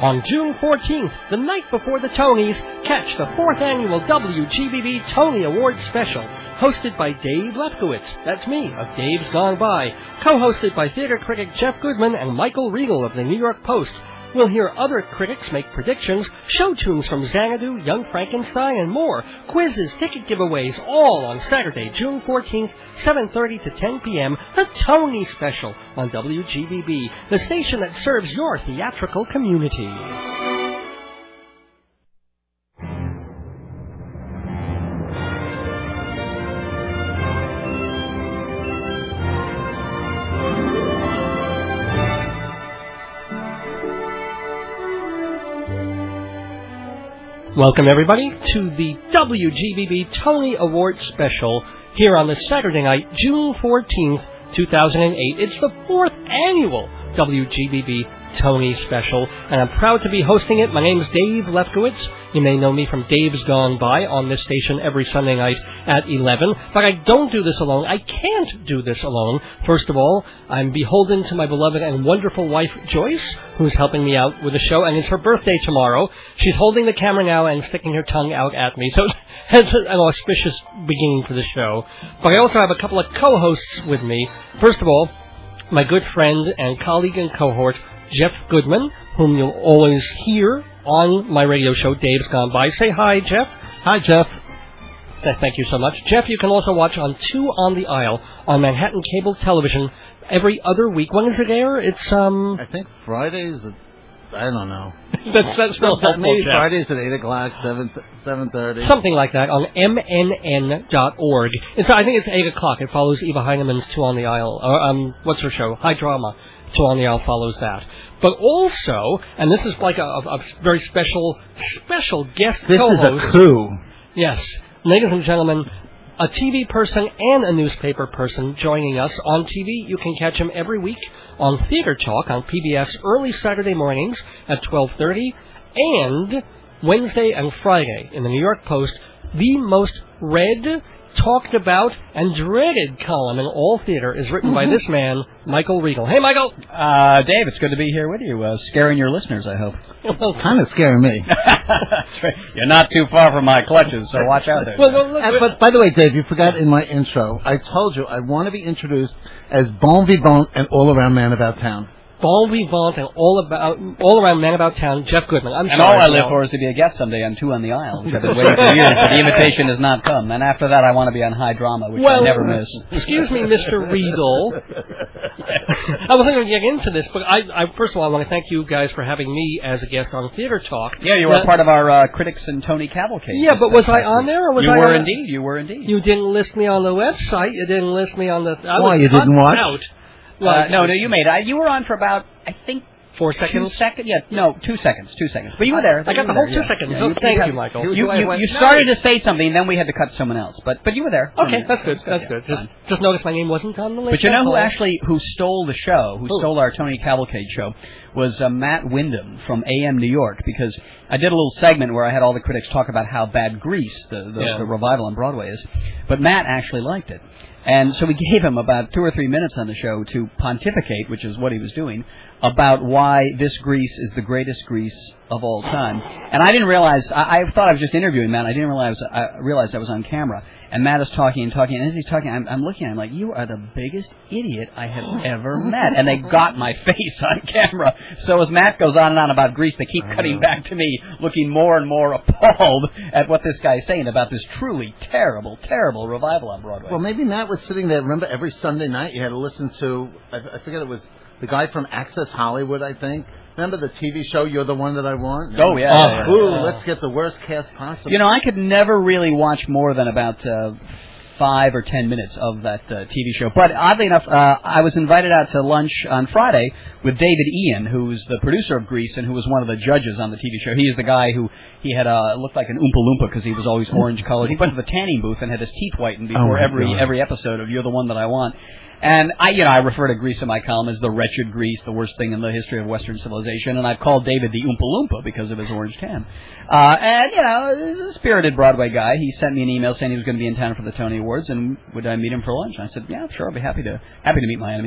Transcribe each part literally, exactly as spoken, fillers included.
On June fourteenth, the night before the Tonys, catch the fourth annual W G B B Tony Awards Special, hosted by Dave Lefkowitz, that's me, of Dave's Gone By, co-hosted by theater critic Jeff Goodman and Michael Riegel of the New York Post. We'll hear other critics make predictions, show tunes from Xanadu, Young Frankenstein, and more, quizzes, ticket giveaways, all on Saturday, June fourteenth, seven thirty to ten p.m., the Tony Special on W G B B, the station that serves your theatrical community. Welcome, everybody, to the W G B B Tony Awards Special here on the Saturday night, June fourteenth, two thousand eight. It's the fourth annual W G B B Tony Special, and I'm proud to be hosting it. My name's Dave Lefkowitz. You may know me from Dave's Gone By on this station every Sunday night at eleven. But I don't do this alone. I can't do this alone. First of all, I'm beholden to my beloved and wonderful wife, Joyce, who's helping me out with the show, and it's her birthday tomorrow. She's holding the camera now and sticking her tongue out at me, so it's an auspicious beginning for the show. But I also have a couple of co-hosts with me. First of all, my good friend and colleague and cohort, Jeff Goodman, whom you'll always hear on my radio show, Dave's Gone By. Say hi, Jeff. Hi, Jeff. Thank you so much. Jeff, you can also watch on Two on the Aisle on Manhattan Cable Television every other week. When does it air? It's, um... I think Fridays, at, I don't know. that's that's still helpful, Maybe Jeff. Fridays at eight o'clock, seven thirty. Something like that on M N N dot org. In fact, I think it's eight o'clock. It follows Eva Heinemann's Two on the Aisle. Or, um, what's her show? High Drama. Two on the Aisle follows that. But also, and this is like a, a, a very special, special guest this co-host. This is a coup. Yes. Ladies and gentlemen, a T V person and a newspaper person joining us on T V. You can catch him every week on Theater Talk on P B S early Saturday mornings at twelve thirty, and Wednesday and Friday in the New York Post, the most read, talked about, and dreaded column in all theater is written by this man, Michael Riegel. Hey, Michael! Uh, Dave, it's good to be here with you, uh, scaring your listeners, I hope. Well, kind of scaring me. That's right. You're not too far from my clutches, so watch out there. Well, well, look, uh, but, by the way, Dave, you forgot in my intro, I told you I want to be introduced as bon vivant and all-around man about town. Bon vivant and all about, all around man about town, Jeff Goodman. I'm and sorry. all I live for is to be a guest someday on Two on the Aisle, which I've been waiting for years, but the invitation has not come. And after that, I want to be on High Drama, which well, I never miss. Excuse me, Mister Riegel. I wasn't going to get into this, but I, I, first of all, I want to thank you guys for having me as a guest on Theater Talk. Yeah, you were uh, part of our uh, Critics and Tony Cavalcade. Yeah, but was I on there, or was you I were on indeed. You were indeed. You didn't list me on the website. You didn't list me on the... I Why, was you didn't watch? Out. Well, uh, no, no, you made it. You were on for about, I think, Four seconds? Two seconds? Yeah, no, two seconds, two seconds. But you were there. I got the whole two yeah. seconds. Yeah, So you, thank you, you, Michael. You, you, you started to say something, and then we had to cut someone else. But but you were there. Okay, yeah. that's good. That's good. Just, just notice my name wasn't on the list. But you know who actually who stole the show, who Ooh. stole our Tony Cavalcade show, was uh, Matt Wyndham from A M New York, because I did a little segment where I had all the critics talk about how bad Grease, the, the, yeah. the revival on Broadway, is. But Matt actually liked it. And so we gave him about two or three minutes on the show to pontificate, which is what he was doing, about why this Grease is the greatest Grease of all time. And I didn't realize, I, I thought I was just interviewing Matt. I didn't realize I realized I was on camera. And Matt is talking and talking, and as he's talking, I'm, I'm looking at him like, you are the biggest idiot I have ever met. And they got my face on camera. So as Matt goes on and on about Grease, they keep cutting back to me, looking more and more appalled at what this guy is saying about this truly terrible, terrible revival on Broadway. Well, maybe Matt was sitting there. Remember, every Sunday night you had to listen to, I, I forget it was the guy from Access Hollywood, I think. Remember the T V show, You're the One That I Want? Oh, yeah. Oh, yeah, yeah, ooh, yeah. let's get the worst cast possible. You know, I could never really watch more than about uh, five or ten minutes of that uh, T V show. But oddly enough, uh, I was invited out to lunch on Friday with David Ian, who's the producer of Grease and who was one of the judges on the T V show. He is the guy who, he had uh, looked like an Oompa Loompa because he was always orange-colored. He went to the tanning booth and had his teeth whitened before oh every God. every episode of You're the One That I Want. And I, you know, I refer to Grease in my column as the wretched Grease, the worst thing in the history of Western civilization. And I've called David the Oompa Loompa because of his orange tan. Uh, and, you know, he's a spirited Broadway guy. He sent me an email saying he was going to be in town for the Tony Awards, and would I meet him for lunch? And I said, yeah, sure, I'll be happy to happy to meet my enemies.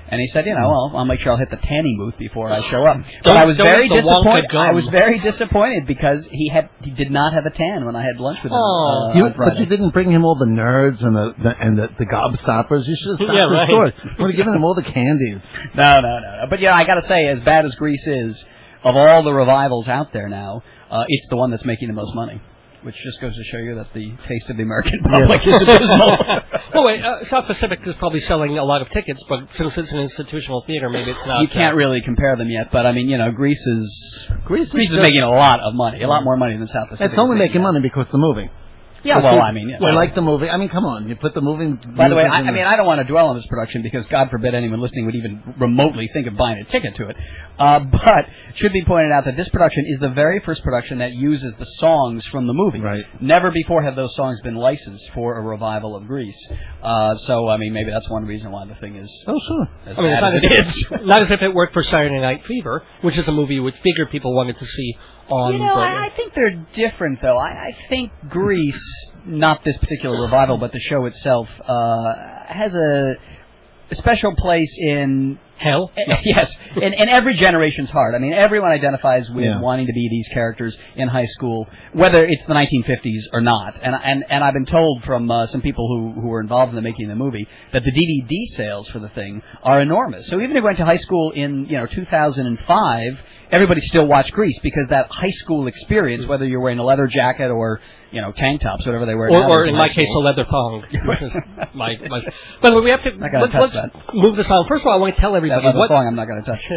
And he said, you know, well, I'll make sure I'll hit the tanning booth before I show up. But Don't- I was don't very eat the disappointed. Wonka gum. I was very disappointed because he had he did not have a tan when I had lunch with him. Oh. uh, You, on but Friday. you didn't bring him all the nerds and the, the and the, the gobstoppers. You should have stopped Yeah, the right. store. You would have given him all the candies. No, no, no, no. But yeah, I got to say, as bad as Grease is, of all the revivals out there now, uh, it's the one that's making the most money. Which just goes to show you that the taste of the American public is abysmal. Well, wait, uh, South Pacific is probably selling a lot of tickets, but since it's an institutional theater, maybe it's not. You can't uh, really compare them yet, but I mean, you know, Greece is Grease is Greece is just- making a lot of money, a lot more money than South Pacific. It's only is making now. money because the movie. Yeah, well, I mean, yeah. I like the movie. I mean, come on, you put the movie. By the way, I, in I mean, I don't want to dwell on this production because God forbid anyone listening would even remotely think of buying a ticket to it. Uh, but it should be pointed out that this production is the very first production that uses the songs from the movie. Right. Never before have those songs been licensed for a revival of Grease. Uh, so, I mean, maybe that's one reason why the thing is Oh, sure. as I mean, it's bad not as as, it is. if, not as if it worked for Saturday Night Fever, which is a movie you would figure people wanted to see on You know, Broadway. I, I think they're different, though. I, I think Grease, not this particular revival, but the show itself, uh, has a, a special place in... Hell? Yes, in, in every generation's heart. I mean, everyone identifies with Yeah. wanting to be these characters in high school, whether it's the nineteen fifties or not. And and and I've been told from uh, some people who who were involved in the making of the movie that the D V D sales for the thing are enormous. So even if you went to high school in you know two thousand five, everybody still watched Grease because that high school experience, whether you're wearing a leather jacket or you know tank tops, whatever they wear, Or, now or in in high my case, a school. leather thong. Which is my, my, but we have to Not gonna let's, touch let's that. move this on. First of all, I want to tell That everybody leather what. thong I'm not going to touch.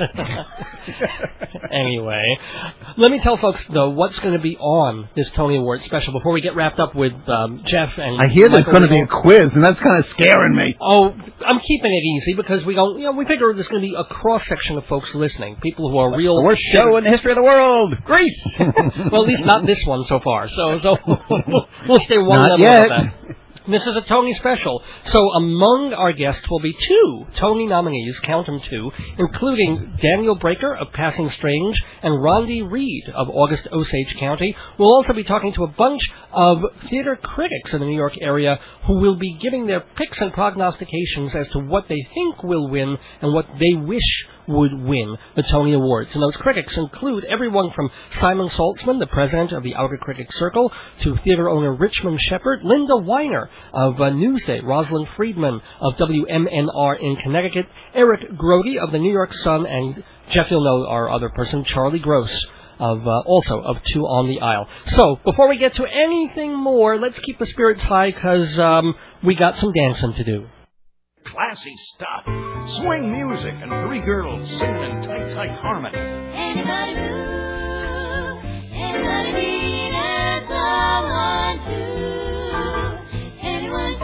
Anyway, let me tell folks though what's going to be on this Tony Award special before we get wrapped up with um, Jeff and. I hear there's Michael going to be a Weagle. quiz, and that's kind of scaring me. Oh, I'm keeping it easy because we don't. You know, we figure there's going to be a cross section of folks listening, people who are real. The worst show in the history of the world, Grease. Well, at least not this one so far. So, so we'll stay one Not level yet. above that. This is a Tony special. So among our guests will be two Tony nominees, count them two, including Daniel Breaker of Passing Strange and Rondi Reed of August Osage County. We'll also be talking to a bunch of theater critics in the New York area who will be giving their picks and prognostications as to what they think will win and what they wish would win the Tony Awards. And those critics include everyone from Simon Saltzman, the president of the Outer Critics Circle, to theater owner Richmond Shepard, Linda Weiner of uh, Newsday, Rosalind Friedman of W M N R in Connecticut, Eric Grody of the New York Sun, and Jeff, you'll know our other person, Charlie Gross, of uh, also of Two on the Aisle. So, before we get to anything more, let's keep the spirits high because um, we got some dancing to do. Classy stuff. Swing music and three girls singing in tight, tight harmony. Anybody who, anybody needed someone to, anyone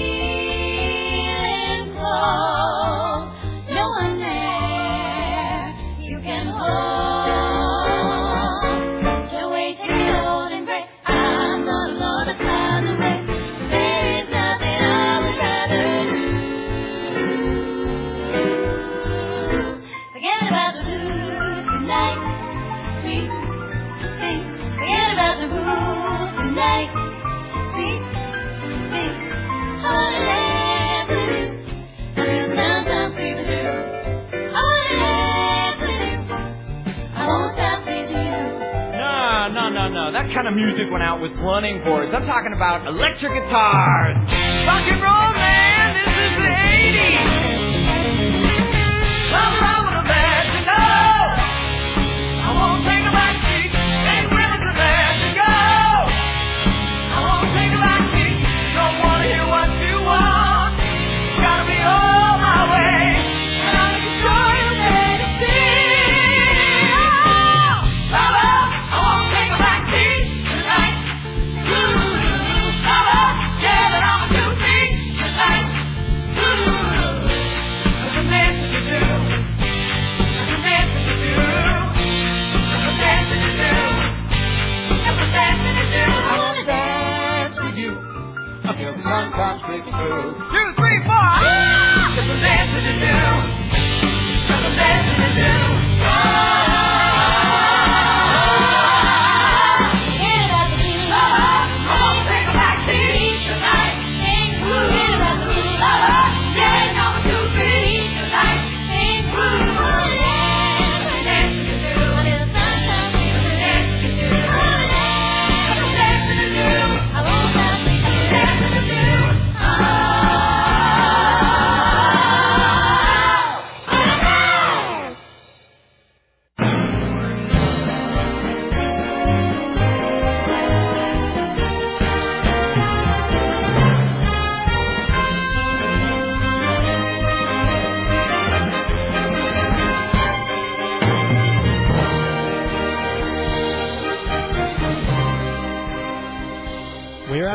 feeling cold, no one there you can hold. Your way take it old and gray. I'm gonna blow the clouds away. There is nothing I would rather do. Forget about the blues tonight, sweet thing. Forget about the rules tonight, sweet thing. I wanna laugh with you, till you sound some sweet with you. I wanna laugh with you, I won't stop pleasing you. No, no, no, no. That kind of music went out with running boards. I'm talking about electric guitars. Rock and roll, man. This is the eighties. Come around with a band, you know. I won't take a back seat. Ain't willing to let you go. I won't take a back seat. Don't want to hear what you want. Gotta be all my way. And I'm in control, you made it see. Oh, I won't take a back seat tonight. Ooh, yeah, but I'm a two-feet tonight. Ooh, there's a dance to do. There's a dance to do. There's a dance to do. There's a dance to do. I wanna dance with you until the sun comes creeping through. Two, three, four. Ah! There's a dance to do. There's a dance to do. Ah! Forget about the blues, I won't take a back seat tonight. forget about the blues, Yeah, I'm a two-feet tonight.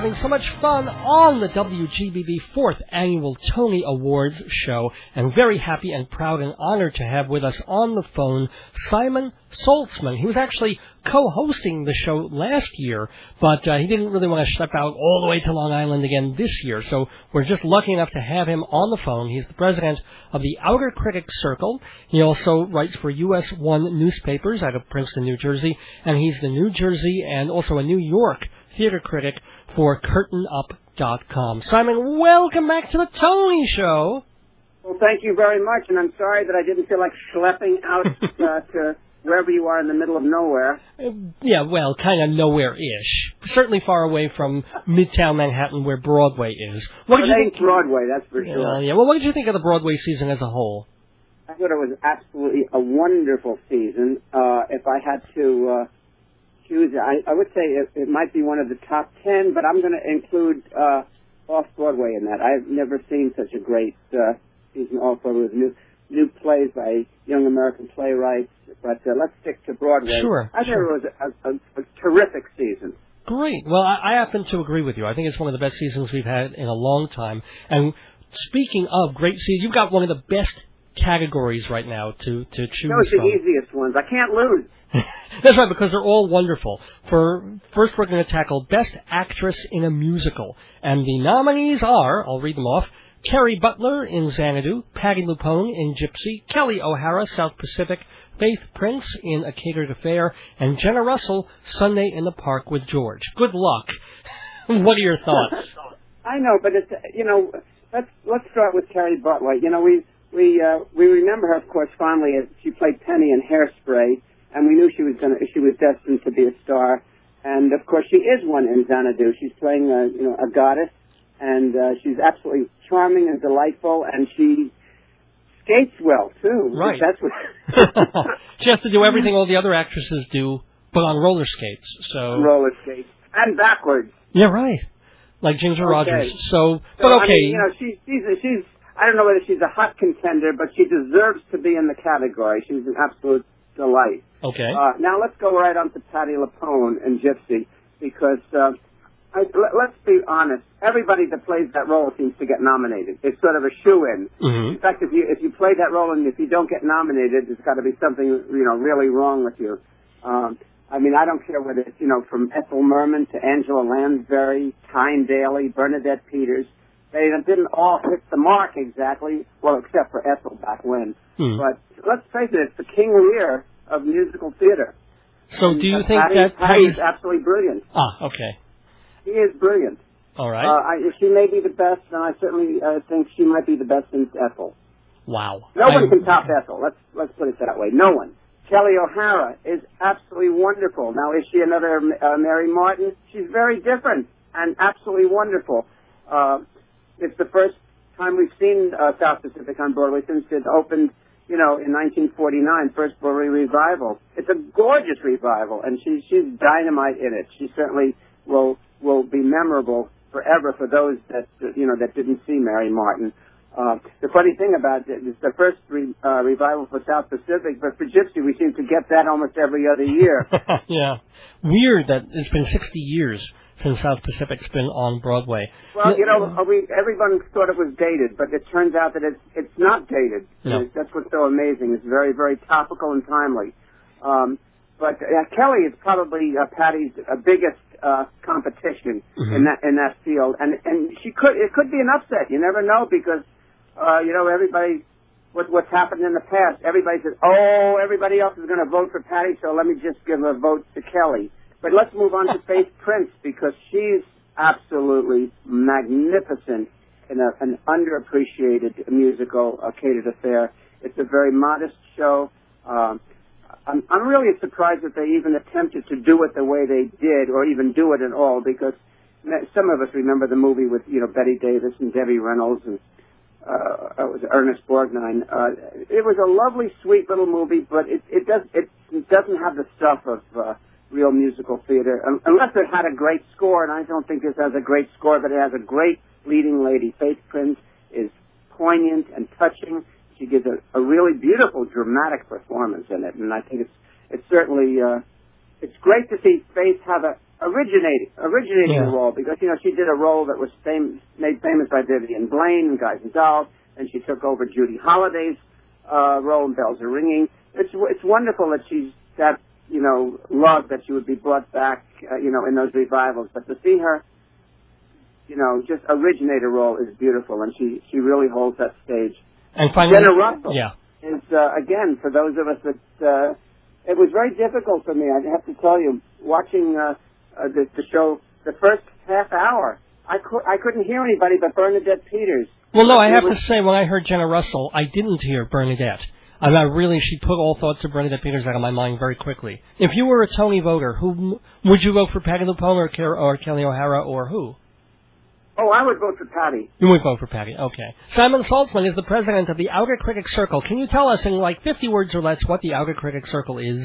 having so much fun on the W G B B fourth Annual Tony Awards show, and very happy and proud and honored to have with us on the phone Simon Saltzman. He was actually co-hosting the show last year, but uh, he didn't really want to step out all the way to Long Island again this year, so we're just lucky enough to have him on the phone. He's the president of the Outer Critics Circle. He also writes for U S one newspapers out of Princeton, New Jersey, and he's the New Jersey and also a New York theater critic for curtain up dot com. Simon, welcome back to the Tony Show. Well, thank you very much, and I'm sorry that I didn't feel like schlepping out uh, to wherever you are in the middle of nowhere. Uh, yeah, well, kind of nowhere-ish. Certainly far away from Midtown Manhattan where Broadway is. What did Well, you it ain't think? Broadway, that's for Yeah, sure. yeah. Well, what did you think of the Broadway season as a whole? I thought it was absolutely a wonderful season. Uh, if I had to uh, choose, I, I would say it, it might be one of the top ten, but I'm going to include uh, Off-Broadway in that. I've never seen such a great uh, season Off-Broadway with new, new plays by young American playwrights. But uh, let's stick to Broadway. Sure, I thought sure. it was a, a, a terrific season. Great. Well, I, I happen to agree with you. I think it's one of the best seasons we've had in a long time. And speaking of great seasons, you've got one of the best categories right now to, to choose Those are from. the easiest ones. I can't lose. That's right, because they're all wonderful. For first, we're going to tackle Best Actress in a Musical. And the nominees are, I'll read them off, Kerry Butler in Xanadu, Patti LuPone in Gypsy, Kelly O'Hara, South Pacific, Faith Prince in A Catered Affair, and Jenna Russell, Sunday in the Park with George. Good luck. What are your thoughts? I know, but it's, you know, let's let's start with Kerry Butler. You know, we we uh, we remember her, of course, fondly as she played Penny in Hairspray, and we knew she was going to she was destined to be a star. And of course, she is one in Xanadu. She's playing a you know a goddess, and uh, she's absolutely charming and delightful, and she skates well too. Right. That's what She has to do everything all the other actresses do, but on roller skates. So roller skates and backwards. yeah, right. Like Ginger Okay. Rogers. So, but So, okay. I mean, you know, she's she's she's. I don't know whether she's a hot contender, but she deserves to be in the category. She's an absolute delight. Okay. Uh, now let's go right on to Patti LuPone and Gypsy, because uh, I, let, let's be honest. Everybody that plays that role seems to get nominated. It's sort of a shoe-in. Mhm. In fact, if you if you play that role and if you don't get nominated, there's got to be something you know really wrong with you. Um, I mean, I don't care whether it's you know from Ethel Merman to Angela Lansbury, Tyne Daly, Bernadette Peters. They didn't all hit the mark exactly, well, except for Ethel back when. Hmm. But let's face it, it's the King Lear of musical theater. So do you And think Patti, that Patti is Patty's... absolutely brilliant. Ah, okay. She is brilliant. All right. Uh, I, she may be the best, and I certainly uh, think she might be the best since Ethel. Wow. No one I'm- can top Ethel. Let's let's put it that way. No one. Kelly O'Hara is absolutely wonderful. Now, is she another uh, Mary Martin? She's very different and absolutely wonderful. Uh, it's the first time we've seen uh, South Pacific on Broadway since it opened, you know, in nineteen forty-nine, first Broadway revival. It's a gorgeous revival, and she, she's dynamite in it. She certainly will will be memorable forever for those that you know that didn't see Mary Martin. Uh, the funny thing about it is the first re, uh, revival for South Pacific, but for Gypsy we seem to get that almost every other year. Yeah. Weird that it's been sixty years since South Pacific's been on Broadway. Well, you know, we, everyone thought it was dated, but it turns out that it's it's not dated. No. That's what's so amazing. It's very, very topical and timely. Um, but uh, Kelly is probably uh, Patty's uh, biggest uh, competition Mhm. in that in that field, and and she could it could be an upset. You never know because uh, you know everybody. What, what's happened in the past? Everybody says, "Oh, everybody else is going to vote for Patty, so let me just give a vote to Kelly." But let's move on to Faith Prince because she's absolutely magnificent in a, an underappreciated musical, A Catered Affair. It's a very modest show. Um, I'm, I'm really surprised that they even attempted to do it the way they did, or even do it at all, because some of us remember the movie with you know Betty Davis and Debbie Reynolds and uh, it was Ernest Borgnine. Uh, it was a lovely, sweet little movie, but it, it does it doesn't have the stuff of uh, real musical theater, um, unless it had a great score, and I don't think this has a great score, but it has a great leading lady. Faith Prince is poignant and touching. She gives a, a really beautiful, dramatic performance in it, and I think it's it's certainly uh, it's great to see Faith have a originating originating Yeah. the role, because you know she did a role that was fam- made famous by Vivian Blaine in Guys and Dolls, and she took over Judy Holliday's uh, role in Bells Are Ringing. It's it's wonderful that she's got you know love that she would be brought back uh, you know in those revivals, but to see her you know just originate a role is beautiful, and she she really holds that stage. And finally, Jenna Russell yeah. is uh, again for those of us that uh, it was very difficult for me. I have to tell you, watching uh, uh, the, the show, the first half hour, I cou- I couldn't hear anybody but Bernadette Peters. Well, no, I It have was- to say, when I heard Jenna Russell, I didn't hear Bernadette. I mean, I really, she put all thoughts of Bernadette Peters out of my mind very quickly. If you were a Tony voter, who would you vote for, Patti LuPone or, Car- or Kelly O'Hara, or who? Oh, I would vote for Patty. You would vote for Patty, okay. Simon Saltzman is the president of the Outer Critics Circle. Can you tell us in like fifty words or less what the Outer Critics Circle is?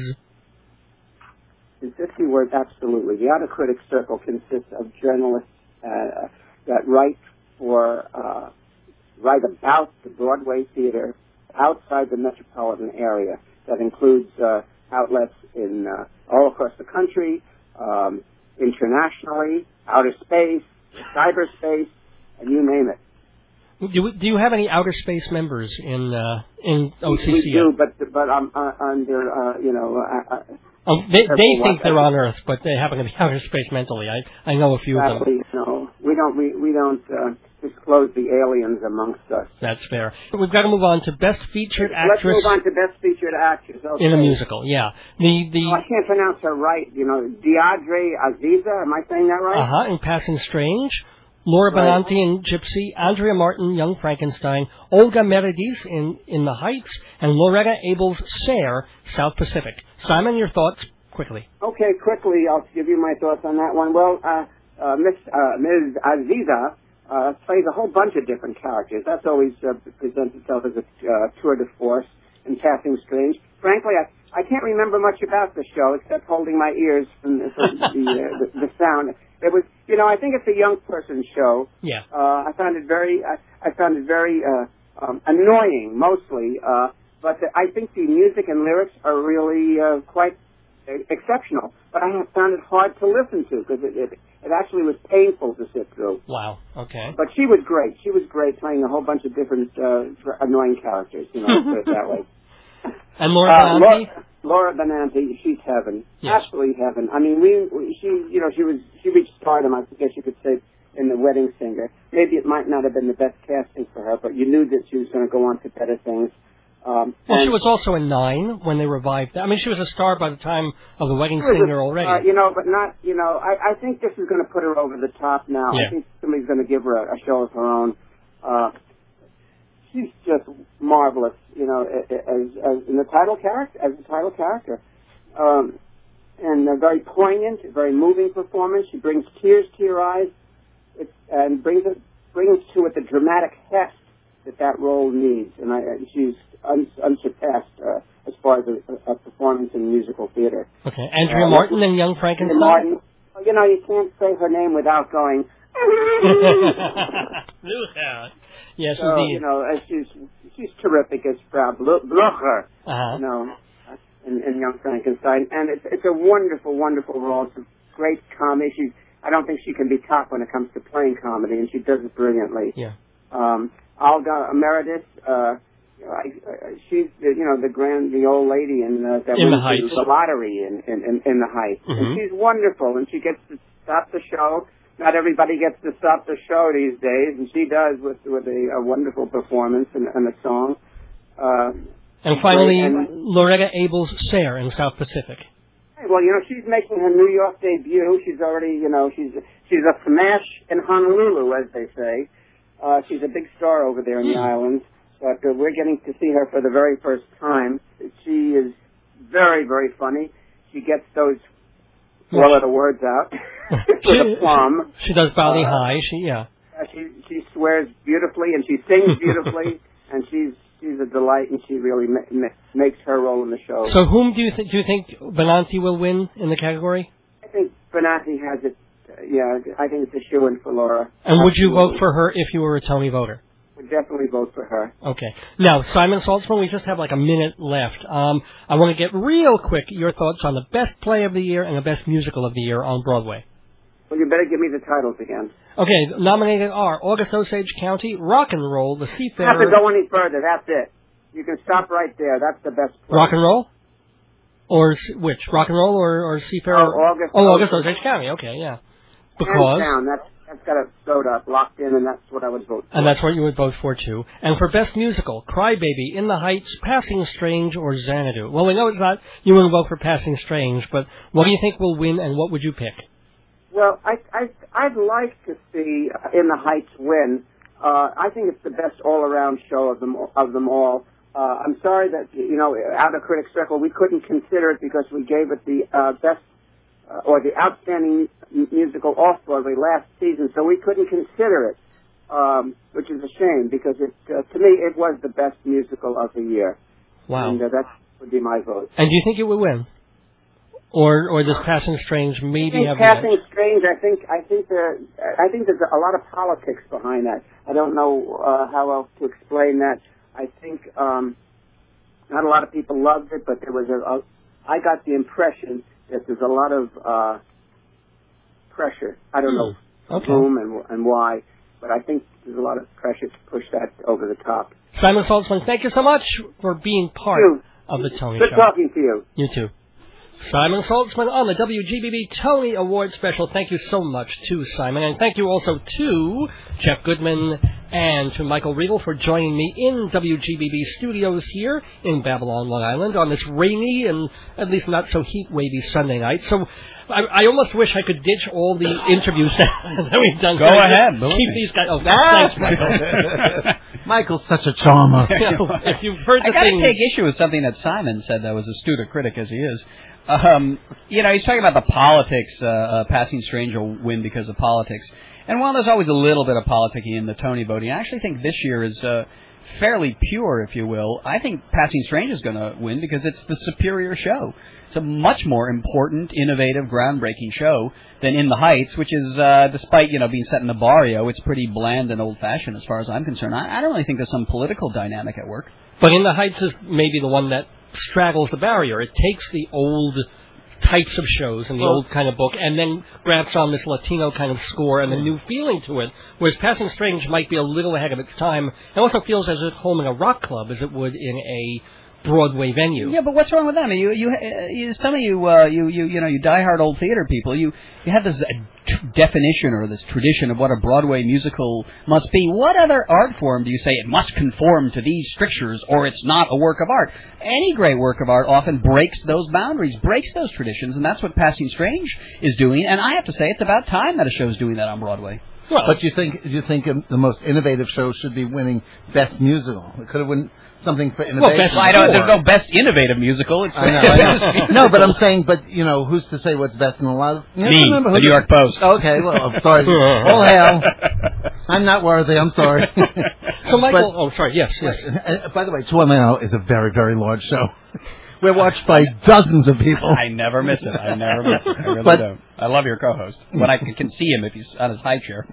In fifty words, absolutely. The Outer Critics Circle consists of journalists uh, that write for, uh, write about the Broadway theater outside the metropolitan area. That includes uh, outlets in uh, all across the country, um, internationally, outer space, cyberspace, and you name it. Do, do you have any outer space members in uh, in O C C? We, we do, but but um, uh, under uh, you know. Uh, uh, Oh, they they Careful think what- they're on Earth, but they happen to be outer space mentally. I I know a few of them. Exactly. No, we don't. We we don't uh, disclose the aliens amongst us. That's fair. We've got to move on to Best Featured Let's Actress move on to Best Featured Actress. Okay. in a Musical. Yeah, the the Oh, I can't pronounce her right. You know, Deidre Aziza. Am I saying that right? uh huh in Passing Strange, Laura Right. Benanti in Gypsy, Andrea Martin, Young Frankenstein, Olga Meredith in In the Heights, and Loretta Abels Sayre, South Pacific. Simon, your thoughts quickly. Okay, quickly, I'll give you my thoughts on that one. Well, uh, uh, Miss uh, Miz Aziza uh, plays a whole bunch of different characters. That's always uh, presents itself as a uh, tour de force in Passing Strange. Frankly, I, I can't remember much about the show except holding my ears from, the, from the, uh, the the sound. It was, you know, I think it's a young person show. Yeah. Uh, I found it very, I, I found it very uh, um, annoying, mostly. Uh, but the, I think the music and lyrics are really uh, quite exceptional, but I have found it hard to listen to because it, it it actually was painful to sit through. Wow. Okay. But she was great. She was great playing a whole bunch of different uh, annoying characters. You know, put it that way. And Laura Uh, Benanti. Laura, Laura Benanti, she's heaven, Yes. absolutely heaven. I mean, we, we she you know she was she reached stardom. I guess you could say in The Wedding Singer. Maybe it might not have been the best casting for her, but you knew that she was going to go on to better things. Um, Well, she and- was also in Nine when they revived. I mean, she was a star by the time of The Wedding She was a- Singer already. Uh, you know, but not, you know, I, I think this is going to put her over the top now. Yeah. I think somebody's going to give her a, a show of her own. Uh, she's just marvelous, you know, as, as in the title character, as a title character. Um, and a very poignant, very moving performance. She brings tears to your eyes it's, and brings it, brings to it the dramatic heft that that role needs. And I, she's un, unsurpassed uh, as far as a, a performance in musical theater. Okay. Andrea Uh, Martin and Young And Frankenstein. Martin, you know, you can't say her name without going. Yes, so, indeed. you know, uh, she's she's terrific as Frau Bl- Blocher, Uh-huh. you know, in, in Young Frankenstein, and it's it's a wonderful, wonderful role. It's a great comedy. She, I don't think she can be topped when it comes to playing comedy, and she does it brilliantly. Yeah. Um, Olga Meredith, uh, I, I, she's the, you know the grand, the old lady in uh, that In the wins Heights. the lottery in in, in, in the Heights, Mhm. and she's wonderful, and she gets to stop the show. Not everybody gets to stop the show these days, and she does with with a, a wonderful performance and, and a song. Uh, And finally, and- Loretta Abels Sayre in South Pacific. Hey, well, you know, she's making her New York debut. She's already, you know, she's she's a smash in Honolulu, as they say. Uh, she's a big star over there in the islands, but uh, we're getting to see her for the very first time. She is very, very funny. She gets those four-letter words out with a plum. She does Bali Uh, High. She yeah. Uh, she she swears beautifully and she sings beautifully, and she's she's a delight, and she really ma- ma- makes her role in the show. So whom do you th- do you think Benanti will win in the category? I think Benanti has it. Uh, yeah, I think it's a shoo-in for Laura. And would you vote Absolutely. for her if you were a Tony voter? Would definitely vote for her. Okay. Now, Simon Saltzman, we just have like a minute left. Um, I want to get real quick your thoughts on the best play of the year and the best musical of the year on Broadway. Well, you better give me the titles again. Okay, nominated are August Osage County, Rock and Roll, The You don't have Seafarer. to go any further. That's it. You can stop right there. That's the best place. Rock and Roll? Or s- which? Rock and Roll or, or Seafarer? Oh, August- Oh, August Osage. Osage County. Okay, yeah. Hands Because, down. That's, that's got it sewed up, locked in, and that's what I would vote for. and that's what you would vote for too. And for Best Musical, Crybaby, In the Heights, Passing Strange, or Xanadu. Well, we know it's not. You wouldn't vote for Passing Strange, but what do you think will win, and what would you pick? Well, I, I, I'd like to see uh, In the Heights win. Uh, I think it's the best all-around show of them of them all. Uh, I'm sorry that, you know, out of Critics Circle, we couldn't consider it because we gave it the uh, best uh, or the outstanding m- musical off-Broadway last season, so we couldn't consider it, um, which is a shame because it, uh, to me it was the best musical of the year. Wow. And uh, that would be my vote. And do you think it would win? Or or does Passing Strange I maybe think have Passing Strange. I think I think there I think there's a lot of politics behind that. I don't know uh, how else to explain that. I think um, not a lot of people loved it, but there was a, a. I got the impression that there's a lot of uh, pressure. I don't know Okay. whom and and why, but I think there's a lot of pressure to push that over the top. Simon Saltzman, thank you so much for being part You. of the Tony Good Show. talking to you. You too. Simon Saltzman on the W G B B Tony Award Special. Thank you so much to Simon, and thank you also to Jeff Goodman and to Michael Riegel for joining me in W G B B studios here in Babylon, Long Island on this rainy and at least not so heat-wavy Sunday night. So I, I almost wish I could ditch all the interviews that, that we've done. Go ahead, believe Keep me. these guys. Oh, thanks, Michael. Michael's such a charmer. You know, if you've heard the I gotta things, take issue with something that Simon said that was astute a critic as he is. Um, you know, he's talking about the politics, uh, uh, Passing Strange will win because of politics. And while there's always a little bit of politicking in the Tony voting, I actually think this year is uh, fairly pure, if you will. I think Passing Strange is going to win because it's the superior show. It's a much more important, innovative, groundbreaking show than In the Heights, which is, uh, despite, you know, being set in the barrio, it's pretty bland and old-fashioned as far as I'm concerned. I, I don't really think there's some political dynamic at work. but In the Heights is maybe the one that straggles the barrier. It takes the old types of shows and the Well- old kind of book and then grabs on this Latino kind of score and a new feeling to it, whereas Passing Strange might be a little ahead of its time. It also feels as at home in a rock club as it would in a Broadway venue. Yeah, but what's wrong with them? You, you, uh, you some of you, uh, you, you, you know, you diehard old theater people. You, you have this uh, t- definition or this tradition of what a Broadway musical must be. What other art form do you say it must conform to these strictures, or it's not a work of art? Any great work of art often breaks those boundaries, breaks those traditions, and that's what Passing Strange is doing. And I have to say, it's about time that a show's doing that on Broadway. Well, But you think you think um, the most innovative show should be winning Best Musical? It could have won something for innovation. Best- I don't, there's Sure. no best innovative musical. It's I know, I know. No, but I'm saying, but you know, who's to say what's best in a lot of you know, Me, remember who the New York Post. Okay, well, I'm sorry. All hail. I'm not worthy. I'm sorry. so Michael, but- oh, sorry, yes, yes. Uh, by the way, Two Mile is a very, very large show. We're watched by dozens of people. I never miss it. I never miss it. I really But- don't. I love your co-host. When I can, can see him if he's on his high chair.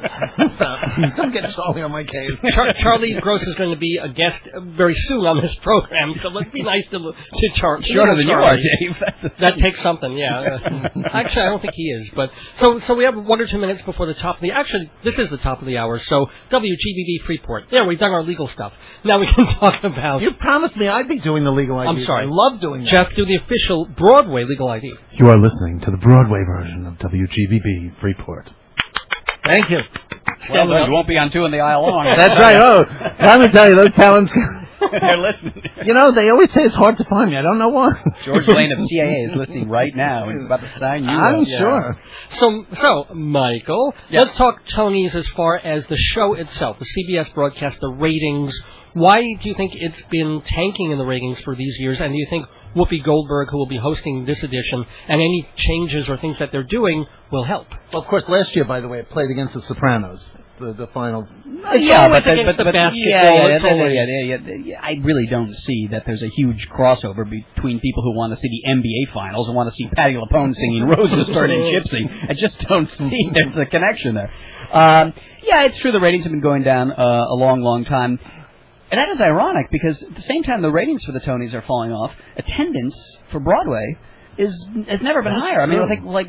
Don't get Charlie on my case. Char- Charlie Gross is going to be a guest uh, very soon on this program, so let's be nice to, to Char- Shorter than you are, Charlie. Dave. That takes something, yeah. Uh, actually, I don't think he is. But so, so we have one or two minutes before the top of the. Actually, this is the top of the hour. So W G B B Freeport. There, we've done our legal stuff. Now we can talk about. You promised me I'd be doing the legal I D. I'm sorry. I love doing that. Jeff, do the official Broadway legal I D. You are listening to the Broadway version of W G B B Freeport. Thank you. Well, good. You won't be on two in the aisle long. That's right. Oh, let me tell you, those talents. They're listening. You know, they always say it's hard to find me. I don't know why. George Lane of C A A is listening right now. He's about to sign you I'm up. sure. So, so Michael, Yeah. let's talk Tonys as far as the show itself, the C B S broadcast, the ratings. Why do you think it's been tanking in the ratings for these years? And do you think Whoopi Goldberg, who will be hosting this edition, and any changes or things that they're doing will help? Well, of course, last year, by the way, it played against The Sopranos, the, the final. It's yeah, always but, the, against but, the but basketball. yeah, yeah, It's yeah, always- yeah, yeah, yeah, yeah. I really don't see that there's a huge crossover between people who want to see the N B A finals and want to see Patti LuPone singing "Roses Started Gypsy." I just don't see there's a connection there. Um, yeah, it's true the ratings have been going down uh, a long, long time. And that is ironic because at the same time the ratings for the Tonys are falling off, attendance for Broadway is has never been higher. I mean, I think like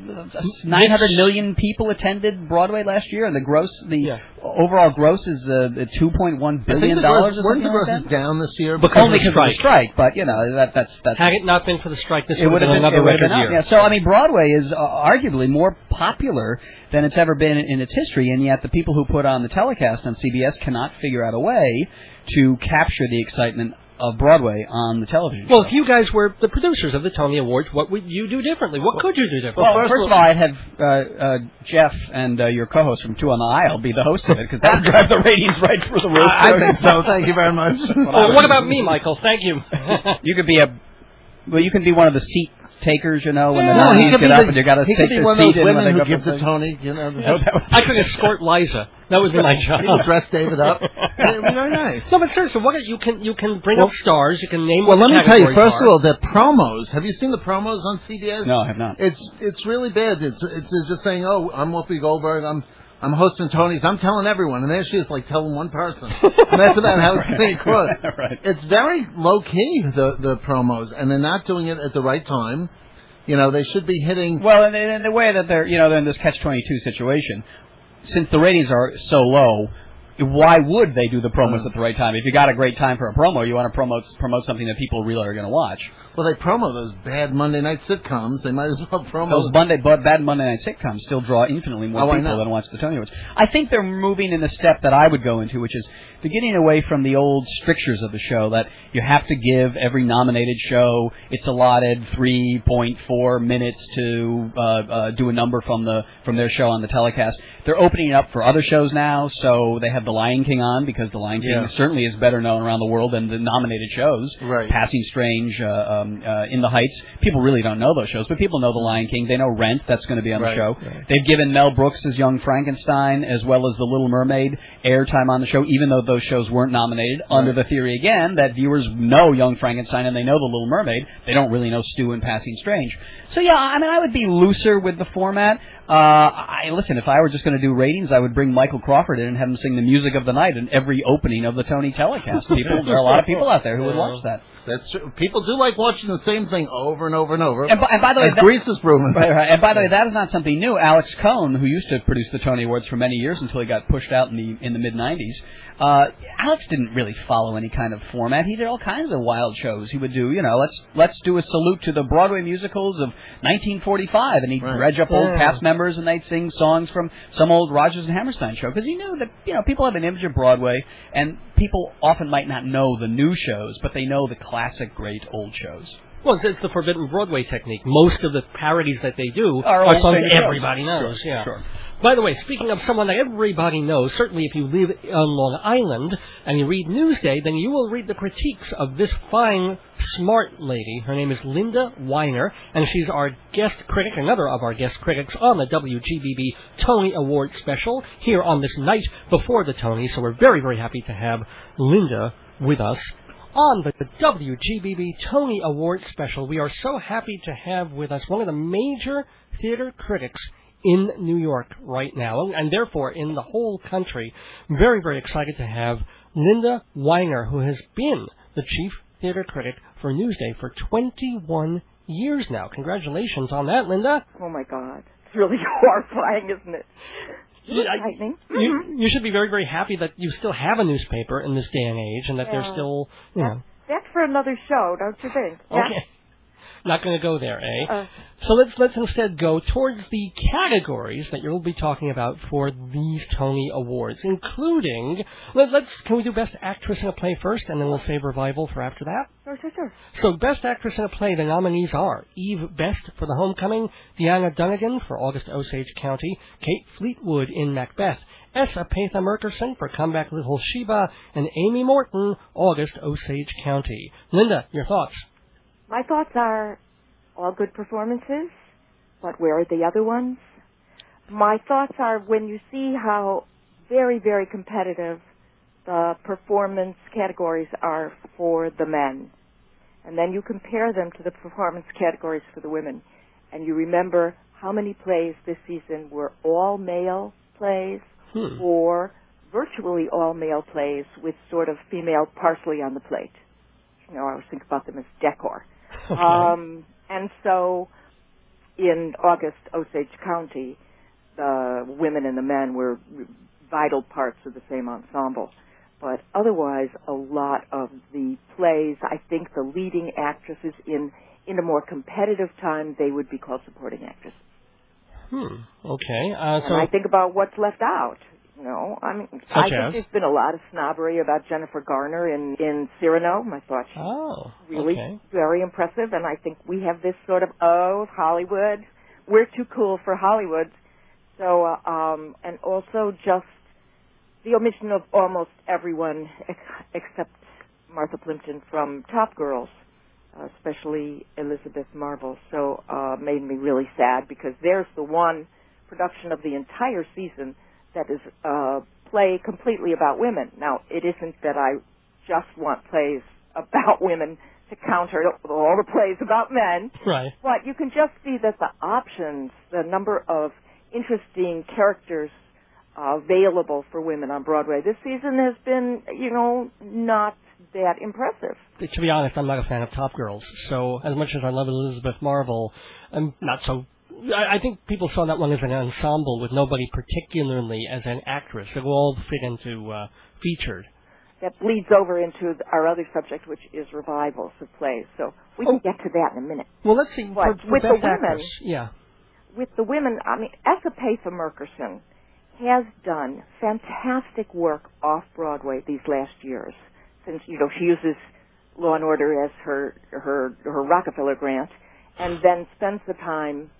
nine hundred million people attended Broadway last year, and the gross, the yeah. overall gross is uh, two point one billion dollars. Or something the gross like is down this year because only because of the strike. But you know that that's that's. Had it not been for the strike, this it would have been another record year. Yeah. So I mean, Broadway is uh, arguably more popular than it's ever been in its history, and yet the people who put on the telecast on C B S cannot figure out a way to capture the excitement of Broadway on the television show. Well, if you guys were the producers of the Tony Awards, what would you do differently? What well, could you do differently? Well, first, first of all, I'd have uh, uh, Jeff and uh, your co-host from Two on the Aisle be the host of it, because that would drive the ratings right through the roof. I, I think so. Thank you very much. Well, what about me, Michael? Thank you. You could be a... Well, you can be one of the seat takers, you know, when yeah. the no, nominees get up the, and you got to take their seat. He could be one of those women who give the the Tony, you know. I could escort Liza. That would be my job. You dress David up. It would be very nice. No, but seriously, what you can you can bring well, up stars. You can name. Well, what let the me tell you. First are. of all, the promos. Have you seen the promos on C B S? No, I have not. It's it's really bad. It's it's just saying, oh, I'm Whoopi Goldberg. I'm I'm hosting Tony's. I'm telling everyone, and there she is, like telling one person. And that's about how it's being across. Right. It's very low key, the the promos, and they're not doing it at the right time. You know, they should be hitting. Well, in the, in the way that they're, you know, they're in this catch twenty-two situation, since the ratings are so low, why would they do the promos at the right time? If you got a great time for a promo, you want to promote promote something that people really are going to watch. Well, they promo those bad Monday night sitcoms. They might as well promo those Monday bad Monday night sitcoms. Still draw infinitely more oh, people than watch the Tony Awards. I think they're moving in the step that I would go into, which is they're getting away from the old strictures of the show that you have to give every nominated show it's allotted three point four minutes to uh, uh, do a number from the from their show on the telecast. They're opening it up for other shows now, so they have The Lion King on because The Lion King yeah. certainly is better known around the world than the nominated shows. Right. Passing Strange, uh, um, uh, In the Heights. People really don't know those shows, but people know The Lion King. They know Rent. That's going to be on right. the show. Right. They've given Mel Brooks' Young Frankenstein as well as The Little Mermaid airtime on the show, even though those shows weren't nominated, right. under the theory, again, that viewers know Young Frankenstein and they know The Little Mermaid. They don't really know Stu and Passing Strange. So, yeah, I mean, I would be looser with the format. Uh, I listen, if I were just going to do ratings, I would bring Michael Crawford in and have him sing the music of the night in every opening of the Tony telecast. People, there are a lot of people out there who would watch that. That's true. People do like watching the same thing over and over and over. And by, and by the way, that, Grease is proven. Right, right. And by the way, that is not something new. Alex Cohn, who used to produce the Tony Awards for many years until he got pushed out in the in the mid nineties, uh, Alex didn't really follow any kind of format. He did all kinds of wild shows. He would do, you know, let's let's do a salute to the Broadway musicals of nineteen forty-five, and he'd right. dredge up yeah. old cast members, and they'd sing songs from some old Rodgers and Hammerstein show, because he knew that, you know, people have an image of Broadway, and people often might not know the new shows, but they know the classic, great old shows. Well, it's, it's the Forbidden Broadway technique. Most of the parodies that they do are, are songs shows. everybody knows. Sure, yeah. Sure. By the way, speaking of someone that everybody knows, certainly if you live on Long Island and you read Newsday, then you will read the critiques of this fine, smart lady. Her name is Linda Weiner, and she's our guest critic, another of our guest critics on the W G B B Tony Award special here on this night before the Tonys. So we're very, very happy to have Linda with us on the W G B B Tony Award special. We are so happy to have with us one of the major theater critics in New York right now, and therefore in the whole country. Very, very excited to have Linda Weiner, who has been the chief theater critic for Newsday for twenty-one years now. Congratulations on that, Linda. Oh, my God. It's really horrifying, isn't it? You, you, you should be very, very happy that you still have a newspaper in this day and age, and that yeah. they're still, you know. That's for another show, don't you think? Okay. Yeah. Not going to go there, eh? Uh, so let's let's instead go towards the categories that you'll be talking about for these Tony Awards, including, let, let's, can we do Best Actress in a Play first, and then we'll save Revival for after that? Sure, sure, sure. So Best Actress in a Play, the nominees are Eve Best for The Homecoming, Deanna Dunnigan for August Osage County, Kate Fleetwood in Macbeth, Essa Patha Merkerson for Come Back Little Sheba, and Amy Morton, August Osage County. Linda, your thoughts? My thoughts are all good performances, but where are the other ones? My thoughts are when you see how very, very competitive the performance categories are for the men, and then you compare them to the performance categories for the women, and you remember how many plays this season were all male plays hmm. or virtually all male plays with sort of female parsley on the plate. You know, I always think about them as decor. Okay. Um, and And so in August, Osage County, the women and the men were vital parts of the same ensemble. But otherwise, a lot of the plays, I think the leading actresses in, in a more competitive time, they would be called supporting actresses. Hmm. Okay. Uh, so and I think about what's left out. You know, I mean, Such I think as? there's been a lot of snobbery about Jennifer Garner in, in Cyrano. I thought she was oh, really okay. very impressive, and I think we have this sort of, oh, Hollywood, we're too cool for Hollywood. So, uh, um, and also just the omission of almost everyone ex- except Martha Plimpton from Top Girls, uh, especially Elizabeth Marvel. So, uh, made me really sad because there's the one production of the entire season that is a play completely about women. Now, it isn't that I just want plays about women to counter all the plays about men. Right. But you can just see that the options, the number of interesting characters uh, available for women on Broadway this season has been, you know, not that impressive. To be honest, I'm not a fan of Top Girls. So as much as I love Elizabeth Marvel, I'm not so... I, I think people saw that one as an ensemble with nobody particularly as an actress. It will all fit into uh, featured. That bleeds over into our other subject, which is revivals of plays. So we can oh. get to that in a minute. Well, let's see. But For, for with best the women, actress, yeah. With the women, I mean, Epatha Merkerson has done fantastic work off Broadway these last years. Since you know she uses Law and Order as her her her Rockefeller grant, and then spends the time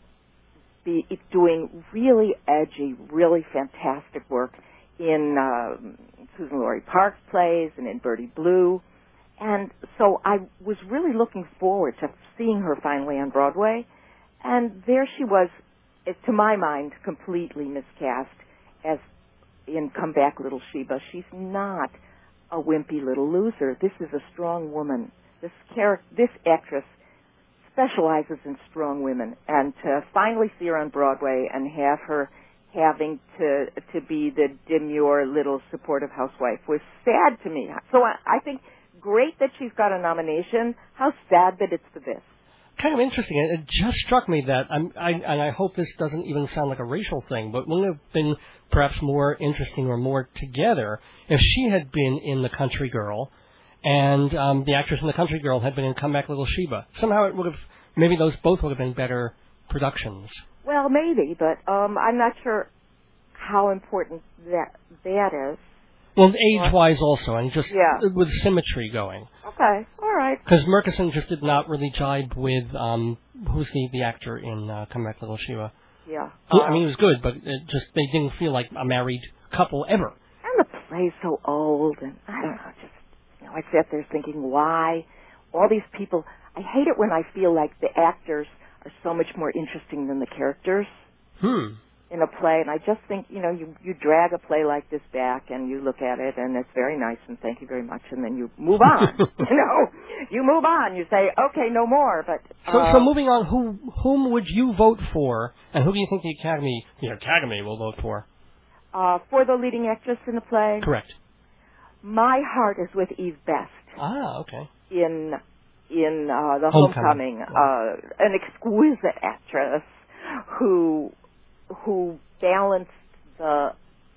be doing really edgy, really fantastic work in uh, Susan Laurie Park's plays and in Bertie Blue. And so I was really looking forward to seeing her finally on Broadway. And there she was, to my mind, completely miscast as in Come Back, Little Sheba. She's not a wimpy little loser. This is a strong woman. This character, this actress specializes in strong women. And to finally see her on Broadway and have her having to to be the demure little supportive housewife was sad to me. So I, I think great that she's got a nomination. How sad that it's for this. Kind of interesting. It just struck me that, I'm, I, and I hope this doesn't even sound like a racial thing, but wouldn't it have been perhaps more interesting or more together if she had been in The Country Girl and um, the actress in The Country Girl had been in Come Back, Little Sheba? Somehow it would have, maybe those both would have been better productions. Well, maybe, but um, I'm not sure how important that that is. Well, age-wise also, and just yeah. with symmetry going. Okay, all right. Because Merkerson just did not really jibe with, um, who's the, the actor in uh, Come Back, Little Sheba? Yeah. Who, I mean, he was good, but it just they didn't feel like a married couple ever. And the play's so old, and I don't know, just, you know, I sat there thinking, why? All these people, I hate it when I feel like the actors are so much more interesting than the characters. Hmm. In a play, and I just think, you know, you, you drag a play like this back and you look at it and it's very nice and thank you very much, and then you move on. you know, you move on. You say, okay, no more. But uh, so, so moving on, who whom would you vote for, and who do you think the Academy the Academy will vote for? Uh, for the leading actress in the play, correct. My heart is with Eve Best. Ah, okay. In in uh, the Homecoming, Homecoming, uh, an exquisite actress who. who balanced the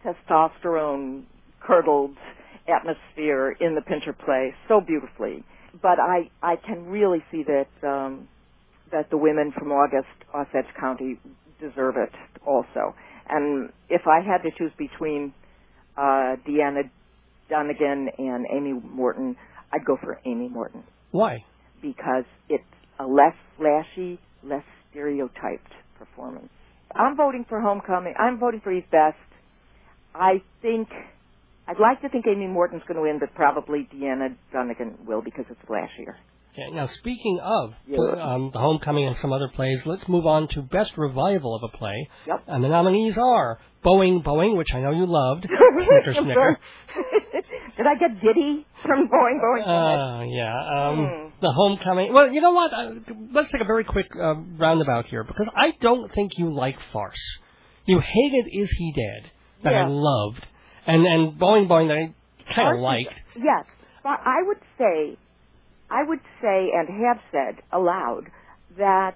testosterone-curdled atmosphere in the Pinter play so beautifully. But I, I can really see that um, that the women from August, Osage County, deserve it also. And if I had to choose between uh, Deanna Donegan and Amy Morton, I'd go for Amy Morton. Why? Because it's a less flashy, less stereotyped performance. I'm voting for Homecoming. I'm voting for Eve Best. I think, I'd like to think Amy Morton's going to win, but probably Deanna Donegan will because it's flashier. Okay, now speaking of Yeah. um, the Homecoming and some other plays, let's move on to Best Revival of a Play. Yep. And the nominees are Boeing, Boeing, which I know you loved. Snicker, Snicker. Did I get giddy from Boeing, Boeing? Uh, yeah. Um, Hmm. The Homecoming. Well, you know what? Uh, let's take a very quick uh, roundabout here, because I don't think you like farce. You hated Is He Dead, that Yeah. I loved, and and Boeing, Boeing, that I kind Farce of is- liked. Yes. But I would say, I would say and have said aloud that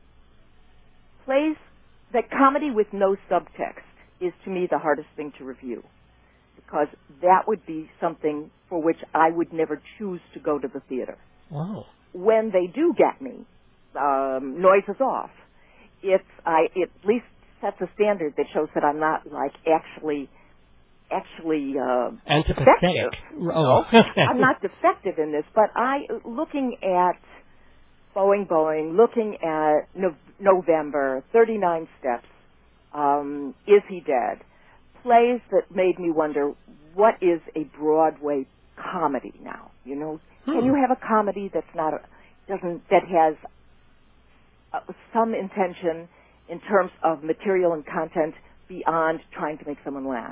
plays, that comedy with no subtext is to me the hardest thing to review, because that would be something for which I would never choose to go to the theater. Wow. When they do get me, um, noise is off. It's, I, it at least sets a standard that shows that I'm not, like, actually, actually, uh, antipathetic. defective. Oh. No, I'm not defective in this, but I, looking at Boeing, Boeing, looking at no, November, thirty-nine Steps, um, Is He Dead? Plays that made me wonder, what is a Broadway comedy now? You know, hmm. can you have a comedy that's not a, doesn't that has uh, some intention in terms of material and content beyond trying to make someone laugh?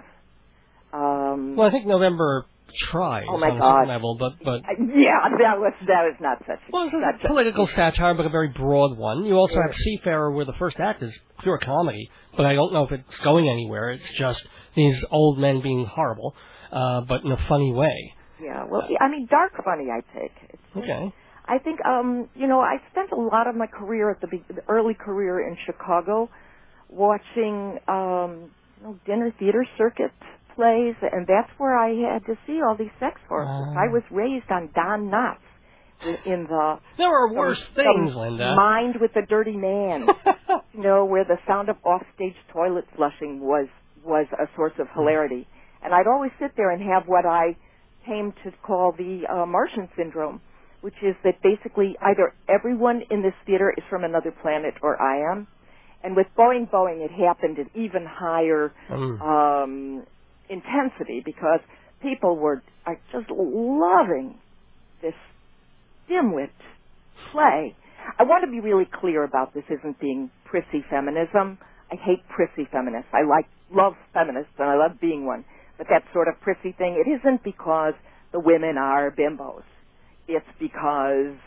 Um, well, I think November tries oh my on a God. certain level, but but yeah, that was that was not such. Well, it's such a political a, satire, but a very broad one. You also yeah. have Seafarer, where the first act is pure comedy, but I don't know if it's going anywhere. It's just these old men being horrible, uh, but in a funny way. Yeah, well, I mean, dark funny, I take. It's, okay. I think, um, you know, I spent a lot of my career at the, be- the early career in Chicago, watching, um, you know, dinner theater circuit plays, and that's where I had to see all these sex forces. Uh, I was raised on Don Knotts in the... There are worse the, things, the Linda. Mind with the Dirty Man, you know, where the sound of offstage toilet flushing was, was a source of hilarity. And I'd always sit there and have what I came to call the uh, Martian syndrome, which is that basically either everyone in this theater is from another planet or I am. And with Boeing, Boeing, it happened at even higher mm. um, intensity, because people were are just loving this dimwit play. I want to be really clear about this isn't being prissy feminism. I hate prissy feminists. I like love feminists, and I love being one. But that sort of prissy thing, it isn't because the women are bimbos. It's because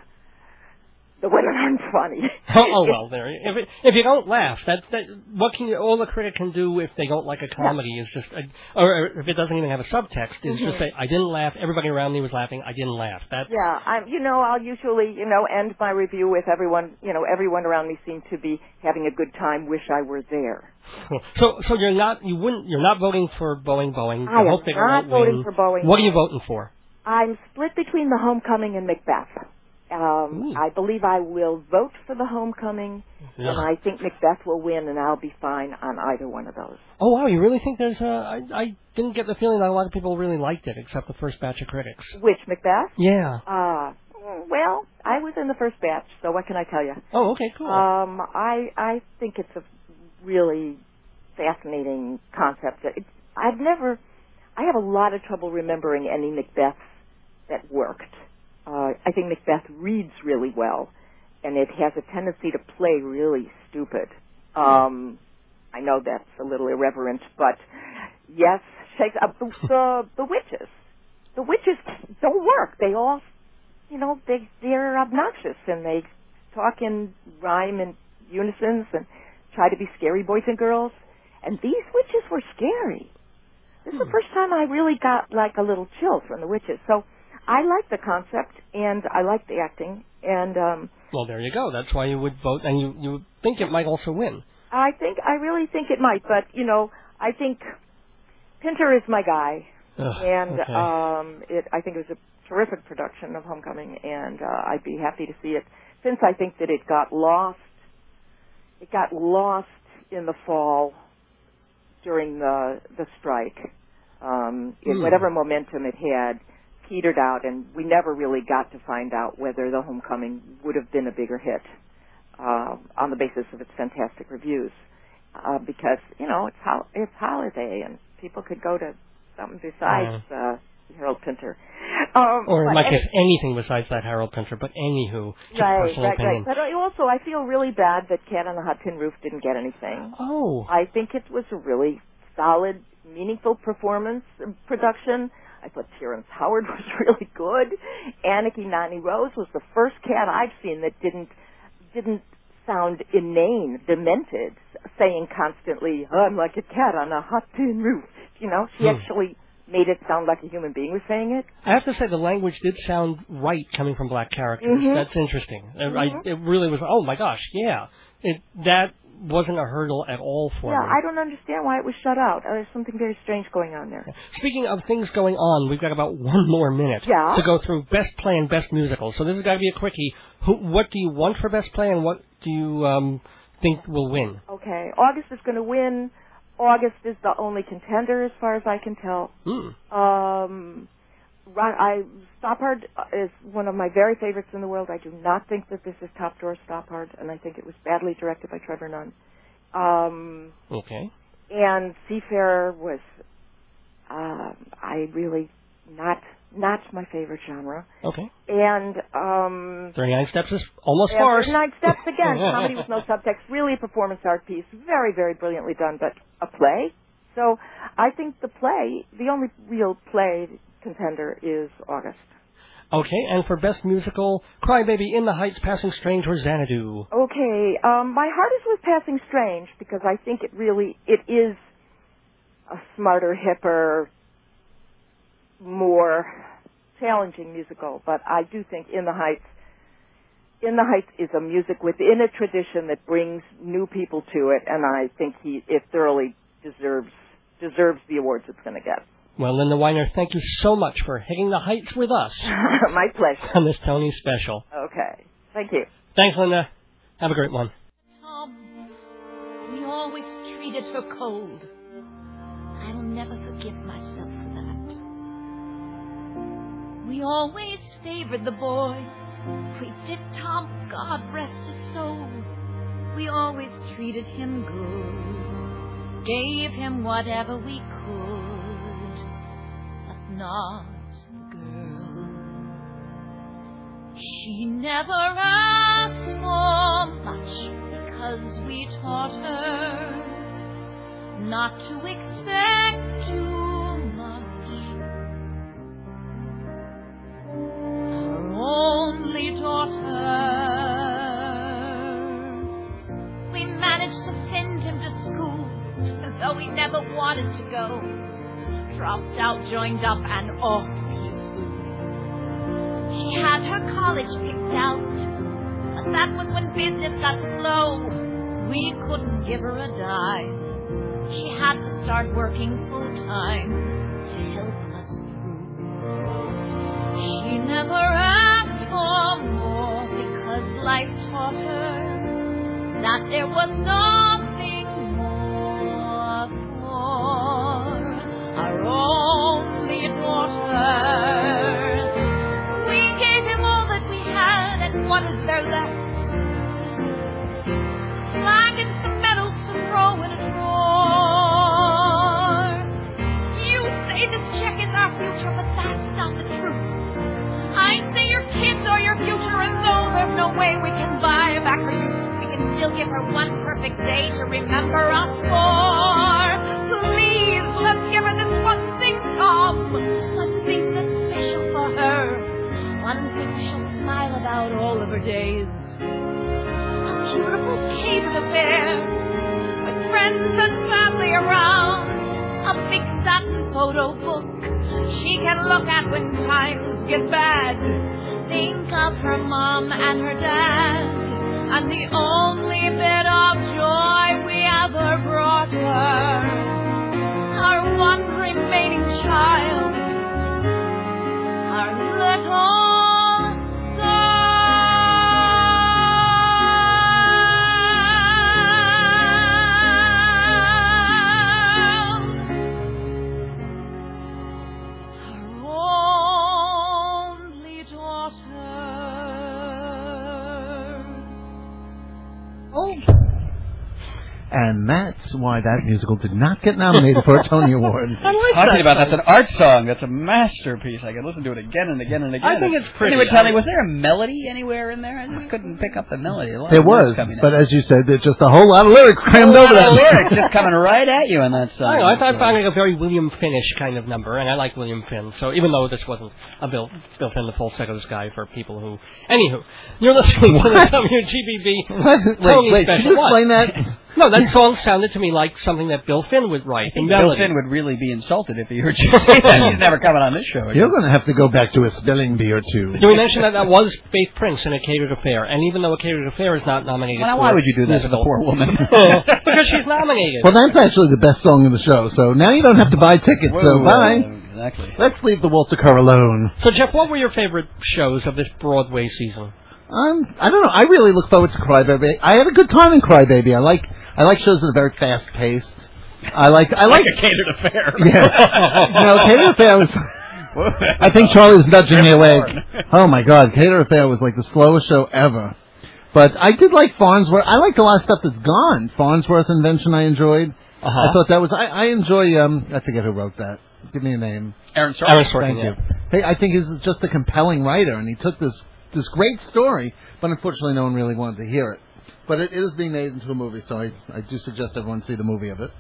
the women aren't funny. oh, oh well, there. If it, if you don't laugh, that's that. What can you? All the critic can do if they don't like a comedy yeah. is just, a, or if it doesn't even have a subtext, is mm-hmm. just say, "I didn't laugh. Everybody around me was laughing. I didn't laugh." That's yeah. I'm. You know, I'll usually, you know, end my review with everyone. You know, everyone around me seemed to be having a good time. Wish I were there. So, so you're not. You wouldn't. You're not voting for Boeing. Boeing. You I hope am they not won't voting win. for Boeing. What are you voting for? I'm split between The Homecoming and Macbeth. Um, I believe I will vote for The Homecoming, yeah. and I think Macbeth will win, and I'll be fine on either one of those. Oh, wow, you really think there's a... I, I didn't get the feeling that a lot of people really liked it, except the first batch of critics. Which, Macbeth? Yeah. Uh, well, I was in the first batch, so what can I tell you? Oh, okay, cool. Um, I, I think it's a really fascinating concept. It, I've never... I have a lot of trouble remembering any Macbeths that worked. Uh, I think Macbeth reads really well, and it has a tendency to play really stupid. Um, I know that's a little irreverent, but yes, Shakespeare, uh, the, the the witches, the witches don't work. They all, you know, they they're obnoxious, and they talk in rhyme and unisons and try to be scary boys and girls. And these witches were scary. This is the first time I really got like a little chill from the witches. So I like the concept, and I like the acting, and um, well, there you go. That's why you would vote, and you you would think it might also win. I think I really think it might, but you know, I think Pinter is my guy, Ugh, and okay. um, it I think it was a terrific production of Homecoming, and uh, I'd be happy to see it. Since I think that it got lost, it got lost in the fall during the the strike. Um, it, mm. Whatever momentum it had petered out, and we never really got to find out whether The Homecoming would have been a bigger hit uh, on the basis of its fantastic reviews, uh, because you know it's ho- it's holiday and people could go to something besides uh, Harold Pinter, um, or in my any- case, anything besides that Harold Pinter. But anywho, just right, personal right, opinion. right. But I also, I feel really bad that Cat on the Hot Tin Roof didn't get anything. Oh, I think it was a really solid, meaningful performance uh, production. I thought Terrence Howard was really good. Anarchy Nani Rose was the first cat I've seen that didn't didn't sound inane, demented, saying constantly, "I'm like a cat on a hot tin roof." You know, she hmm. actually made it sound like a human being was saying it. I have to say the language did sound right coming from black characters. Mm-hmm. That's interesting. Mm-hmm. I, it really was, oh my gosh, yeah. It, that wasn't a hurdle at all for yeah, me. I don't understand why it was shut out. Uh, there's something very strange going on there. Speaking of things going on, we've got about one more minute Yeah. to go through Best Play and Best Musical. So this has got to be a quickie. Who, what do you want for Best Play and what do you um, think will win? Okay, August is going to win. August is the only contender as far as I can tell. Mm. Um, I, Stoppard is one of my very favorites in the world. I do not think that this is top drawer Stoppard, and I think it was badly directed by Trevor Nunn. Um, okay. And Seafarer was, uh, I really not not my favorite genre. Okay. And um, thirty-nine Steps is almost yeah, farce. thirty-nine Steps again, comedy with no subtext, really a performance art piece, very very brilliantly done, but a play. So I think the play, the only real play contender is August. Okay, and for Best Musical, Crybaby, In the Heights, Passing Strange, or Xanadu? Okay, um, my heart is with Passing Strange because I think it really, it is a smarter, hipper, more challenging musical, but I do think In the Heights, In the Heights is a music within a tradition that brings new people to it, and I think he, it thoroughly deserves, deserves the awards it's going to get. Well, Linda Weiner, thank you so much for hitting the heights with us. My pleasure. On this Tony special. Okay. Thank you. Thanks, Linda. Have a great one. Tom, we always treated her cold. I'll never forgive myself for that. We always favored the boy. We did, Tom, God rest his soul. We always treated him good. Gave him whatever we could. Not the girl. She never asked for much because we taught her not to expect too much. Our only daughter. We managed to send him to school, though he never wanted to go. Dropped out, joined up, and off he flew. She had her college picked out, but that was when business got slow. We couldn't give her a dime. She had to start working full time to help us through. She never asked for more because life taught her that there was nothing more for our only daughter. We gave him all that we had, and what is there left? Flag and some medals to throw in a drawer. You say this check is our future, but that's not the truth. I say your kids are your future, and though there's no way we can buy back her youth, we can still give her one perfect day to remember us for. Please, just give her this one thing, Tom. One thing that's special for her. One thing she'll smile about all of her days. A beautiful catered affair with friends and family around. A big satin photo book she can look at when times get bad. Think of her mom and her dad, and the only bit of joy we ever brought her. Our one remaining child, our little And that's why that musical did not get nominated for a Tony Award. I like Talking about that's an art song. That's a masterpiece. I could listen to it again and again and again. I think it's pretty. Anyway, tell me, was there a melody anywhere in there? I just couldn't pick up the melody. A lot There of words was, coming but out. as you said, there's just a whole lot of lyrics crammed a over lot of that. lyrics just coming right at you in that song. I don't know, I thought I found it a very William Finnish kind of number, and I like William Finn. So even though this wasn't a Bill, Bill Finn, the falsetto guy for people who... Anywho, you're listening to the W G B B Wait, Tony wait, special. can you What? explain that? No, that song sounded to me like something that Bill Finn would write. I think the Bill melody. Finn would really be insulted if he heard you say that. He's never coming on this show again. You're going to have to go back to a spelling bee or two. Did we mention that that was Faith Prince in A Catered Affair? And even though A Catered Affair is not nominated Well, now for why would you do that to the musical. poor woman? Because she's nominated. Well, that's actually the best song in the show, so now you don't have to buy tickets, so Whoa, bye. Exactly. Let's leave the Walter Kerr alone. So, Jeff, what were your favorite shows of this Broadway season? Um, I don't know. I really look forward to Crybaby. I had a good time in Crybaby. I like I like shows that are very fast paced. I like I like, Like a catered affair. Yeah. You know, Cater Affair was. I think Charlie was nudging me awake. Oh my God, Cater Affair was like the slowest show ever. But I did like Farnsworth. I liked a lot of stuff that's gone. Farnsworth Invention I enjoyed. Uh-huh. I thought that was. I, I enjoy. Um, I forget who wrote that. Give me a name. Aaron Sorkin. Aaron Sorkin, Thank yeah. you. Hey, I think he's just a compelling writer, and he took this this great story, but unfortunately, no one really wanted to hear it. But it is being made into a movie, so I I do suggest everyone see the movie of it.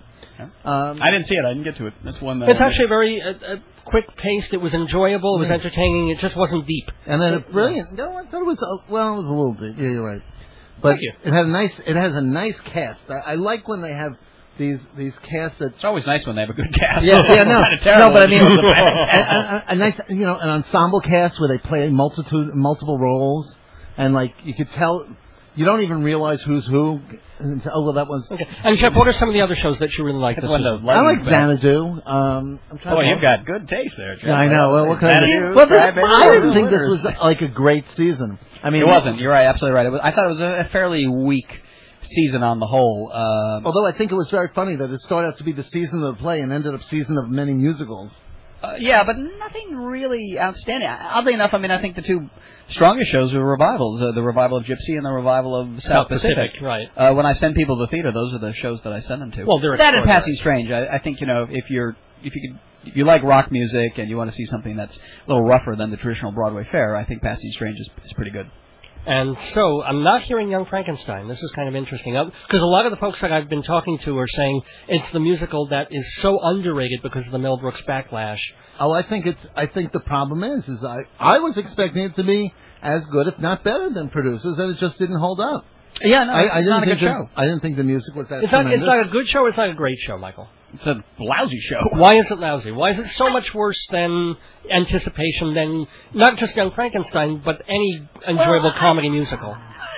Um, I didn't see it. I didn't get to it. That's one. That It's actually very uh, uh, quick-paced. It was enjoyable. It was Yeah. entertaining. It just wasn't deep. And then a brilliant. No, I thought it was. Uh, well, it was a little deep. Yeah, you're right. But Thank you. it had a nice. It has a nice cast. I, I like when they have these these casts that. It's always nice when they have a good cast. Yeah, yeah, no, Kind of terrible no, but I mean, when it's a, bad. a, a nice, you know, an ensemble cast where they play multitude, multiple roles, and like you could tell, you don't even realize who's who. And oh well, that was. Okay. And Jeff, what are some of the other shows that you really like? That's This one of season? the I like legends, Xanadu. Um, I'm trying Boy, to you've got good taste there, Jeff. Yeah, I know. Well, what kind Xanadu, of? Well, this, Crybaby, I didn't think this Winners. was like a great season. I mean, It wasn't. You're right. Absolutely right. It was, I thought it was a, a fairly weak season on the whole. Uh, Although I think it was very funny that it started out to be the season of the play and ended up season of many musicals. Uh, yeah, but nothing really outstanding. Oddly enough, I mean, I think the two strongest shows were revivals: uh, the revival of Gypsy and the revival of South, South Pacific. Pacific, right. Uh, when I send people to the theater, those are the shows that I send them to. Well, they're that and extraordinary. Passing Strange. I, I think you know if you're if you could. If you like rock music and you want to see something that's a little rougher than the traditional Broadway fare, I think Passing Strange is, is pretty good. And so, I'm not hearing Young Frankenstein. This is kind of interesting. Because a lot of the folks that I've been talking to are saying it's the musical that is so underrated because of the Mel Brooks backlash. Oh, I think it's. I think the problem is, is I I was expecting it to be as good, if not better, than Producers, and it just didn't hold up. Yeah, no, I, it's I didn't not a think good the, show. I didn't think the music was that It's not, tremendous. it's not a good show, it's not a great show, Michael. It's a lousy show. Why is it lousy? Why is it so much worse than Anticipation, than not just Young Frankenstein, but any enjoyable Well, I- comedy musical?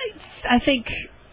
I think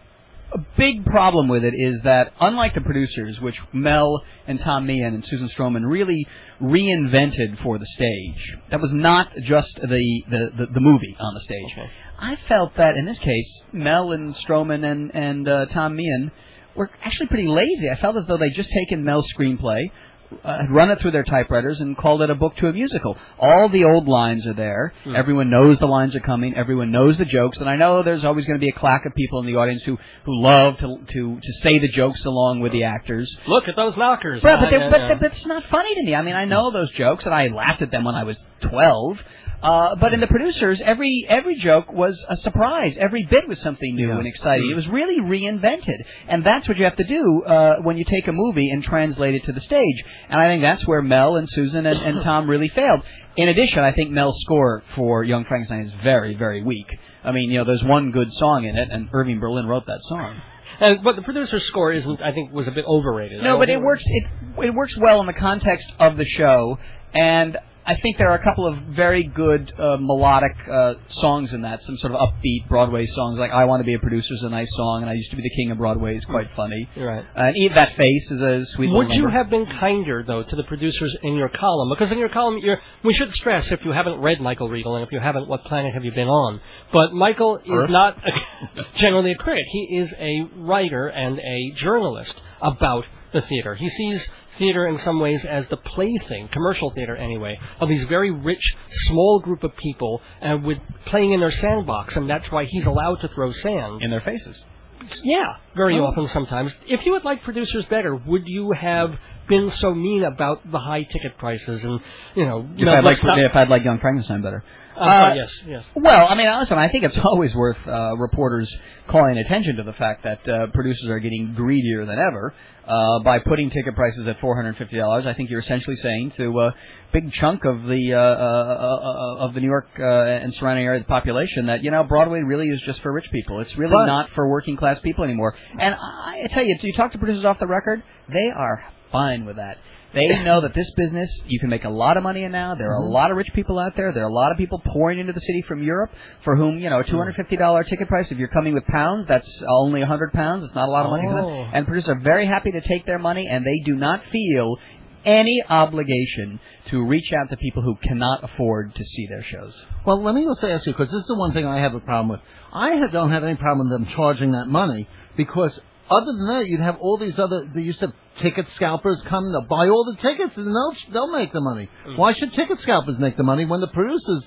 a big problem with it is that, unlike the Producers, which Mel and Tom Meehan and Susan Stroman really reinvented for the stage, that was not just the, the, the, the movie on the stage. Okay. I felt that, in this case, Mel and Stroman and, and uh, Tom Meehan were actually pretty lazy. I felt as though they'd just taken Mel's screenplay, uh, had run it through their typewriters, and called it a book to a musical. All the old lines are there. Hmm. Everyone knows the lines are coming. Everyone knows the jokes. And I know there's always going to be a claque of people in the audience who, who love to, to to say the jokes along with the actors. Look at those knockers. But, but, Uh, they're- but, uh, but it's not funny to me. I mean, I know those jokes, and I laughed at them when I was twelve. Uh, but in the Producers, every every joke was a surprise. Every bit was something new Yeah. and exciting. It was really reinvented. And that's what you have to do uh, when you take a movie and translate it to the stage. And I think that's where Mel and Susan and, and Tom really failed. In addition, I think Mel's score for Young Frankenstein is very, very weak. I mean, you know, there's one good song in it, and Irving Berlin wrote that song. Uh, but the producer's score isn't, I think, was a bit overrated. I No, don't but it think- works. It it works well in the context of the show, and I think there are a couple of very good uh, melodic uh, songs in that. Some sort of upbeat Broadway songs, like "I Want to Be a Producer" is a nice song, and "I Used to Be the King of Broadway" is quite funny. You're right. Uh, and "Eat That Face" is a sweet Would little you number. have been kinder, though, to the producers in your column? Because in your column, you're, we should stress, if you haven't read Michael Riegel, and if you haven't, what planet have you been on? But Michael is Earth? not generally a critic. He is a writer and a journalist about the theater. He sees theater in some ways as the plaything, commercial theater anyway, of these very rich, small group of people uh, with playing in their sandbox, and that's why he's allowed to throw sand. in their faces. Yeah, very Oh. often sometimes. If you had liked producers better, would you have been so mean about the high ticket prices and, you know... If I'd like, if I'd like Young Frankenstein better. Uh, uh, yes, yes. Well, I mean, listen, I think it's always worth uh, reporters calling attention to the fact that uh, producers are getting greedier than ever uh, by putting ticket prices at four hundred fifty dollars. I think you're essentially saying to a big chunk of the uh, uh, of the New York uh, and surrounding area population that, you know, Broadway really is just for rich people. It's really but, not for working class people anymore. And I, I tell you, do you talk to producers off the record? They are fine with that. They know that this business, you can make a lot of money in now. There are mm-hmm. a lot of rich people out there. There are a lot of people pouring into the city from Europe for whom, you know, a two hundred fifty dollars ticket price, if you're coming with pounds, that's only one hundred pounds. It's not a lot of money oh. for them. And producers are very happy to take their money, and they do not feel any obligation to reach out to people who cannot afford to see their shows. Well, let me also ask you, because this is the one thing I have a problem with. I have, don't have any problem with them charging that money, because other than that, you'd have all these other, they used to have ticket scalpers come, they'll buy all the tickets, and they'll they'll make the money. Mm. Why should ticket scalpers make the money when the producers,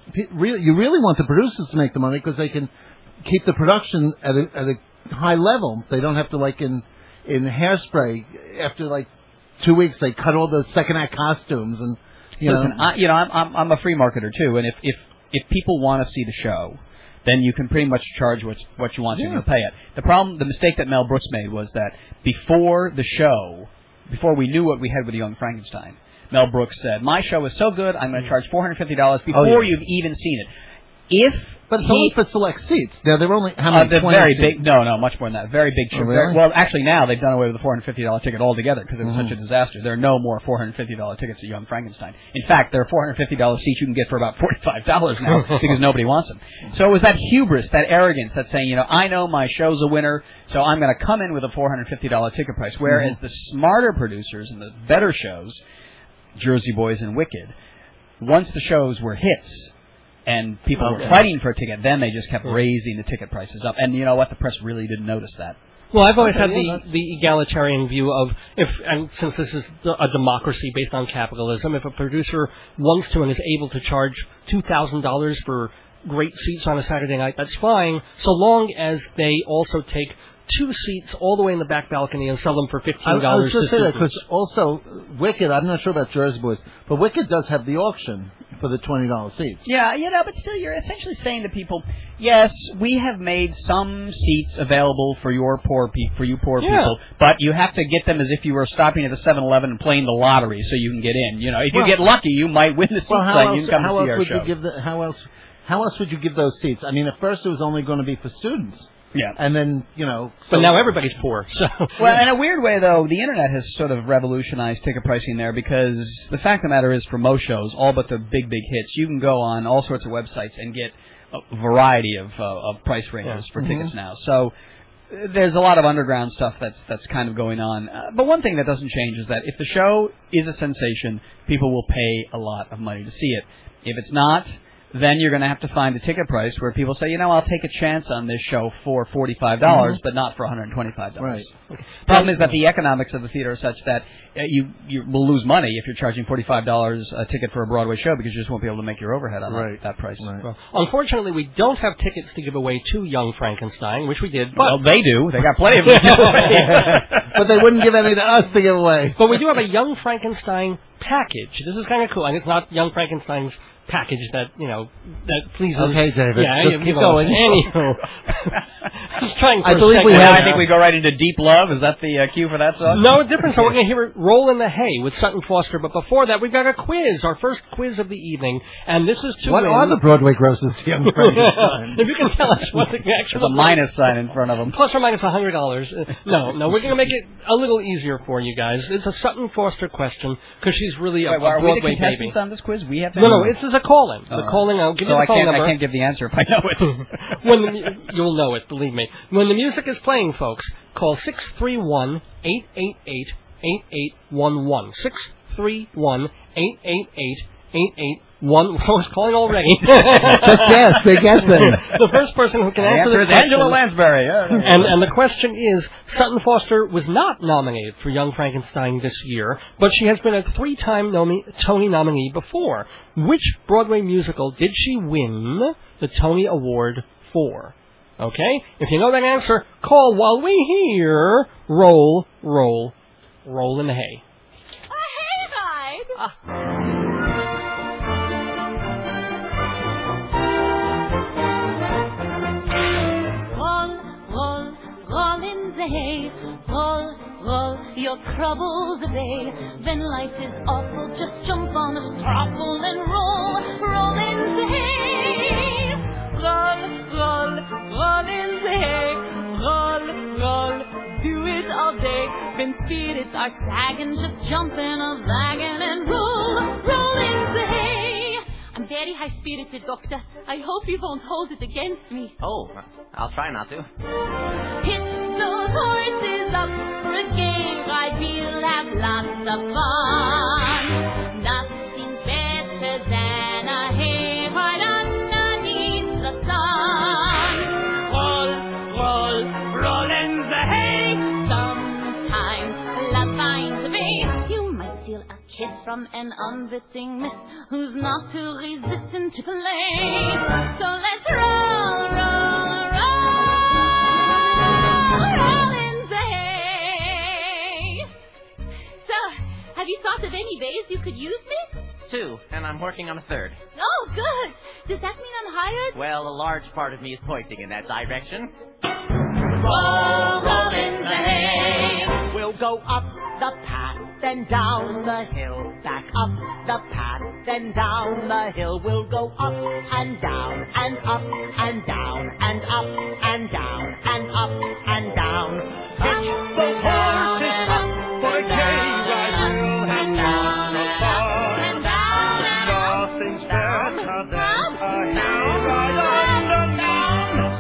you really want the producers to make the money because they can keep the production at a, at a high level. They don't have to, like in, in Hairspray, after like two weeks, they cut all the second act costumes. And you Listen, know, I, you know I'm, I'm, I'm a free marketer too, and if, if, if people want to see the show, then you can pretty much charge what what you want to yeah. and you'll pay it. The problem, the mistake that Mel Brooks made was that before the show, before we knew what we had with Young Frankenstein, Mel Brooks said, my show is so good, I'm going to charge four hundred fifty dollars before oh, yeah. you've even seen it. If But it's he, only for select seats. Now, they're only, how uh, many? they're twenty very seats? big. No, no, much more than that. Very big. Oh, very, really? well, actually, now they've done away with the four hundred fifty dollars ticket altogether because it was mm-hmm. such a disaster. There are no more four hundred fifty dollars tickets at Young Frankenstein. In fact, there are four hundred fifty dollars seats you can get for about forty-five dollars now because nobody wants them. So it was that hubris, that arrogance, that saying, you know, I know my show's a winner, so I'm going to come in with a four hundred fifty dollars ticket price. Whereas mm-hmm. the smarter producers and the better shows, Jersey Boys and Wicked, once the shows were hits, and people okay. were fighting for a ticket, then they just kept raising the ticket prices up. And you know what? The press really didn't notice that. Well, I've always okay, had yeah, the, the egalitarian view of, if, and since this is a democracy based on capitalism, if a producer wants to and is able to charge two thousand dollars for great seats on a Saturday night, that's fine, so long as they also take two seats all the way in the back balcony and sell them for fifteen dollars. I, I was just to say that because also Wicked, I'm not sure about Jersey Boys, but Wicked does have the auction for the twenty dollars seats. Yeah, you know, but still, you're essentially saying to people, yes, we have made some seats available for your poor pe- for you poor yeah. people, but you have to get them as if you were stopping at the seven eleven and playing the lottery so you can get in. You know, if well, you get lucky, you might win the seats well, how and else, you can come how to see else our would show. You give the, how else? How else would you give those seats? I mean, at first it was only going to be for students. Yeah. And then, you know... So but now everybody's poor, so... Well, in a weird way, though, the Internet has sort of revolutionized ticket pricing there because the fact of the matter is, for most shows, all but the big, big hits, you can go on all sorts of websites and get a variety of, uh, of price ranges yeah. for mm-hmm. tickets now. So there's a lot of underground stuff that's that's kind of going on. Uh, but one thing that doesn't change is that if the show is a sensation, people will pay a lot of money to see it. If it's not... then you're going to have to find a ticket price where people say, you know, I'll take a chance on this show for forty-five dollars, mm-hmm. but not for one hundred twenty-five dollars. Right. Okay. Problem is that the economics of the theater are such that uh, you you will lose money if you're charging forty-five dollars a ticket for a Broadway show because you just won't be able to make your overhead on right. that, that price. Right. Well, unfortunately, we don't have tickets to give away to Young Frankenstein, which we did. But well, they do. They got plenty of them to give away. But they wouldn't give any to us to give away. But we do have a Young Frankenstein package. This is kind of cool, and it's not Young Frankenstein's package that, you know, that pleases... Okay, David. Yeah, Just you, keep you know, going. Anywho. Just trying for I a believe second. we Well, have- I think we go right into Deep Love. Is that the uh, cue for that song? No, it's different. So we're going to hear it Roll in the Hay with Sutton Foster. But before that, we've got a quiz, our first quiz of the evening. And this is to What win... are the Broadway grosses to Young Frankenstein? If you can tell us what the actual... There's a minus sign in front of them. Plus or minus one hundred dollars. Uh, no, no, we're going to make it a little easier for you guys. It's a Sutton Foster question because she's really a, Wait, well, a are we the Broadway contestants baby. on this quiz? We have to No, no, this is a call-in. Oh. The call-in, I'll give so you the I phone can't, number. I can't give the answer if I know it. when the, mu- you'll know it, believe me. When the music is playing, folks, call six three one, eight eight eight, eight eight one one. six three one, eight eight eight, eight eight one one. I was calling already. Just guess. They guess them. The first person who can The answer answer the is question... Angela Lansbury. Yeah. And, and the question is, Sutton Foster was not nominated for Young Frankenstein this year, but she has been a three-time nomi- Tony nominee before. Which Broadway musical did she win the Tony Award for? Okay? If you know that answer, call while we hear Roll, Roll, Roll in the Hay. Roll, roll, roll in the hay. Roll, roll your troubles away. When life is awful, just jump on a straw pull and roll, roll in the hay. Roll, roll, roll in the hay. Roll, roll, do it all day. When spirits are sagging, just jump in a wagon and roll, roll in the hay. I'm very high-spirited, Doctor. I hope you won't hold it against me. Oh, I'll try not to. Hitch those horses up for a gay ride. We'll have lots of fun. Nothing better than a hay ride underneath the sun. Roll, roll, roll in the hay. Sometimes love finds a way. You might steal a kiss from an unwitting miss who's not too resistant to play. So let's roll, roll, roll, roll in the hay. So, have you thought of any ways you could use me? Two, and I'm working on a third. Oh, good. Does that mean I'm hired? Well, a large part of me is pointing in that direction. Roll, roll in the hay. We'll go up the path, then down the hill, back up the path, then down the hill. We'll go up and down and up and down and up and down and up and down. Hitch the horses up for a gay ride. We'll head down the far and down. Nothing's better than a hay ride underneath the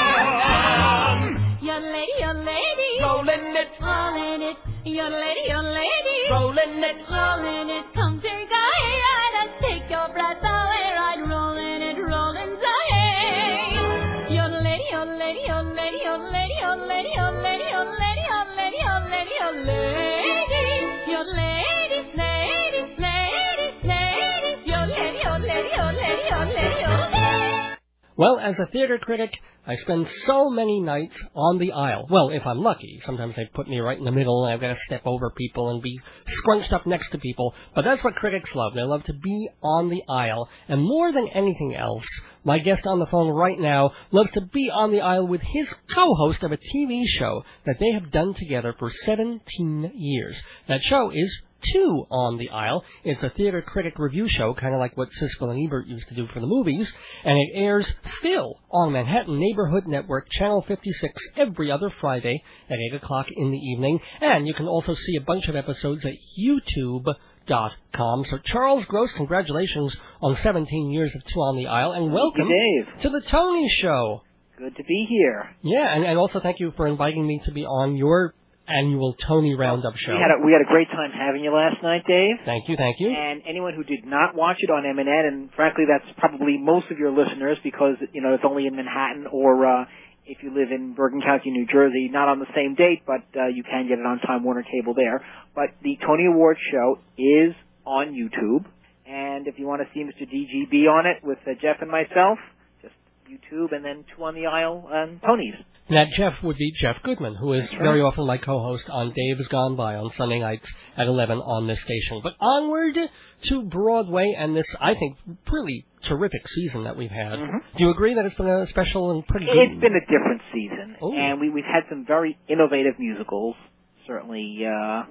sun. Young lady, young lady, Rolling it, rolling it. Young lady, young lady, rolling it, rolling it. Come take a hay ride and take your breath away. Right, rolling it, rolling the hay. Young lady, young lady, young lady, young lady, young lady, young lady, young lady, young lady, young lady, young lady, young lady, lady, lady, lady, young lady, young lady, young lady, young lady, young lady. Well, as a theater critic, I spend so many nights on the aisle. Well, if I'm lucky. Sometimes they put me right in the middle and I've got to step over people and be scrunched up next to people. But that's what critics love. They love to be on the aisle. And more than anything else, my guest on the phone right now loves to be on the aisle with his co-host of a T V show that they have done together for seventeen years. That show is Two on the Aisle. It's a theater critic review show, kind of like what Siskel and Ebert used to do for the movies, and it airs still on Manhattan Neighborhood Network, Channel fifty-six, every other Friday at eight o'clock in the evening, and you can also see a bunch of episodes at YouTube dot com. So, Charles Gross, congratulations on seventeen years of Two on the Aisle, and welcome you, Dave. to the Tony Show. Good to be here. Yeah, and, and also thank you for inviting me to be on your annual Tony Roundup show. We had a, we had a great time having you last night, Dave. Thank you, thank you. And anyone who did not watch it on M N N, and frankly, that's probably most of your listeners because, you know, it's only in Manhattan or uh, if you live in Bergen County, New Jersey, not on the same date, but uh, you can get it on Time Warner Cable there. But the Tony Awards show is on YouTube, and if you want to see Mister D G B on it with uh, Jeff and myself, just YouTube and then Two on the Aisle and Tony's. That Jeff would be Jeff Goodman, who is very often my co-host on Dave's Gone By on Sunday nights at eleven on this station. But onward to Broadway and this, I think, really terrific season that we've had. Mm-hmm. Do you agree that it's been a special and pretty good? It's been a different season. Ooh. And we, we've had some very innovative musicals, certainly uh,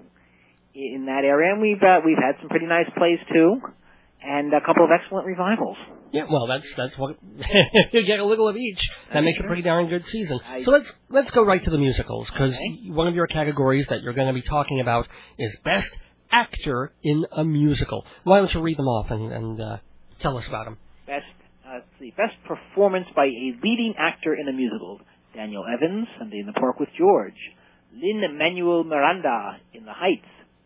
in that area. And we've, uh, we've had some pretty nice plays, too, and a couple of excellent revivals. Yeah, well, that's that's what you get a little of each. That That's makes true. a pretty darn good season. I, so let's let's go right to the musicals because okay. one of your categories that you're going to be talking about is Best Actor in a Musical. Why don't you read them off and, and uh, tell us about them? Best, uh, let's see, best performance by a leading actor in a musical: Daniel Evans, Sunday in the Park with George; Lin-Manuel Miranda in The Heights;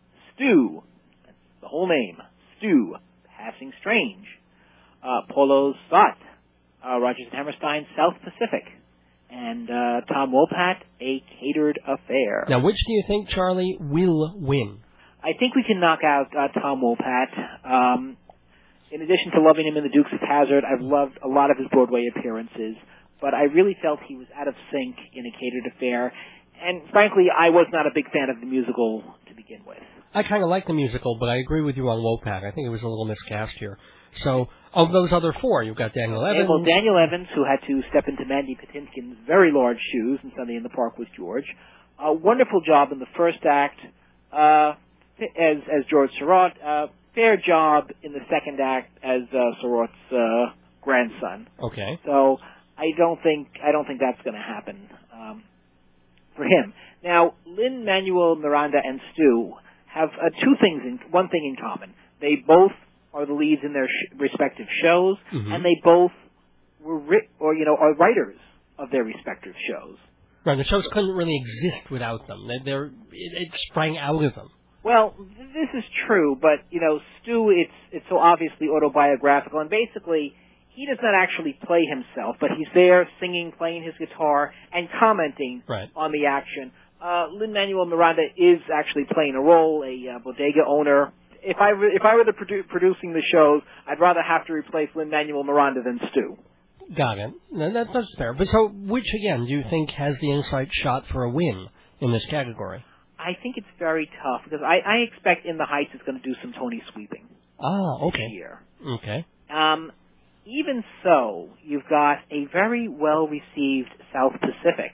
Stu, that's the whole name, Stu, Passing Strange; uh, Polo Sot, uh, Rodgers and Hammerstein, South Pacific; and uh, Tom Wopat, A Catered Affair. Now, which do you think, Charlie, will win? I think we can knock out uh, Tom Wopat. Um, in addition to loving him in The Dukes of Hazzard, I've loved a lot of his Broadway appearances, but I really felt he was out of sync in A Catered Affair. And frankly, I was not a big fan of the musical to begin with. I kind of like the musical, but I agree with you on Wopat. I think it was a little miscast here. So, of those other four, you've got Daniel Evans. Well, Daniel Evans, who had to step into Mandy Patinkin's very large shoes in Sunday in the Park with George. A wonderful job in the first act uh, as as George Surratt. Uh, fair job in the second act as uh, Surratt's uh, grandson. Okay. So I don't think I don't think that's going to happen um, for him. Now, Lin-Manuel Miranda and Stu have uh, two things, in, one thing in common. They both are the leads in their sh- respective shows, mm-hmm. and they both were ri- or you know are writers of their respective shows. Right, the shows couldn't really exist without them. They're, they're it, it sprang out of them. Well, this is true, but you know, Stu, it's it's so obviously autobiographical, and basically he does not actually play himself, but he's there singing, playing his guitar, and commenting right. on the action. Uh, Lin-Manuel Miranda is actually playing a role, a uh, bodega owner. If I re- if I were the produ- producing the shows, I'd rather have to replace Lin-Manuel Miranda than Stu. Got it. No, that, that's fair. But so, which again do you think has the inside shot for a win in this category? I think it's very tough because I, I expect In the Heights is going to do some Tony sweeping. Ah, okay. This year. Okay. Um, even so, you've got a very well received South Pacific,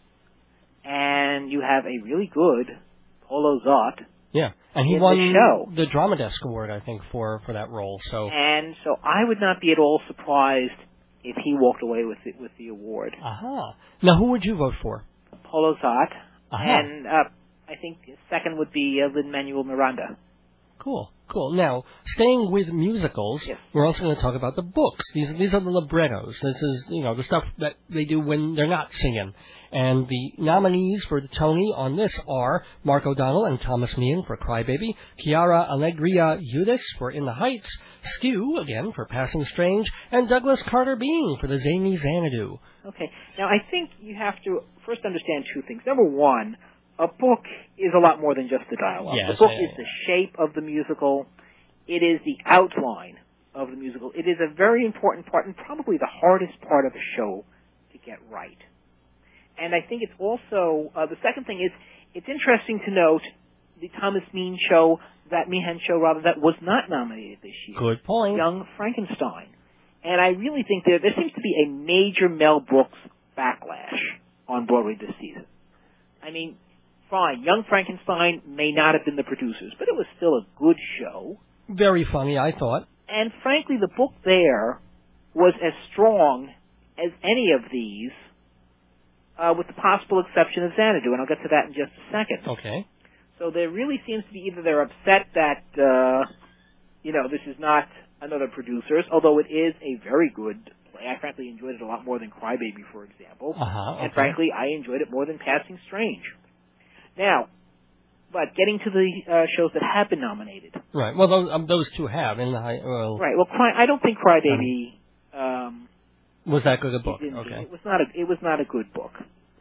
and you have a really good Polo Zott. Yeah, and he in won the, show. the Drama Desk Award, I think, for, for that role. So, and so I would not be at all surprised if he walked away with it with the award. Aha. Now, who would you vote for? Polo Zott, Aha. and uh, I think second would be uh, Lin-Manuel Miranda. Cool, cool. Now, staying with musicals, yes. we're also going to talk about the books. These these are the librettos. This is, you know, the stuff that they do when they're not singing. And the nominees for the Tony on this are Mark O'Donnell and Thomas Meehan for Crybaby, Chiara Allegria Udis for In the Heights, Stu, again, for Passing Strange, and Douglas Carter Bean for The Zany Xanadu. Okay. Now, I think you have to first understand two things. Number one, a book is a lot more than just the dialogue. Yes, the book I, is the shape of the musical. It is the outline of the musical. It is a very important part and probably the hardest part of a show to get right. And I think it's also, uh, the second thing is, it's interesting to note the Thomas Meehan show, that Meehan show rather, that was not nominated this year. Good point. Young Frankenstein. And I really think there, there seems to be a major Mel Brooks backlash on Broadway this season. I mean, fine, Young Frankenstein may not have been the producers, but it was still a good show. Very funny, I thought. And frankly, the book there was as strong as any of these, uh, with the possible exception of Xanadu, and I'll get to that in just a second. Okay. So there really seems to be either they're upset that, uh, you know, this is not another producer's, although it is a very good play. I frankly enjoyed it a lot more than Crybaby, for example. Uh-huh, okay. And frankly, I enjoyed it more than Passing Strange. Now, but getting to the uh, shows that have been nominated. Right. Well, those, um, those two have. In the high, well, right. Well, Cry, I don't think Crybaby um, was that good a book. It Okay. It was not a. It was not a good book.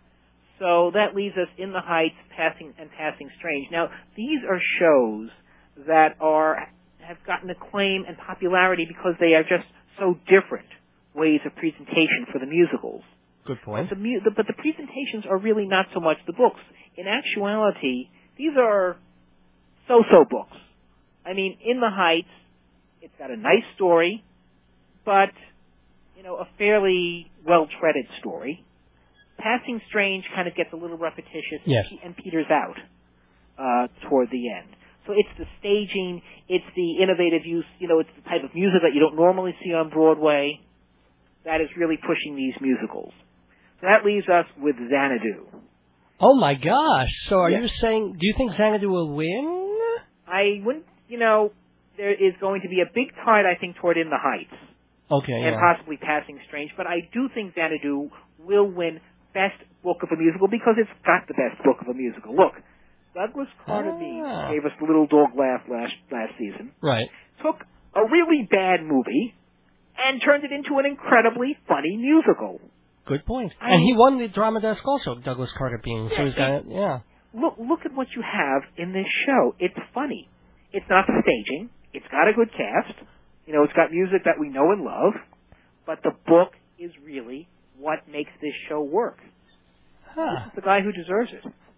So that leaves us In the Heights, Passing and Passing Strange. Now, these are shows that are have gotten acclaim and popularity because they are just so different ways of presentation for the musicals. Good point. But the, mu- the, but the presentations are really not so much the books. In actuality, these are so-so books. I mean, In the Heights, it's got a nice story, but, you know, a fairly well-treaded story. Passing Strange kind of gets a little repetitious yes. and peters out uh, toward the end. So it's the staging, it's the innovative use, you know, it's the type of music that you don't normally see on Broadway that is really pushing these musicals. So that leaves us with Xanadu. Oh, my gosh. So are yes. you saying, do you think Xanadu will win? I wouldn't, you know, there is going to be a big tide, I think, toward In the Heights. Okay, And yeah. possibly Passing Strange, but I do think Xanadu will win Best Book of a Musical because it's got the best book of a musical. Look, Douglas Carter Bean Ah. gave us the little dog laugh last, last season. Right. Took a really bad movie and turned it into an incredibly funny musical. Good point. I and he mean, won the Drama Desk also, Douglas Carter Bean. So Yeah, he's got it, yeah. Look, look at what you have in this show. It's funny. It's not the staging. It's got a good cast. You know, it's got music that we know and love. But the book is really what makes this show work. Huh. This is the guy who deserves it.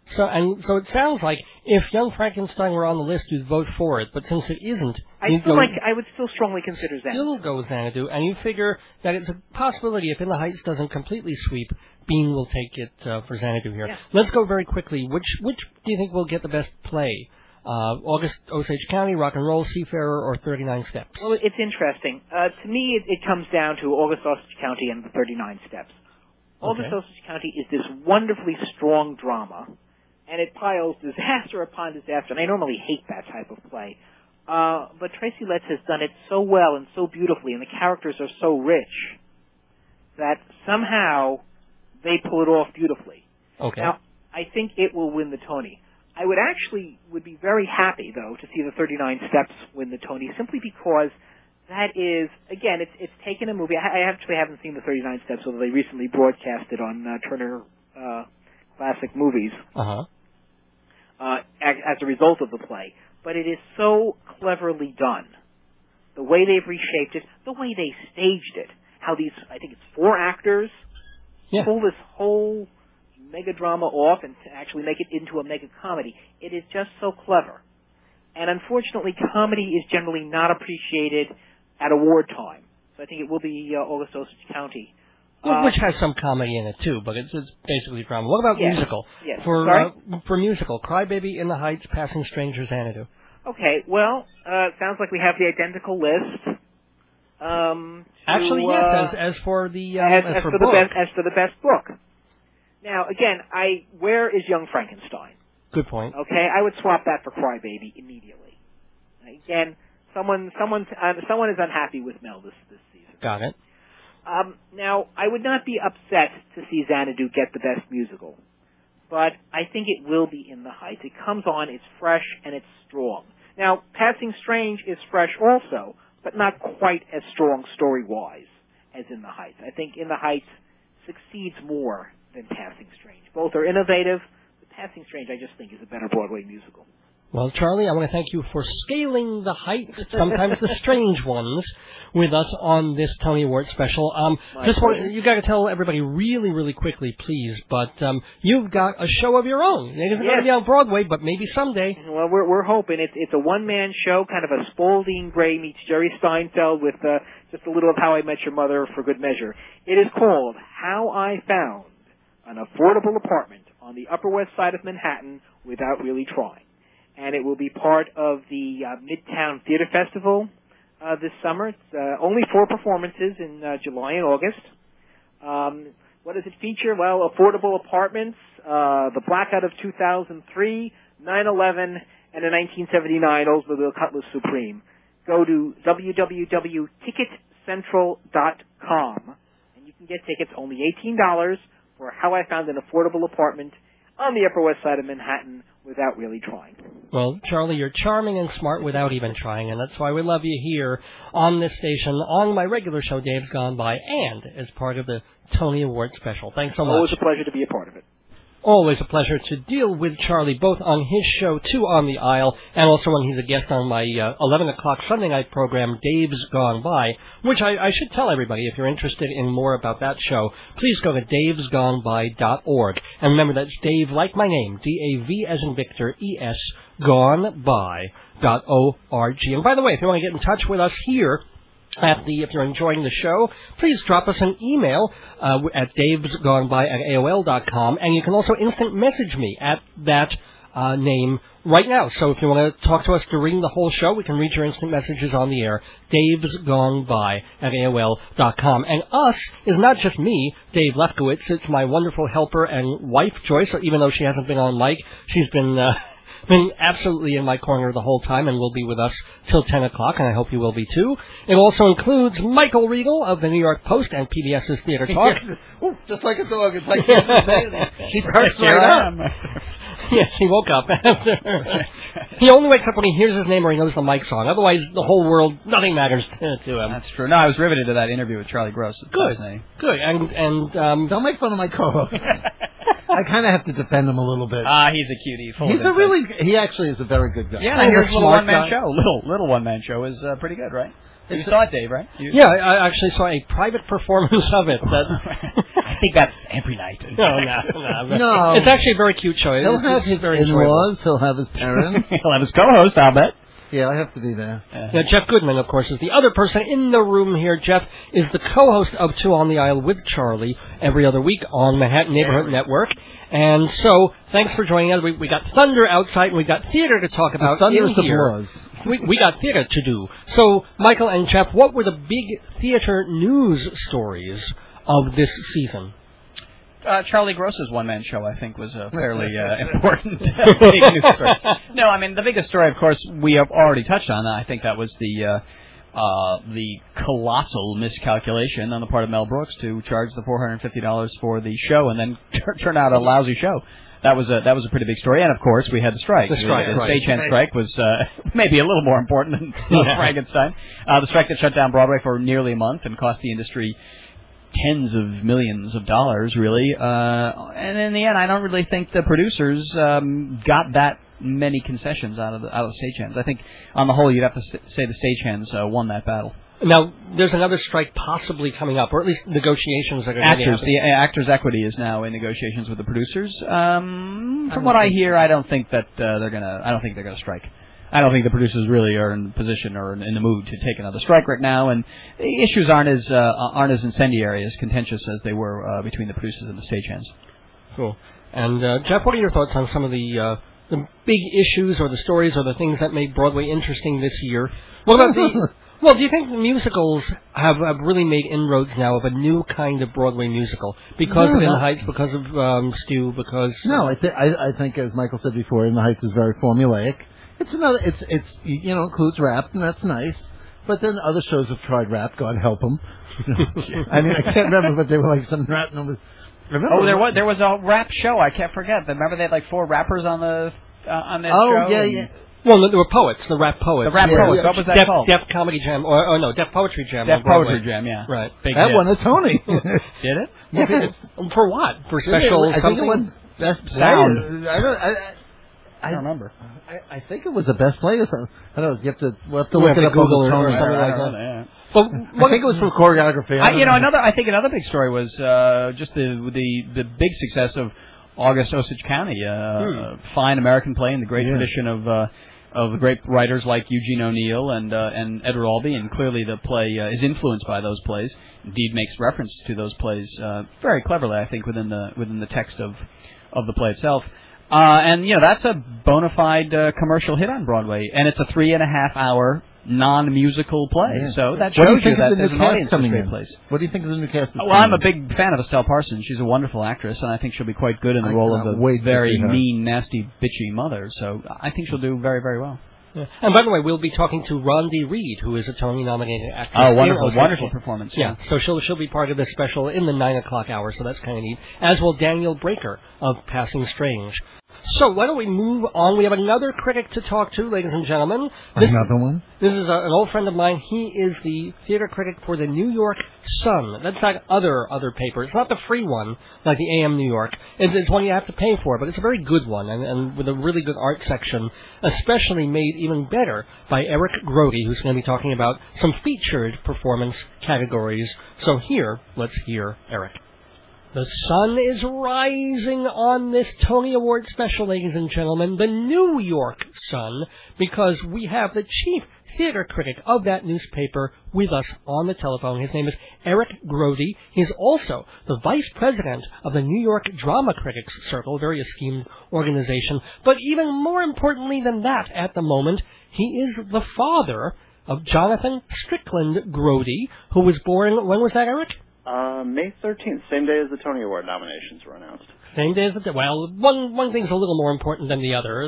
So and so it sounds like if Young Frankenstein were on the list, you'd vote for it. But since it isn't, I you'd feel go, like I would still strongly consider Xanadu. Still go Xanadu, and you figure that it's a possibility if In the Heights doesn't completely sweep, Bean will take it uh, for Xanadu here. Yeah. Let's go very quickly. Which which do you think will get the best play? Uh, August Osage County, Rock and Roll, Seafarer, or thirty-nine Steps? Well, it's interesting. Uh, to me, it, it comes down to August Osage County and the thirty-nine Steps. August Okay. Osage County is this wonderfully strong drama, and it piles disaster upon disaster. And I normally hate that type of play. Uh, but Tracy Letts has done it so well and so beautifully, and the characters are so rich that somehow they pull it off beautifully. Okay. Now, I think it will win the Tony. I would actually would be very happy, though, to see the thirty-nine Steps win the Tony, simply because that is, again, it's it's taken a movie. I, I actually haven't seen the thirty-nine Steps, although they recently broadcast it on uh, Turner uh, Classic Movies Uh-huh. uh, as, as a result of the play. But it is so cleverly done. The way they've reshaped it, the way they staged it, how these, I think it's four actors, Yeah. pull this whole mega drama off and to actually make it into a mega comedy. It is just so clever. And unfortunately, comedy is generally not appreciated at award time. So I think it will be uh, August Osage County. Well, Uh, which has some comedy in it too, but it's it's basically drama. What about Yes. musical? Yes. For Sorry? uh, for musical, Crybaby, In the Heights, Passing Strangers, Xanadu. Okay, well, uh, it sounds like we have the identical list. Um, to, Actually, yes. uh, As as for the um, as, as, as for, for the book, best as for the best book. Now, again, I where is Young Frankenstein? good point. Okay, I would swap that for Crybaby immediately. Again, someone someone uh, someone is unhappy with Mel this this season. Got it. Um, now, I would not be upset to see Xanadu get the best musical, but I think it will be In the Heights. It comes on, it's fresh, and it's strong. Now, Passing Strange is fresh also, but not quite as strong story-wise as In the Heights. I think In the Heights succeeds more than Passing Strange. Both are innovative, but Passing Strange I just think is a better Broadway musical. Well, Charlie, I want to thank you for scaling the heights, sometimes the strange ones, with us on this Tony Award special. Um, My just want, pleasure. you got to tell everybody really, really quickly, please. But um, you've got a show of your own. It isn't going to Yes. be on Broadway, but maybe someday. Well, we're we're hoping it's it's a one man show, kind of a Spalding Gray meets Jerry Steinfeld with uh, just a little of How I Met Your Mother for good measure. It is called How I Found an Affordable Apartment on the Upper West Side of Manhattan Without Really Trying, and it will be part of the uh, Midtown Theater Festival uh, this summer. It's uh, only four performances in uh, July and August. Um, what does it feature? Well, affordable apartments, uh, the blackout of two thousand three, nine eleven, and a nineteen seventy-nine Oldsmobile Cutlass Supreme. Go to w w w dot ticket central dot com, and you can get tickets only eighteen dollars for How I Found an Affordable Apartment on the Upper West Side of Manhattan without really trying. Well, Charlie, you're charming and smart without even trying, and that's why we love you here on this station, on my regular show, Dave's Gone By, and as part of the Tony Award special. Thanks so much. Always a pleasure to be a part of it. Always a pleasure to deal with Charlie, both on his show, Two on the Aisle, and also when he's a guest on my uh, eleven o'clock Sunday night program, Dave's Gone By, which I, I should tell everybody, if you're interested in more about that show, please go to daves gone by dot org. And remember, that's Dave, like my name, D A V as in Victor, E S, gone by dot O R G. And by the way, if you want to get in touch with us here, at the, if you're enjoying the show, please drop us an email uh, at davesgoneby at A O L dot com, and you can also instant message me at that uh, name right now. So if you want to talk to us during the whole show, we can read your instant messages on the air. davesgoneby at A O L dot com. And us is not just me, Dave Lefkowitz. It's my wonderful helper and wife, Joyce, even though she hasn't been on mic. She's been... Uh, been absolutely in my corner the whole time and will be with us till ten o'clock, and I hope you will be too. It also includes Michael Regal of the New York Post and P B S's Theater Talk. Ooh, just like a dog. It's like she perks Here right I up. am. Yes, he woke up after. He only wakes up when he hears his name or he knows the mic song. Otherwise, the whole world, nothing matters to him. That's true. No, I was riveted to that interview with Charlie Gross. It's Good. fascinating. Good. And, and um, Don't make fun of my co-host. I kind of have to defend him a little bit. Ah, he's a cutie. Full He's of a insight. really, he actually is a very good guy. Yeah, Kind and of here's a a little smart one-man guy. show. Little little one-man show is uh, pretty good, right? You It's saw it, Dave, right? You, yeah, I I actually saw a private performance of it. That I think that's every night. No, no, no. No. It's actually a very cute show. He'll It's, have it's his very in-laws. He'll have his parents. He'll have his co-host, I'll bet. Yeah, I have to be there. Uh, Now, Jeff Goodman, of course, is the other person in the room here. Jeff is the co-host of Two on the Aisle with Charlie every other week on Manhattan Neighborhood Network. And so, thanks for joining us. We, we got thunder outside, and we got theater to talk about Thunder in here. applause. We, we got theater to do. So, Michael and Jeff, what were the big theater news stories of this season? Uh, Charlie Gross's one-man show, I think, was a fairly uh, important uh, big news story. No, I mean, the biggest story, of course, we have already touched on. I think that was the uh, uh, the colossal miscalculation on the part of Mel Brooks to charge the four hundred fifty dollars for the show and then turn out a lousy show. That was a that was a pretty big story. And, of course, we had the strike. The strike, The, the right. stagehand strike was uh, maybe a little more important than yeah. Frankenstein. Uh, the strike that shut down Broadway for nearly a month and cost the industry tens of millions of dollars, really. Uh, and in the end, I don't really think the producers um, got that many concessions out of the out of the stagehands. I think, on the whole, you'd have to say the stagehands uh, won that battle. Now, there's another strike possibly coming up, or at least negotiations are going to Actors, happen. the uh, Actors Equity is now in negotiations with the producers. Um, from what I hear, I don't think that uh, they're gonna. I don't think they're gonna strike. I don't think the producers really are in position or in the mood to take another strike right now, and the issues aren't as uh, aren't as incendiary, as contentious as they were uh, between the producers and the stagehands. Cool. And uh, Jeff, what are your thoughts on some of the uh, the big issues or the stories or the things that made Broadway interesting this year? What about the? Well, do you think musicals have, have really made inroads now of a new kind of Broadway musical because No, of In not- the Heights, because of um, Stu, because No, I, th- I, I think, as Michael said before, In the Heights is very formulaic. It's another. It's it's you know includes rap, and that's nice. But then other shows have tried rap. God help them. I mean, I can't remember, but they were like some rap numbers. Remember Oh, there was there was a rap show. I can't forget. Remember they had like four rappers on the uh, on that Oh, show. yeah, and- yeah. well, there were poets, the rap poets, The rap Yeah, poets. yeah. What was that Def, called? Def Comedy Jam, or, or no, Def Poetry Jam. Def on Broadway. Poetry Jam. Yeah. Right. Big That hit. won a Tony. Did it? Yeah. For what? For special I think something? it was best Sound. play. I don't. I, I, I don't remember. I, I think it was the best play or something. I don't know. You have to. We'll have to We'll look have it to up Google on it the or Tony. something I like don't that. know, yeah. But I think it was for choreography. I I, don't you know, know. another. I think another big story was uh, just the the the big success of August Osage County, uh, a fine American play in the great Yeah. tradition of uh, of great writers like Eugene O'Neill and uh, and Edward Albee, and clearly the play uh, is influenced by those plays. Indeed, makes reference to those plays uh, very cleverly, I think, within the within the text of of the play itself. Uh, and you know, that's a bona fide uh, commercial hit on Broadway, and it's a three and a half hour non-musical play. Yeah. So that What do you shows think you of that the there's new an cast audience for coming straight in? plays. What do you think of the new cast? that's Well, I'm a coming big fan of Estelle Parsons. She's a wonderful actress, and I think she'll be quite good in the I role of can't the wait to very see her. mean, nasty, bitchy mother. So I think she'll do very, very well. Yeah. And by the way, we'll be talking to Rondi Reed, who is a Tony-nominated actress. Oh, in wonderful, Osage. wonderful performance. Yeah, so she'll she'll be part of this special in the nine o'clock hour, so that's kind of neat. As will Daniel Breaker of Passing Strange. So why don't we move on? We have another critic to talk to, ladies and gentlemen. This, Another one? This is a, an old friend of mine. He is the theater critic for the New York Sun. That's not other other paper. It's not the free one like the A M New York. It, it's one you have to pay for, but it's a very good one, and, and with a really good art section, especially made even better by Eric Grody, who's going to be talking about some featured performance categories. So here, let's hear Eric. The sun is rising on this Tony Award special, ladies and gentlemen, the New York Sun, because we have the chief theater critic of that newspaper with us on the telephone. His name is Eric Grody. He is also the vice president of the New York Drama Critics Circle, a very esteemed organization. But even more importantly than that at the moment, he is the father of Jonathan Strickland Grody, who was born, when was that, Eric? Uh, May thirteenth, same day as the Tony Award nominations were announced. Same day as the well, one one thing's a little more important than the other.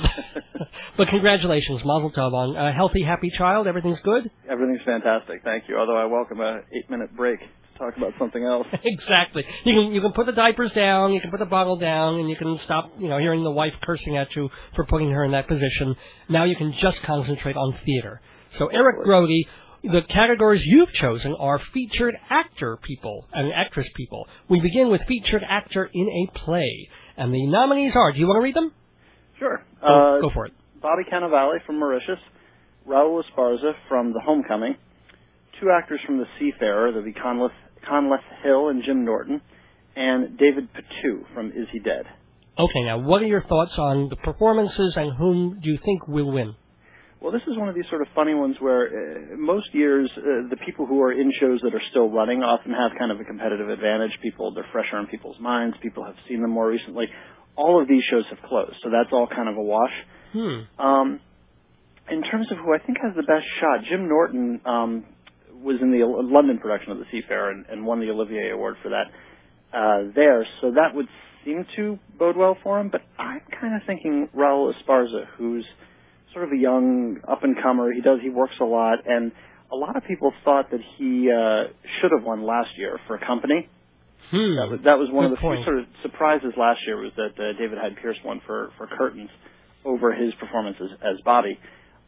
But congratulations, Mazel Tov on a healthy, happy child. Everything's good. Everything's fantastic, thank you. Although I welcome a eight-minute break to talk about something else. Exactly. You can you can put the diapers down, you can put the bottle down, and you can stop, you know, hearing the wife cursing at you for putting her in that position. Now you can just concentrate on theater. So Eric Grody. The categories you've chosen are featured actor people and actress people. We begin with featured actor in a play. And the nominees are, do you want to read them? Sure. Go, Uh, go for it. Bobby Cannavale from Mauritius, Raul Esparza from The Homecoming, two actors from The Seafarer, the Conleth, Conleth Hill and Jim Norton, and David Patu from Is He Dead? Okay, now, what are your thoughts on the performances and whom do you think will win? Well, this is one of these sort of funny ones where uh, most years uh, the people who are in shows that are still running often have kind of a competitive advantage. People, they're fresher in people's minds. People have seen them more recently. All of these shows have closed, so that's all kind of a wash. Hmm. Um, in terms of who I think has the best shot, Jim Norton um, was in the London production of The Seafarer and, and won the Olivier Award for that uh, there, so that would seem to bode well for him. But I'm kind of thinking Raul Esparza, who's sort of a young up-and-comer. He does, he works a lot, and a lot of people thought that he uh, should have won last year for Company. Hmm. That was, that was one Good of the point. few sort of surprises last year was that uh, David Hyde Pierce won for, for Curtains over his performance as, as Bobby,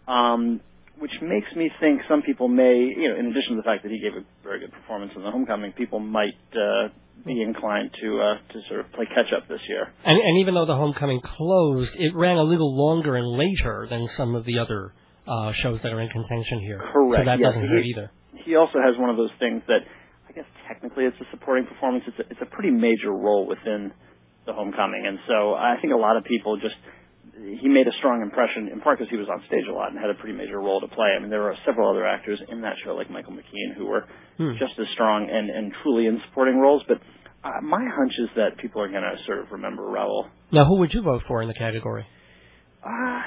um, which makes me think some people may, you know, in addition to the fact that he gave a very good performance in The Homecoming, people might uh, be inclined to uh, to sort of play catch-up this year. And, and even though The Homecoming closed, it ran a little longer and later than some of the other uh, shows that are in contention here. Correct. So that yes. doesn't he, hurt either. He also has one of those things that, I guess technically it's a supporting performance. It's a, it's a pretty major role within The Homecoming. And so I think a lot of people just, he made a strong impression, in part because he was on stage a lot and had a pretty major role to play. I mean, there were several other actors in that show, like Michael McKean, who were Hmm. just as strong and, and truly in supporting roles. But uh, my hunch is that people are going to sort of remember Raul. Now, who would you vote for in the category? Uh,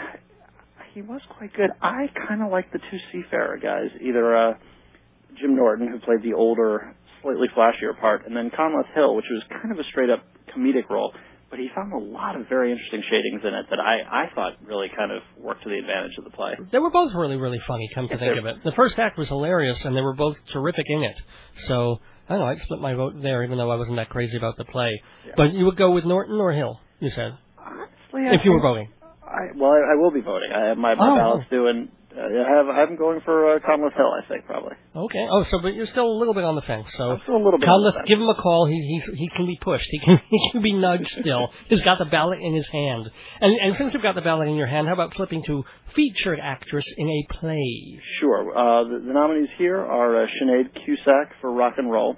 he was quite good. I kind of like the two Seafarer guys, either uh, Jim Norton, who played the older, slightly flashier part, and then Conleth Hill, which was kind of a straight-up comedic role, but he found a lot of very interesting shadings in it that I, I thought really kind of worked to the advantage of the play. They were both really, really funny, come to Yes, think they- of it. The first act was hilarious, and they were both terrific in it. So, I don't know, I'd split my vote there, even though I wasn't that crazy about the play. Yeah. But you would go with Norton or Hill, you said, Honestly, I if you were think- voting. I, well, I, I will be voting. I have my, my Oh. ballots due, and uh, I have, I'm going for uh, Conleth Hill, I think, probably. Okay. Oh, so but you're still a little bit on the fence. So I'm still a little bit on the Conleth, fence. give him a call. He he he can be pushed. He can he can be nudged still. He's got the ballot in his hand. And and since you've got the ballot in your hand, how about flipping to featured actress in a play? Sure. Uh, the, the nominees here are uh, Sinead Cusack for Rock and Roll,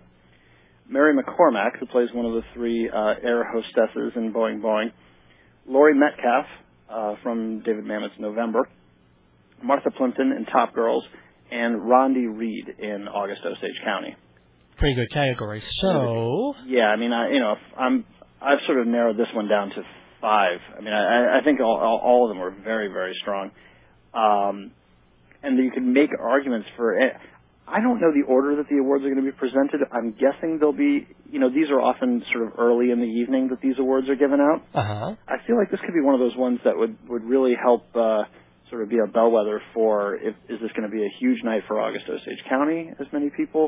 Mary McCormack, who plays one of the three uh, air hostesses in Boing Boing, Laurie Metcalf uh, from David Mamet's November, Martha Plimpton in Top Girls, and Rondi Reed in August Osage County. Pretty good category. So Yeah, I mean, I, you know, I'm I've sort of narrowed this one down to five. I mean, I, I think all, all all of them were very, very strong, um, and you can make arguments for it. I don't know the order that the awards are going to be presented. I'm guessing they'll be, you know, these are often sort of early in the evening that these awards are given out. uh huh. I feel like this could be one of those ones that would would really help uh, sort of be a bellwether for if is this going to be a huge night for August Osage County, as many people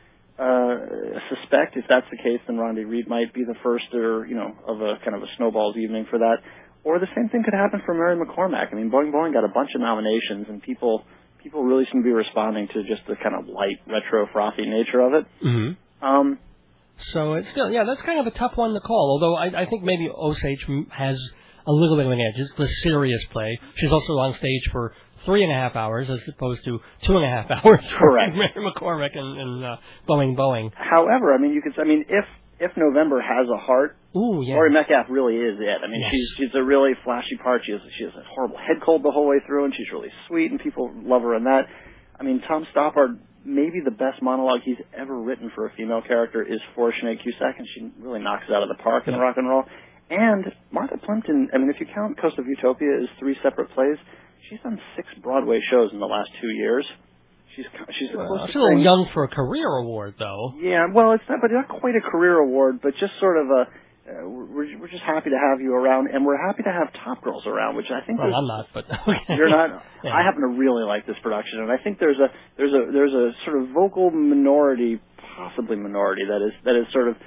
uh, suspect. If that's the case, then Rondi Reed might be the first, or you know, of a kind of a snowball's evening for that. Or the same thing could happen for Mary McCormack. I mean, Boing Boing got a bunch of nominations, and people people really seem to be responding to just the kind of light, retro, frothy nature of it. Mm-hmm. Um, So it's still, yeah, that's kind of a tough one to call. Although I, I think maybe Osage m- has a little bit of an edge. It's the serious play. She's also on stage for three and a half hours as opposed to two and a half hours. Correct. Mary McCormack and, and uh, Boing Boing. however, I mean, you could. I mean, if if November has a heart, Ooh, yeah. Laurie Metcalf really is it. I mean, Yes. she's she's a really flashy part. She has she has a horrible head cold the whole way through, and she's really sweet, and people love her in that. I mean, Tom Stoppard, maybe the best monologue he's ever written for a female character is for Sinead Cusack, and she really knocks it out of the park in Yeah. Rock and Roll. And Martha Plimpton, I mean, if you count Coast of Utopia as three separate plays, she's done six Broadway shows in the last two years. She's she's Well, supposed she's to a little sing- young for a career award, though. Yeah, well, it's not, but not quite a career award, but just sort of a. Uh, we're we're just happy to have you around, and we're happy to have Top Girls around, which I think Well, there's- I'm not, but okay. you're not. Yeah. I happen to really like this production, and I think there's a there's a there's a sort of vocal minority, possibly minority, that is that is sort of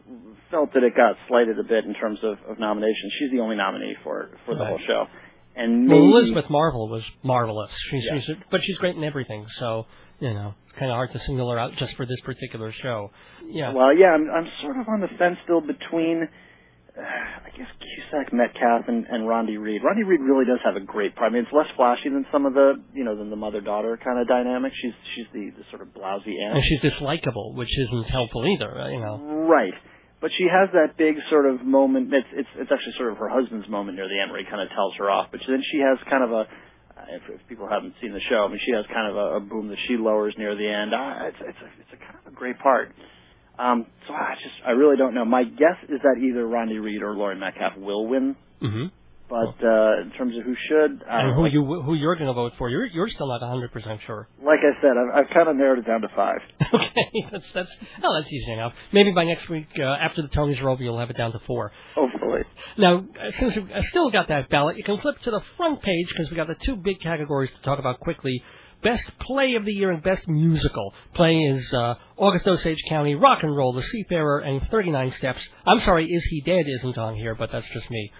felt that it got slighted a bit in terms of, of nominations. She's the only nominee for for the Right. whole show, and maybe, Well, Elizabeth Marvel was marvelous. She's, Yeah. she's, but she's great in everything. So you know, it's kind of hard to single her out just for this particular show. Yeah. Well, yeah, I'm I'm sort of on the fence still between. Uh, I guess Cusack, Metcalf, and, and Rondi Reed. Rondi Reed really does have a great part. I mean, it's less flashy than some of the, you know, than the mother-daughter kind of dynamic. She's she's the, the sort of blousy aunt. And she's dislikable, which isn't helpful either. uh, You know. Right. But she has that big sort of moment. It's it's it's actually sort of her husband's moment near the end where he kind of tells her off. But then she has kind of a, if, if people haven't seen the show, I mean, she has kind of a, a boom that she lowers near the end. Uh, it's it's a, it's a kind of a great part. Um, so I just I really don't know. My guess is that either Rodney Reed or Lauren Metcalf will win. Mm-hmm. But uh, in terms of who should, I and don't who know. you who you're going to vote for, you're you're still not one hundred percent sure. Like I said, I've, I've kind of narrowed it down to five. Okay, that's that's oh, that's easy enough. Maybe by next week, uh, after the Tonys are over, you'll have it down to four. Hopefully. Now, since we've still got that ballot, you can flip to the front page because we got the two big categories to talk about quickly. Best Play of the Year and Best Musical. Play is uh, August Osage County, Rock and Roll, The Seafarer, and thirty-nine Steps. I'm sorry, Is He Dead isn't on here, but that's just me.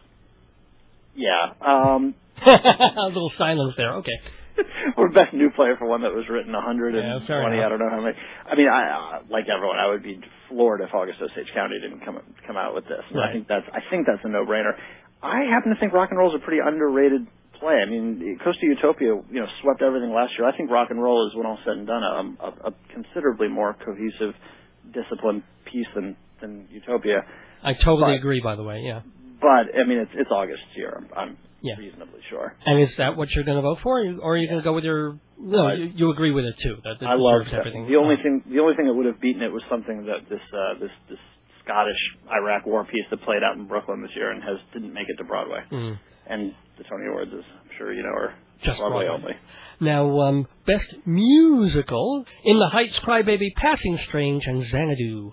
Yeah. Um, a little silence there. Okay. Or best new player for one that was written one hundred twenty. Yeah, I don't know how many. I mean, I uh, like everyone, I would be floored if August Osage County didn't come come out with this. Right. I think that's I think that's a no-brainer. I happen to think Rock and Roll is a pretty underrated play. I mean, Costa Utopia, you know, swept everything last year. I think Rock and Roll is, when all said and done, a, a, a considerably more cohesive, disciplined piece than than Utopia. I totally but, agree. By the way, yeah. But I mean, it's it's August's year. I'm, I'm yeah. reasonably sure. And is that what you're going to vote for, or are you yeah. going to go with your? No, I, you, you agree with it too. That, that I love everything. The only thing, the only thing that would have beaten it was something that this uh, this this Scottish Iraq War piece that played out in Brooklyn this year and has didn't make it to Broadway. Mm. And the Tony Awards, as I'm sure you know, are just Broadway, Broadway only. Now, um, best musical: In the Heights, Crybaby, Passing Strange, and Xanadu.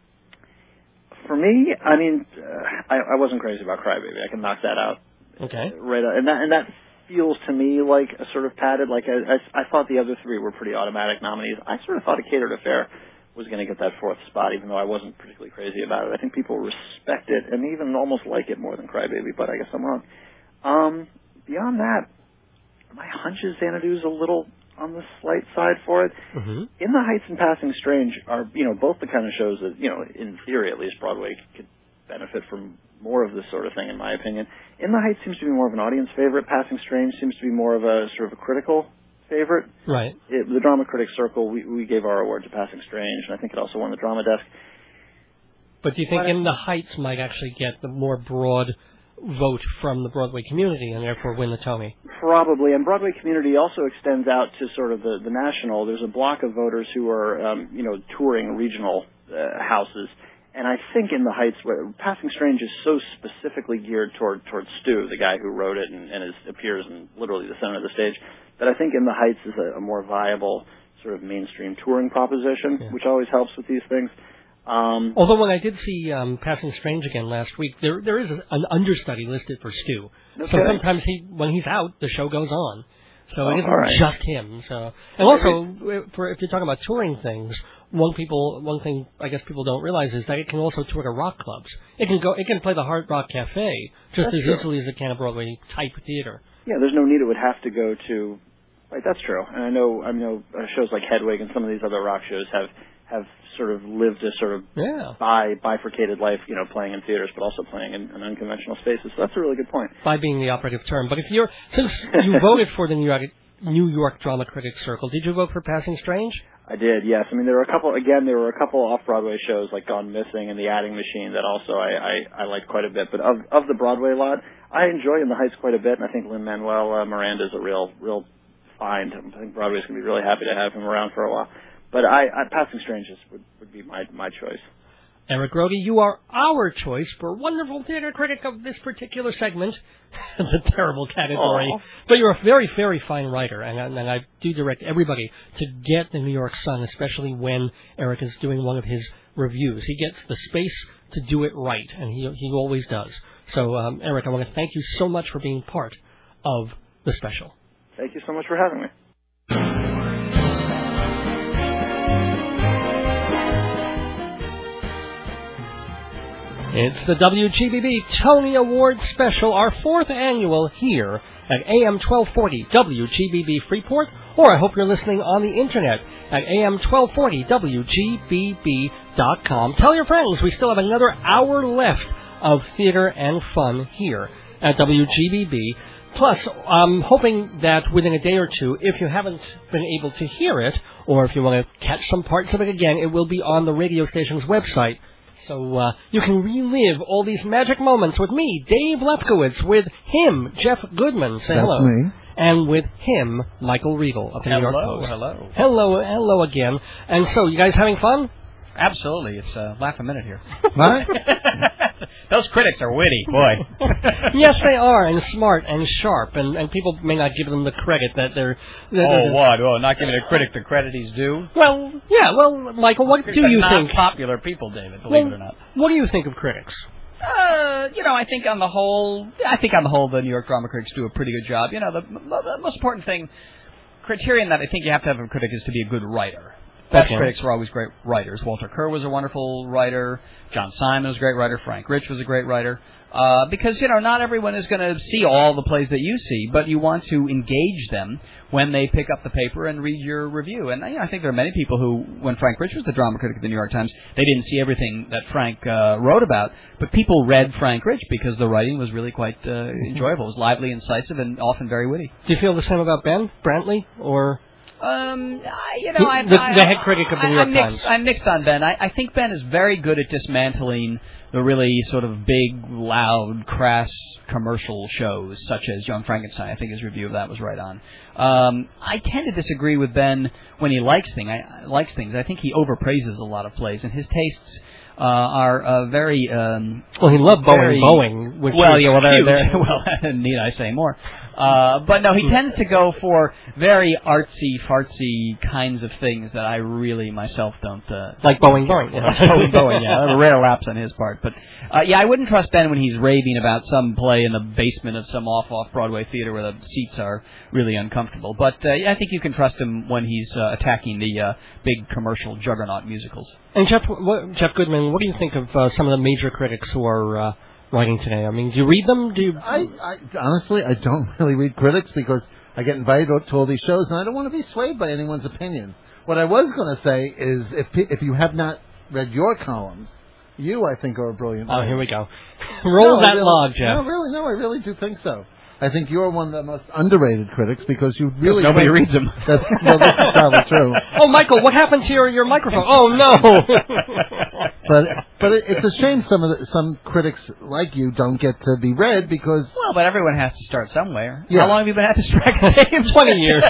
For me, I mean, uh, I, I wasn't crazy about Crybaby. I can knock that out. Okay. Right, out. and that and that feels to me like a sort of padded. Like I, I, I thought the other three were pretty automatic nominees. I sort of thought A Catered Affair was going to get that fourth spot, even though I wasn't particularly crazy about it. I think people respect it and even almost like it more than Crybaby, but I guess I'm wrong. Um, beyond that, my hunch is Xanadu's a little on the slight side for it. Mm-hmm. In the Heights and Passing Strange are, you know, both the kind of shows that, you know, in theory at least, Broadway could benefit from more of this sort of thing, in my opinion. In the Heights seems to be more of an audience favorite. Passing Strange seems to be more of a sort of a critical favorite. Right. It, the Drama Critics Circle, we, we gave our award to Passing Strange, and I think it also won the Drama Desk. But do you think but, In the Heights might actually get the more broad vote from the Broadway community and therefore win the Tony? Probably, and Broadway community also extends out to sort of the, the national. There's a block of voters who are, um, you know, touring regional uh, houses, and I think In the Heights, where Passing Strange is so specifically geared toward toward Stu, the guy who wrote it and, and is, appears in literally the center of the stage, that I think In the Heights is a, a more viable sort of mainstream touring proposition, yeah. which always helps with these things. Um, Although when I did see um, Passing Strange again last week, there there is an understudy listed for Stu. Okay. So sometimes he, when he's out, the show goes on. So oh, it isn't right. just him. So and also, for if you're talking about touring things, one people one thing I guess people don't realize is that it can also tour to rock clubs. It can go it can play the Hard Rock Cafe just That's as true. easily as it can a Broadway type theater. Yeah, there's no need it would have to go to. Right, that's true. And I know I know uh, shows like Hedwig and some of these other rock shows have. have sort of lived a sort of yeah. bi bifurcated life, you know, playing in theaters, but also playing in, in unconventional spaces. So that's a really good point. By being the operative term. But if you're, since you voted for the New York, New York Drama Critics Circle, did you vote for Passing Strange? I did, yes. I mean, there were a couple, again, there were a couple off-Broadway shows like Gone Missing and The Adding Machine that also I, I, I liked quite a bit. But of, of the Broadway lot, I enjoy In the Heights quite a bit, and I think Lin-Manuel uh, Miranda is a real, real find. I think Broadway's going to be really happy to have him around for a while. But I, I Passing Strange would, would be my, my choice. Eric Rody, you are our choice for wonderful theater critic of this particular segment, the terrible category. Aww. But you're a very, very fine writer, and, and I do direct everybody to get the New York Sun, especially when Eric is doing one of his reviews. He gets the space to do it right, and he he always does. So, um, Eric, I want to thank you so much for being part of the special. Thank you so much for having me. It's the W G B B Tony Awards Special, our fourth annual here at A M twelve forty W G B B Freeport, or I hope you're listening on the internet at A M twelve forty W G B B dot com. Tell your friends we still have another hour left of theater and fun here at W G B B. Plus, I'm hoping that within a day or two, if you haven't been able to hear it, or if you want to catch some parts of it again, it will be on the radio station's website So uh, you can relive all these magic moments with me, Dave Lefkowitz, with him, Jeff Goodman. Say That's hello. me. And with him, Michael Riegel of the New York Hello, Post. hello. Hello, hello again. And so, you guys having fun? Absolutely. It's uh, laugh a minute here. What? Those critics are witty, boy. Yes, they are, and smart and sharp, and, and people may not give them the credit that they're... That Oh, they're, what? Oh, not giving a critic the credit he's due? Well, yeah, well, Michael, what They're do you not think? popular people, David, believe Well, it or not. What do you think of critics? Uh, you know, I think on the whole, I think on the whole, the New York drama critics do a pretty good job. You know, the, the most important thing, criterion that I think you have to have a critic is to be a good writer. Best Okay. critics were always great writers. Walter Kerr was a wonderful writer. John Simon was a great writer. Frank Rich was a great writer. Uh, because, you know, not everyone is going to see all the plays that you see, but you want to engage them when they pick up the paper and read your review. And you know, I think there are many people who, when Frank Rich was the drama critic of the New York Times, they didn't see everything that Frank uh, wrote about, but people read Frank Rich because the writing was really quite uh, enjoyable. It was lively, incisive, and often very witty. Do you feel the same about Ben Brantley, or... Um, I, you know, I, the, I, the head critic of the I, New York I'm mixed, Times. I'm mixed on Ben. I, I think Ben is very good at dismantling the really sort of big, loud, crass commercial shows, such as Young Frankenstein. I think his review of that was right on. Um, I tend to disagree with Ben when he likes thing. I, likes things. I think he overpraises a lot of plays, and his tastes uh, are uh, very. Um, well, he loved very, Boeing. Boeing which well, was yeah, well, they're, huge. they're, well, need I say more? Uh, but no, he tends to go for very artsy, fartsy kinds of things that I really myself don't uh, like Boeing, Boeing, yeah. Boeing, Boeing, yeah, a rare lapse on his part. But uh, yeah, I wouldn't trust Ben when he's raving about some play in the basement of some off-off Broadway theater where the seats are really uncomfortable. But uh, yeah, I think you can trust him when he's uh, attacking the uh, big commercial juggernaut musicals. And Jeff, what, Jeff Goodman, what do you think of uh, some of the major critics who are uh, writing today? I mean, do you read them? Do you? I, I honestly, I don't really read critics because I get invited to all these shows, and I don't want to be swayed by anyone's opinion. What I was going to say is, if if you have not read your columns, you, I think, are a brilliant. Oh, writer. here we go. Roll no, that really, log, Jeff. No, really, no, I really do think so. I think you're one of the most underrated critics because you really nobody think reads them. That's, well, this is probably true. Oh, Michael, what happened to your your microphone? Oh no. But but it, it's a shame some of the, some critics like you don't get to be read because Well, but everyone has to start somewhere. Yeah. How long have you been at this track? Twenty years.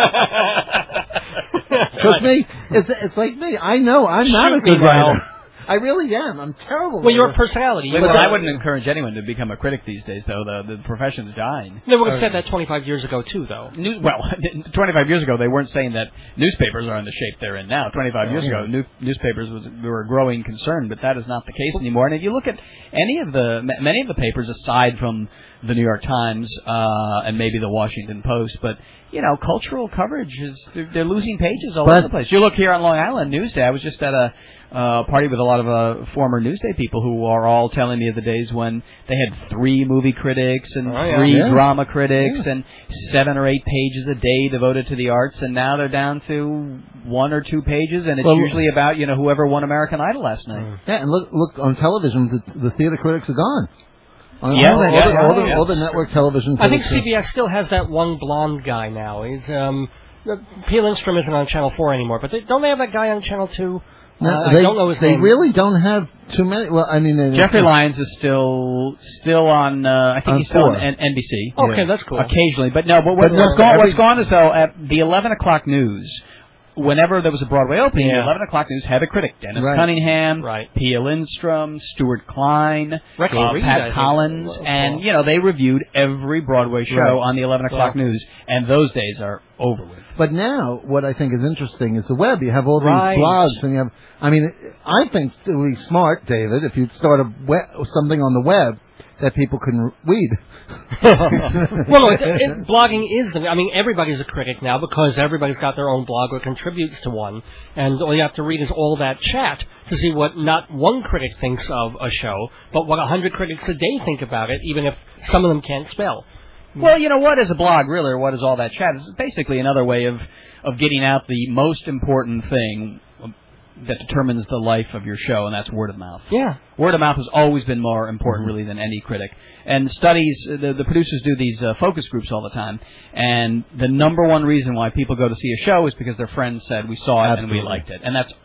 Because me, it's it's like me. I know I'm not Shoot a good me now. writer. I really am. I'm terrible. Well, your writer. personality. You Well, were- I wouldn't encourage anyone to become a critic these days, though. The the profession's dying. They would have said that twenty-five years ago too, though. New, well, twenty-five years ago, they weren't saying that newspapers are in the shape they're in now. twenty-five years ago, new, newspapers was, were a growing concern, but that is not the case anymore. And if you look at any of the, many of the papers, aside from the New York Times uh, and maybe the Washington Post, but you know, cultural coverage is they're, they're losing pages all But- over the place. You look here on Long Island Newsday. I was just at a uh, party with a lot of uh, former Newsday people who are all telling me of the days when they had three movie critics and Oh, yeah. three Yeah. drama critics Yeah. and seven or eight pages a day devoted to the arts, and now they're down to one or two pages, and it's Well- usually about you know whoever won American Idol last night. Yeah, and look look on television. The, the theater critics are gone. On Yeah, all, the, yeah, all, the, yeah, all, the, yeah. all the network television. I think critics C B S still has that one blonde guy now. He's um, P. Lindstrom isn't on Channel Four anymore, but they, don't they have that guy on Channel Two? No, uh, they, I don't know his they name. really don't have too many. Well, I mean, they- Jeffrey Lyons is still still on. Uh, I think On he's still four. on N- NBC. Okay, Yeah. that's cool. Occasionally, but no. But, what, But no, what's, gone, every- what's gone is though at the eleven o'clock news. Whenever there was a Broadway opening, Yeah. the eleven o'clock news had a critic: Dennis Right. Cunningham, Right. Pia Lindstrom, Stuart Klein, Rex uh, Reed, I Pat think. Collins, Well, and well. you know they reviewed every Broadway show Right. on the eleven o'clock Yeah. news, and those days are over with. But now, what I think is interesting is the web. You have all these Right. blogs, and you have. I mean, I think it would be smart, David, if you'd start a web, something on the web that people can read. well, no, it, it, blogging is. The, I mean, everybody's a critic now because everybody's got their own blog or contributes to one, and all you have to read is all that chat to see what not one critic thinks of a show, but what a hundred critics a day think about it, even if some of them can't spell. Well, you know, what is a blog, really, or what is all that chat? It's basically another way of, of getting out the most important thing that determines the life of your show, and that's word of mouth. Yeah. Word of mouth has always been more important, really, than any critic. And studies, the, the producers do these uh, focus groups all the time, and the number one reason why people go to see a show is because their friends said, we saw it Absolutely. and we liked it. And that's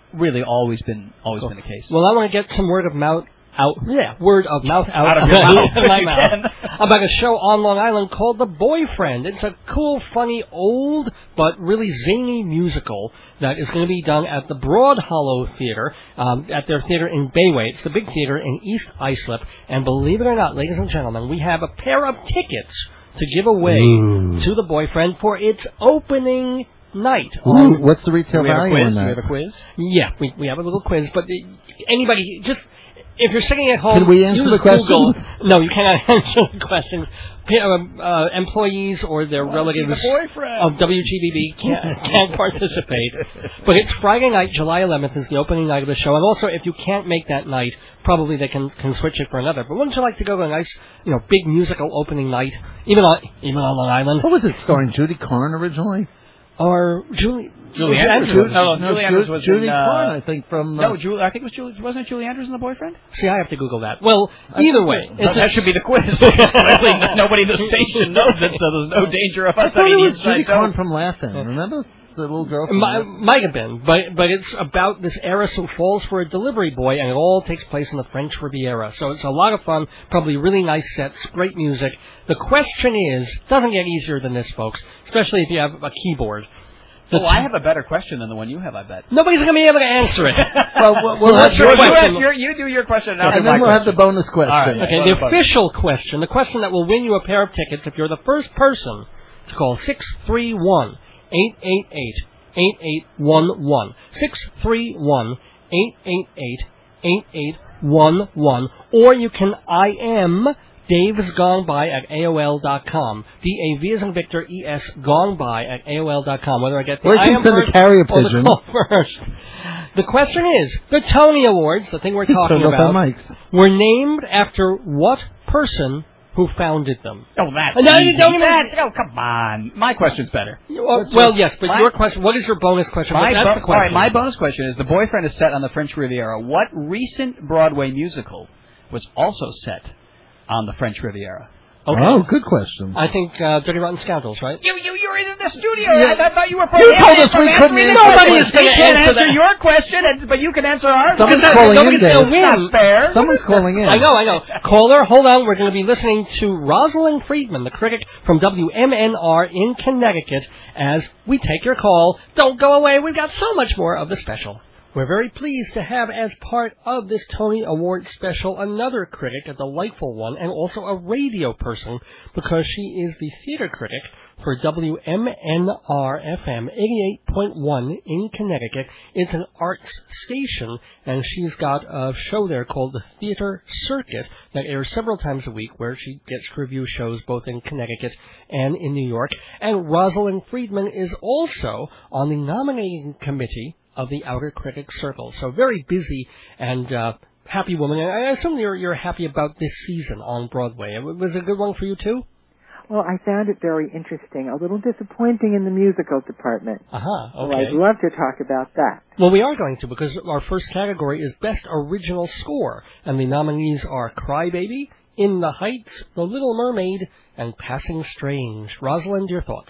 really always been always Cool. been the case. Well, I want to get some word of mouth out. Yeah, word of mouth out, Out of your mouth, of my if you mouth can. about a show on Long Island called The Boyfriend. It's a cool, funny, old but really zany musical that is going to be done at the Broad Hollow Theater, um, at their theater in Bayway. It's the big theater in East Islip, and believe it or not, ladies and gentlemen, we have a pair of tickets to give away Ooh. to The Boyfriend for its opening night. Ooh, on- what's the retail Do we have a value quiz? on Do we that? have a quiz? Yeah, we we have a little quiz, but uh, anybody just if you're sitting at home, Can we answer use the question? Google. No, you cannot answer the questions. P- um, uh, employees or their relatives the boyfriend. of W G B B can't, can't participate. But it's Friday night, July eleventh is the opening night of the show, and also if you can't make that night, probably they can can switch it for another. But wouldn't you like to go to a nice, you know, big musical opening night, even on even on Long Island? What was it, starring Judy Carn originally? Or Julie Julie was Andrews. Andrews. No, No, Julie Ju- Andrews was Judy in, uh, Carn, I think, from... Uh, No, Julie, I think it was Julie. Wasn't it Julie Andrews and the Boyfriend? See, I have to Google that. Well, I either think way, it- it's that a- should be the quiz. Clearly, nobody in the station knows it, so there's no danger of I us thought having it was inside Judy Carn dope. from Laughing. Remember? The little girl from Might, Laughing? might have been, but but it's about this heiress who falls for a delivery boy, and it all takes place in the French Riviera. So it's a lot of fun, probably really nice sets, great music. The question is, doesn't get easier than this, folks, especially if you have a keyboard. The Oh, I have a better question than the one you have, I bet. Nobody's going to be able to answer it. Well, we'll, we'll What's have your your you, question? ask your, you do your question, and I'll and do my then we'll have question. the bonus question. All right. Okay, What the about- official question, the question that will win you a pair of tickets if you're the first person to call six three one, eight eight eight, eight eight one one. six three one, eight eight eight, eight eight one one. Or you can I M Dave's Gone By at A O L dot com. D A V as in Victor, E S Gone By at A O L dot com. Whether I get the Or you I can am send a first carrier or the pigeon. call first. The question is, the Tony Awards, the thing we're talking Turn off about, our mics. were named after what person who founded them? Oh, that's No, you easy. don't even- That- oh, come on. My question's better. Well, well, yes, but my- your question, what is your bonus question? My That's bo- the all question. right, my bonus question is: The Boyfriend is set on the French Riviera. What recent Broadway musical was also set on the French Riviera? Okay. Oh, good question. I think uh, Dirty Rotten Scoundrels, right? You, you, you're in the studio. Yeah. I, I thought you were. You told us from we answering couldn't this answer question. Nobody is gonna They can't answer answer that. your question, and, but you can answer ours. Someone's Because calling in, nobody's Dave. gonna win. Not fair. Someone's calling in. I know, I know. Caller, hold on. We're going to be listening to Rosalind Friedman, the critic from W M N R in Connecticut, as we take your call. Don't go away. We've got so much more of the special. We're very pleased to have as part of this Tony Award special another critic, a delightful one, and also a radio person, because she is the theater critic for W M N R F M eighty-eight point one in Connecticut. It's an arts station, and she's got a show there called the Theater Circuit that airs several times a week, where she gets to review shows both in Connecticut and in New York. And Rosalind Friedman is also on the nominating committee of the Outer Critics Circle. So very busy and uh, happy woman. And I assume you're you're happy about this season on Broadway. It was a good one for you too? Well, I found it very interesting. A little disappointing in the musical department. Uh-huh, So okay. I'd love to talk about that. Well, we are going to, because our first category is Best Original Score, and the nominees are Crybaby, In the Heights, The Little Mermaid, and Passing Strange. Rosalind, your thoughts?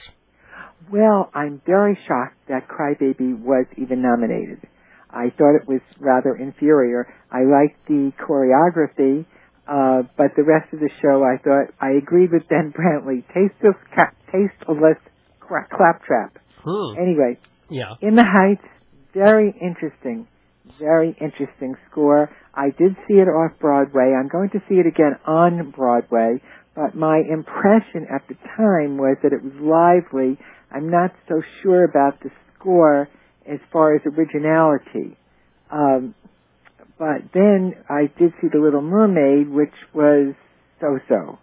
Well, I'm very shocked that Crybaby was even nominated. I thought it was rather inferior. I liked the choreography, uh, but the rest of the show, I thought, I agreed with Ben Brantley. Tasteless, ca- tasteless cra- claptrap. Hmm. Anyway, Yeah. In the Heights, very interesting, very interesting score. I did see it off Broadway. I'm going to see it again on Broadway, but my impression at the time was that it was lively. I'm not so sure about the score as far as originality. Um, but then I did see The Little Mermaid, which was so-so.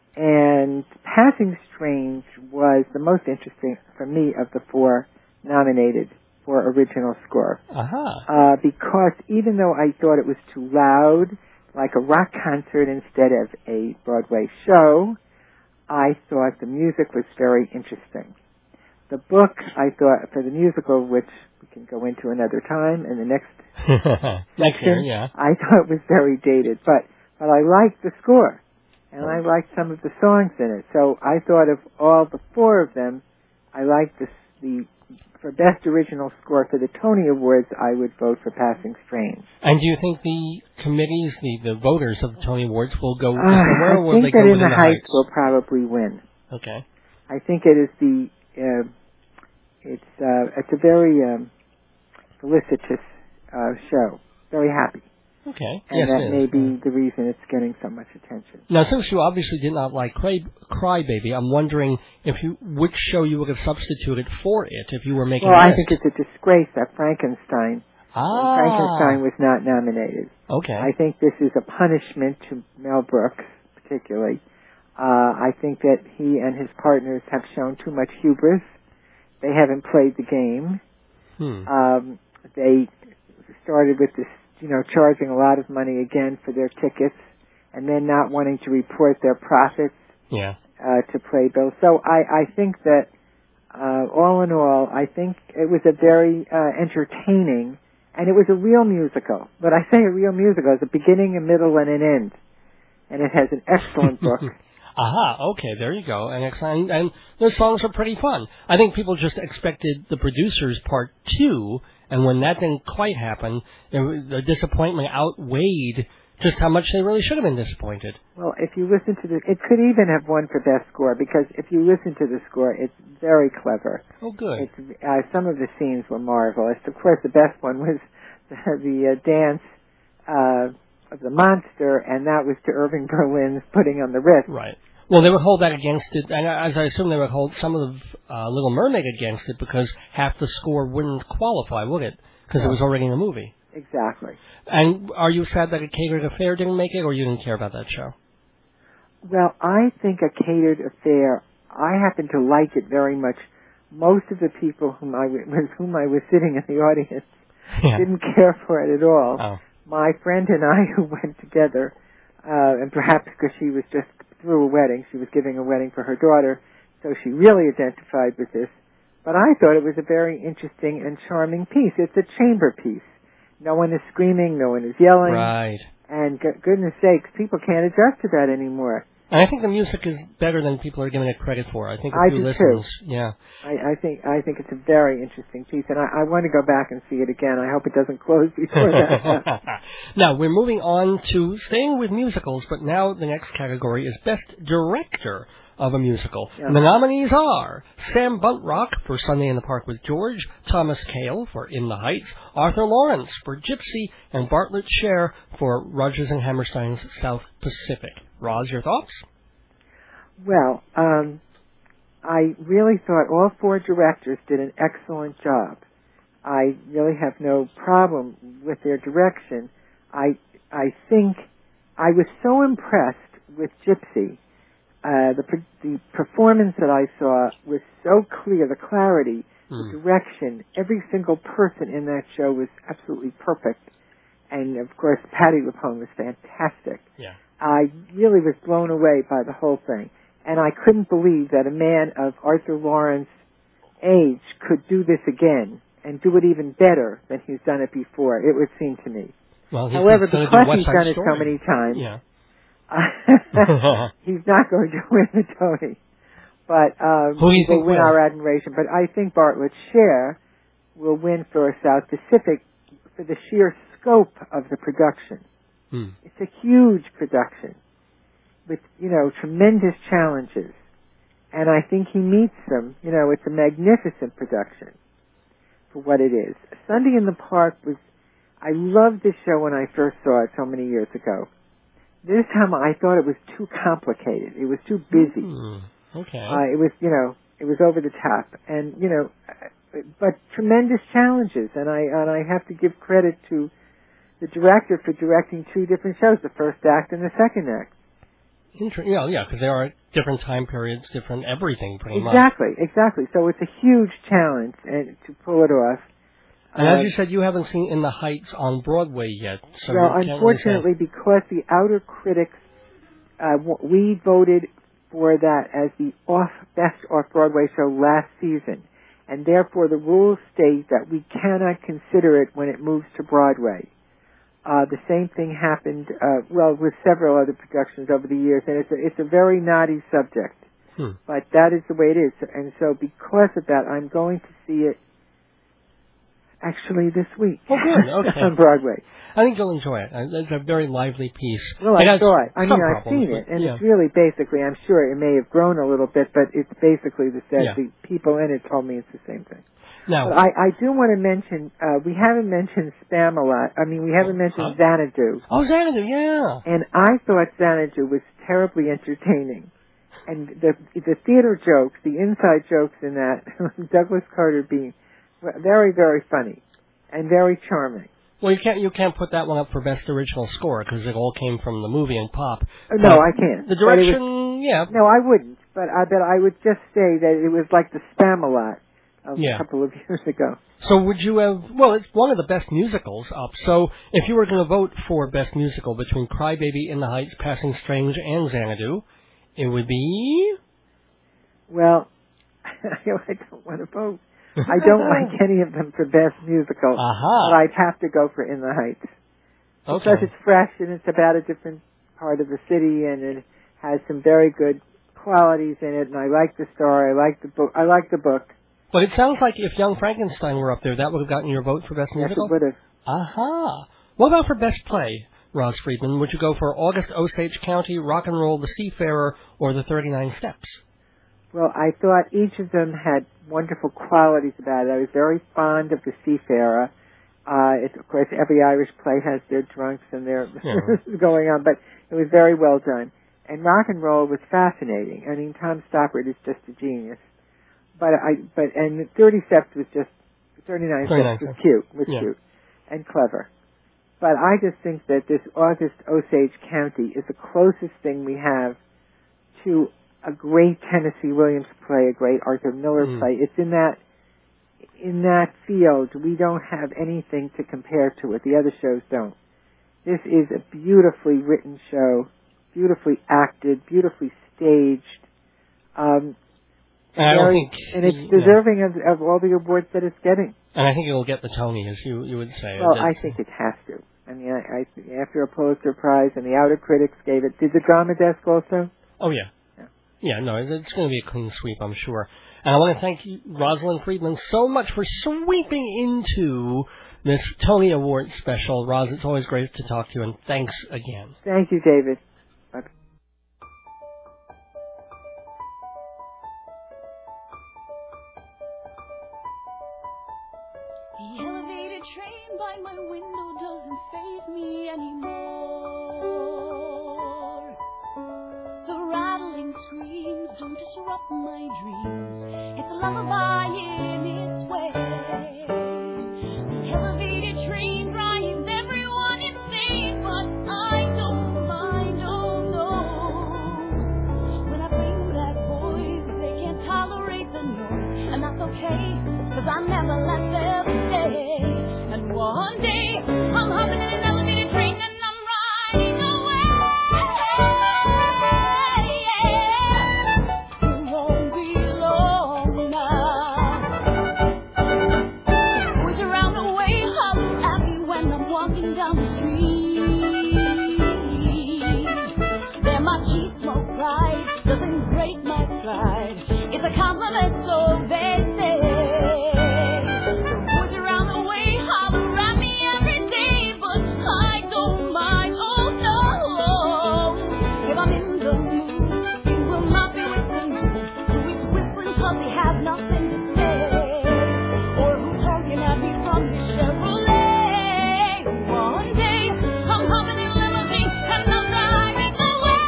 And Passing Strange was the most interesting for me of the four nominated for original score. Uh-huh. Uh, because even though I thought it was too loud, like a rock concert instead of a Broadway show, I thought the music was very interesting. The book, I thought, for the musical, which we can go into another time in the next Next year, section, yeah. I thought it was very dated. But, but I liked the score, and I liked some of the songs in it. So I thought of all the four of them, I liked the, the for Best Original Score for the Tony Awards, I would vote for Passing Strange. And do you think the committees, the, the voters of the Tony Awards, will go Uh, somewhere, or I will think they that go In within the the Heights Heights? will probably win. Okay. I think it is the uh, it's uh, it's a very um, felicitous uh, show. Very happy. Okay. And Yes, that it may is. be the reason it's getting so much attention. Now, since you obviously did not like Cry, Crybaby, I'm wondering if you which show you would have substituted for it if you were making Well, a I list. think it's a disgrace that Frankenstein Ah. Frankenstein was not nominated. Okay. I think this is a punishment to Mel Brooks, particularly. Uh, I think that he and his partners have shown too much hubris. They haven't played the game. Hmm. Um, they started with this, you know, charging a lot of money again for their tickets, and then not wanting to report their profits Yeah. uh, to Playbill. So I, I think that, uh, all in all, I think it was a very uh, entertaining, and it was a real musical. But I say a real musical, it's a beginning, a middle, and an end. And it has an excellent book. Aha, okay, there you go. And, ex- and and those songs are pretty fun. I think people just expected the producers part two, and when that didn't quite happen, it was, the disappointment outweighed just how much they really should have been disappointed. Well, if you listen to the, it could even have won for best score, because if you listen to the score, it's very clever. Oh, good. It's uh, some of the scenes were marvelous. Of course, the best one was the, the uh, dance uh, of the monster, and that was to Irving Berlin's Putting on the Wrist. Right. Well, they would hold that against it, and as I assume they would hold some of uh, Little Mermaid against it, because half the score wouldn't qualify, would it? Because it was already in the movie. Exactly. And are you sad that A Catered Affair didn't make it, or you didn't care about that show? Well, I think A Catered Affair, I happen to like it very much. Most of the people whom I, w- with whom I was sitting in the audience Yeah. didn't care for it at all. Oh. My friend and I, who went together, uh, and perhaps because she was just through a wedding, she was giving a wedding for her daughter, so she really identified with this. But I thought it was a very interesting and charming piece. It's a chamber piece. No one is screaming, no one is yelling. Right. And go- goodness sakes, people can't adjust to that anymore. And I think the music is better than people are giving it credit for. I think if I you do listen, too. yeah. I, I think I think it's a very interesting piece, and I, I want to go back and see it again. I hope it doesn't close before that. Now, we're moving on to staying with musicals, but now the next category is Best Director of a Musical. Yeah. And the nominees are Sam Buntrock for Sunday in the Park with George, Thomas Kail for In the Heights, Arthur Lawrence for Gypsy, and Bartlett Sher for Rodgers and Hammerstein's South Pacific. Roz, your thoughts? Well, um, I really thought all four directors did an excellent job. I really have no problem with their direction. I I think I was so impressed with Gypsy. Uh, the the performance that I saw was so clear, the clarity, Mm. the direction. Every single person in that show was absolutely perfect, and of course, Patti LuPone was fantastic. Yeah. I really was blown away by the whole thing, and I couldn't believe that a man of Arthur Lawrence's age could do this again and do it even better than he's done it before. It would seem to me. Well, he's However, he's gonna do because West he's Side done it Story. so many times, Yeah. he's not going to win the Tony. But um, Who do you he will think win will? our admiration. But I think Bartlett Sher will win for South Pacific for the sheer scope of the production. Hmm. It's a huge production with, you know, tremendous challenges. And I think he meets them. You know, it's a magnificent production for what it is. Sunday in the Park was, I loved this show when I first saw it so many years ago. This time I thought it was too complicated. It was too busy. Hmm. Okay. Uh, it was, you know, it was over the top. And, you know, but tremendous challenges. And I, and I have to give credit to the director for directing two different shows, the first act and the second act. Inter- yeah, yeah, because there are different time periods, different everything, pretty much. Exactly, exactly. So it's a huge challenge and to pull it off. And Uh, as you said, you haven't seen In the Heights on Broadway yet. So well, you can't unfortunately, really say. because the Outer Critics, uh, w- we voted for that as the off best off-Broadway show last season. And therefore, the rules state that we cannot consider it when it moves to Broadway. Uh, the same thing happened, uh, well, with several other productions over the years, and it's a, it's a very knotty subject. Hmm. But that is the way it is. And so because of that, I'm going to see it actually this week. Oh, good. Okay. On Broadway. I think you'll enjoy it. Uh, It's a very lively piece. Well, It I has saw it. I mean, some I've problems, seen it, but- and yeah. it's really basically, I'm sure it may have grown a little bit, but it's basically the set. Yeah. The people in it told me it's the same thing. Now, But I, I do want to mention, uh, we haven't mentioned Spamalot. I mean, we haven't mentioned Xanadu. Oh, Xanadu, yeah. And I thought Xanadu was terribly entertaining. And the the theater jokes, the inside jokes in that, Douglas Carter being very, very funny and very charming. Well, you can't you can't put that one up for best original score because it all came from the movie and pop. Oh, no, But I can't. The But it direction, was- yeah. No, I wouldn't. But I bet I would just say that it was like the Spamalot of Yeah. a couple of years ago. So would you have? Well, it's one of the best musicals up. So if you were going to vote for best musical between Crybaby, In the Heights, Passing Strange, and Xanadu, it would be. Well, I don't want to vote. I don't like any of them for best musical. Aha. But I'd have to go for In the Heights. Okay. Because it's fresh and it's about a different part of the city and it has some very good qualities in it, and I like the story. I like the book. I like the book. But it sounds like if Young Frankenstein were up there, that would have gotten your vote for best Yes, musical. it would have. Aha. What about for best play, Roz Friedman? Would you go for August Osage County, Rock and Roll, The Seafarer, or The thirty-nine Steps? Well, I thought each of them had wonderful qualities about it. I was very fond of The Seafarer. Uh, it, of course, every Irish play has their drunks and their Yeah. going on, but it was very well done. And Rock and Roll was fascinating. I mean, Tom Stoppard is just a genius. But I, but and thirty Steps was just thirty-nine Steps was cute, was Yeah. cute, and clever. But I just think that this August Osage County is the closest thing we have to a great Tennessee Williams play, a great Arthur Miller Mm. play. It's in that in that field. We don't have anything to compare to it. The other shows don't. This is a beautifully written show, beautifully acted, beautifully staged. Um, And I don't very- think, and it's yeah. deserving of, of all the awards that it's getting. And I think it'll get the Tony, as you you would say. Well, I It's- think it has to. I mean, I, I, after a Pulitzer Prize and the Outer Critics gave it. Did the Drama Desk also? Oh, yeah. Yeah. Yeah, no, it's- it's going to be a clean sweep, I'm sure. And I want to thank you, Rosalind Friedman, so much for sweeping into this Tony Award special. Roz, it's always great to talk to you, and thanks again. Thank you, David. Bye. The elevated train by my window doesn't faze me anymore. The rattling screams don't disrupt my dreams. It's a lullaby in its way. The elevated train drives everyone insane, but I don't mind, oh no. When I bring back boys, they can't tolerate the noise, and that's okay, 'cause I never let them stay. And one day, I'm hopping in an elevated train and I'm riding away. Yeah. It won't be long now. The boys around the way holler at me when I'm walking down the street. They're my cheap smoke pride, doesn't break my stride. It's a compliment, so they say. The boys around the way holler at me every day, but I don't mind, oh no. If I'm in the mood, it will not be whistling. Who is whistling 'cause he has nothing to say? Or who's honking at me from the Chevrolet? One day, I'm hopping in a limousine and I'm driving away.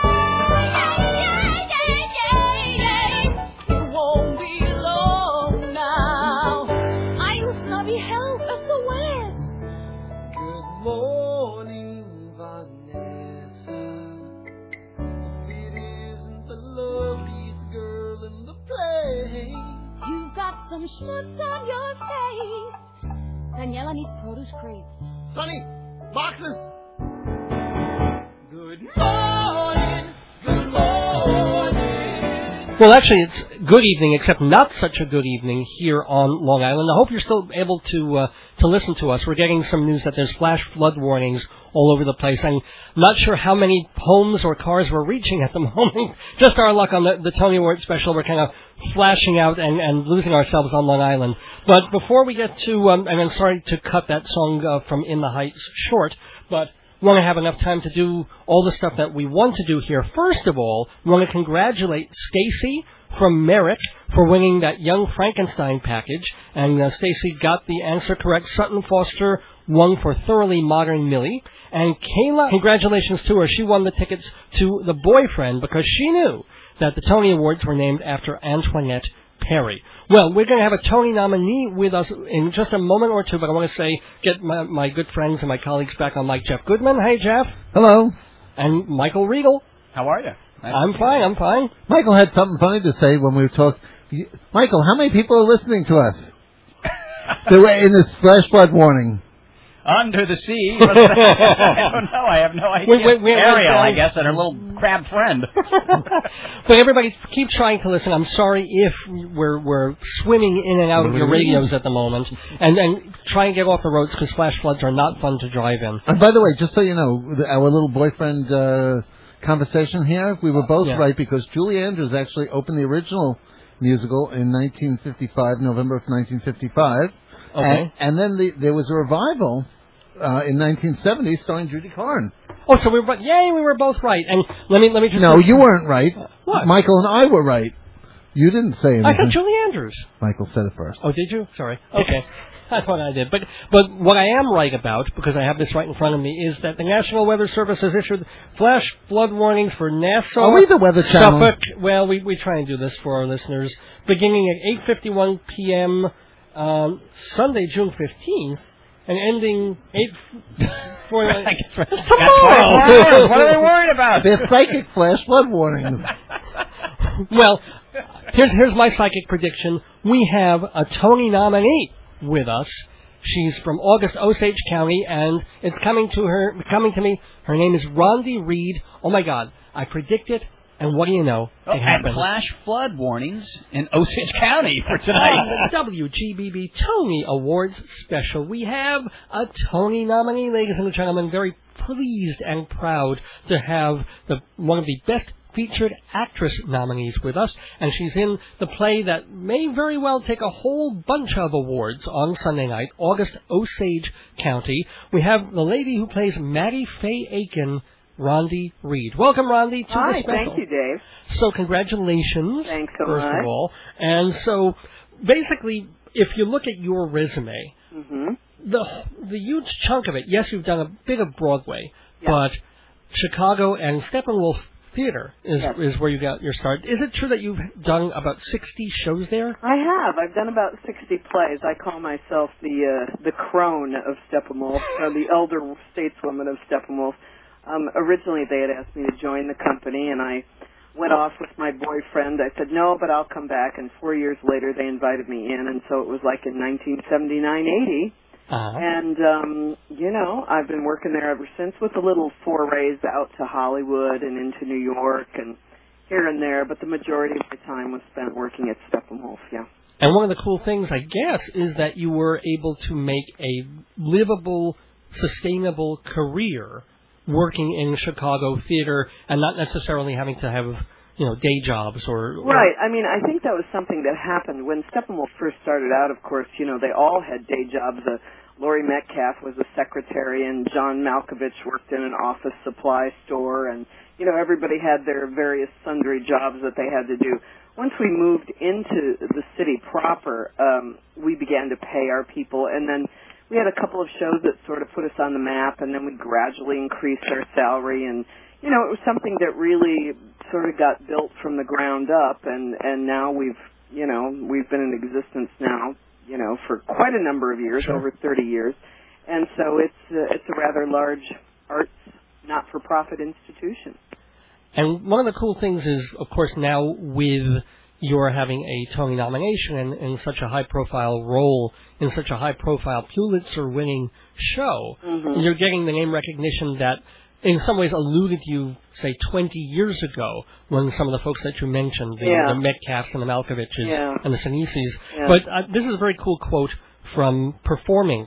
It won't be long now. I used to be held as the West. Good morning, Vanessa. It isn't the loveliest girl in the place. You've got some schmutz on your face. Daniela needs produce crates. Sonny, boxes. Good morning, good morning. Well, actually, it's good evening, except not such a good evening here on Long Island. I hope you're still able to uh, to listen to us. We're getting some news that there's flash flood warnings all over the place. I'm not sure how many homes or cars we're reaching at the moment. Just our luck on the, the Tony Award special. We're kind of flashing out and, and losing ourselves on Long Island. But before we get to, um, and I'm sorry to cut that song uh, from In the Heights short, but we want to have enough time to do all the stuff that we want to do here. First of all, we want to congratulate Stacy from Merrick for winning that Young Frankenstein package. And uh, Stacy got the answer correct. Sutton Foster won for Thoroughly Modern Millie. And Kayla, congratulations to her. She won the tickets to The Boyfriend because she knew that the Tony Awards were named after Antoinette Perry. Well, we're going to have a Tony nominee with us in just a moment or two, but I want to say, get my, my good friends and my colleagues back on mic. Jeff Goodman. Hey, Jeff. Hello. And Michael Regal. How are you? Nice I'm fine, I'm fine. Michael had something funny to say when we talked. Michael, how many people are listening to us? They were in this flash flood warning. Under the sea. I don't know. I have no idea. Wait, wait, wait, Ariel, wait, I guess, and her little crab friend. But everybody, keep trying to listen. I'm sorry if we're we're swimming in and out of your radios at the moment, and and try and get off the roads because flash floods are not fun to drive in. And by the way, just so you know, our little boyfriend uh, conversation here, we were both yeah. right because Julie Andrews actually opened the original musical in nineteen fifty-five, November of nineteen fifty-five. Okay. And, and then the, there was a revival uh, in nineteen seventy starring Judy Carn. Oh, so we were yay, we were both right. And let me let me just No, you weren't right. What? Michael and I were right. You didn't say anything. I thought Julie Andrews. Michael said it first. Oh, did you? Sorry. Okay. I thought I did. But but what I am right about, because I have this right in front of me, is that the National Weather Service has issued flash flood warnings for Nassau, Are we the Weather Channel? Suffolk. Well, we, we try and do this for our listeners. Beginning at eight fifty-one p.m. Um, Sunday, June fifteenth, and ending eight forty-one. I guess It's tomorrow. What are they worried about? They're psychic flash flood warnings. Well, here's here's my psychic prediction. We have a Tony nominee with us. She's from August Osage County, and it's coming to her, coming to me. Her name is Rondi Reed. Oh my God! I predict it, and what do you know? Oh, it and happened. flash flood warnings in Osage County for tonight. The W G B B Tony Awards special. We have a Tony nominee, ladies and gentlemen. Very pleased and proud to have the one of the best featured actress nominees with us, and she's in the play that may very well take a whole bunch of awards on Sunday night, August Osage County. We have the lady who plays Maddie Faye Aiken, Rondi Reed. Welcome, Rondi, to Hi, the special. thank you, Dave. So congratulations, Thanks so first much. of all. And so, basically, if you look at your resume, Mm-hmm. the the huge chunk of it, yes, you've done a bit of Broadway, Yeah. but Chicago and Steppenwolf Theater is Yes. is where you got your start. Is it true that you've done about sixty shows there? I have. I've done about sixty plays. I call myself the uh, the crone of Steppenwolf, or the elder stateswoman of Steppenwolf. Um, originally, they had asked me to join the company, and I went off with my boyfriend. I said, no, but I'll come back. And four years later, they invited me in, and so it was like in nineteen seventy-nine eighty. Uh-huh. And, um, you know, I've been working there ever since with the little forays out to Hollywood and into New York and here and there, but the majority of my time was spent working at Steppenwolf, yeah. And one of the cool things, I guess, is that you were able to make a livable, sustainable career working in Chicago theater and not necessarily having to have, you know, day jobs or... or Right. I mean, I think that was something that happened when Steppenwolf first started out. Of course, you know, they all had day jobs. Uh, Laurie Metcalf was a secretary, and John Malkovich worked in an office supply store, and, you know, everybody had their various sundry jobs that they had to do. Once we moved into the city proper, um, we began to pay our people, and then we had a couple of shows that sort of put us on the map, and then we gradually increased our salary, and, you know, it was something that really sort of got built from the ground up, and, and now we've, you know, we've been in existence now, you know, for quite a number of years, Sure. over thirty years, and so it's uh, it's a rather large arts not-for-profit institution. And one of the cool things is, of course, now with your having a Tony nomination and in such a high-profile role in such a high-profile Pulitzer-winning show, Mhm. you're getting the name recognition that in some ways eluded you, say, twenty years ago when some of the folks that you mentioned, the, Yeah. the Metcalfs and the Malkoviches Yeah. and the Sinises. Yeah. But uh, this is a very cool quote from Performing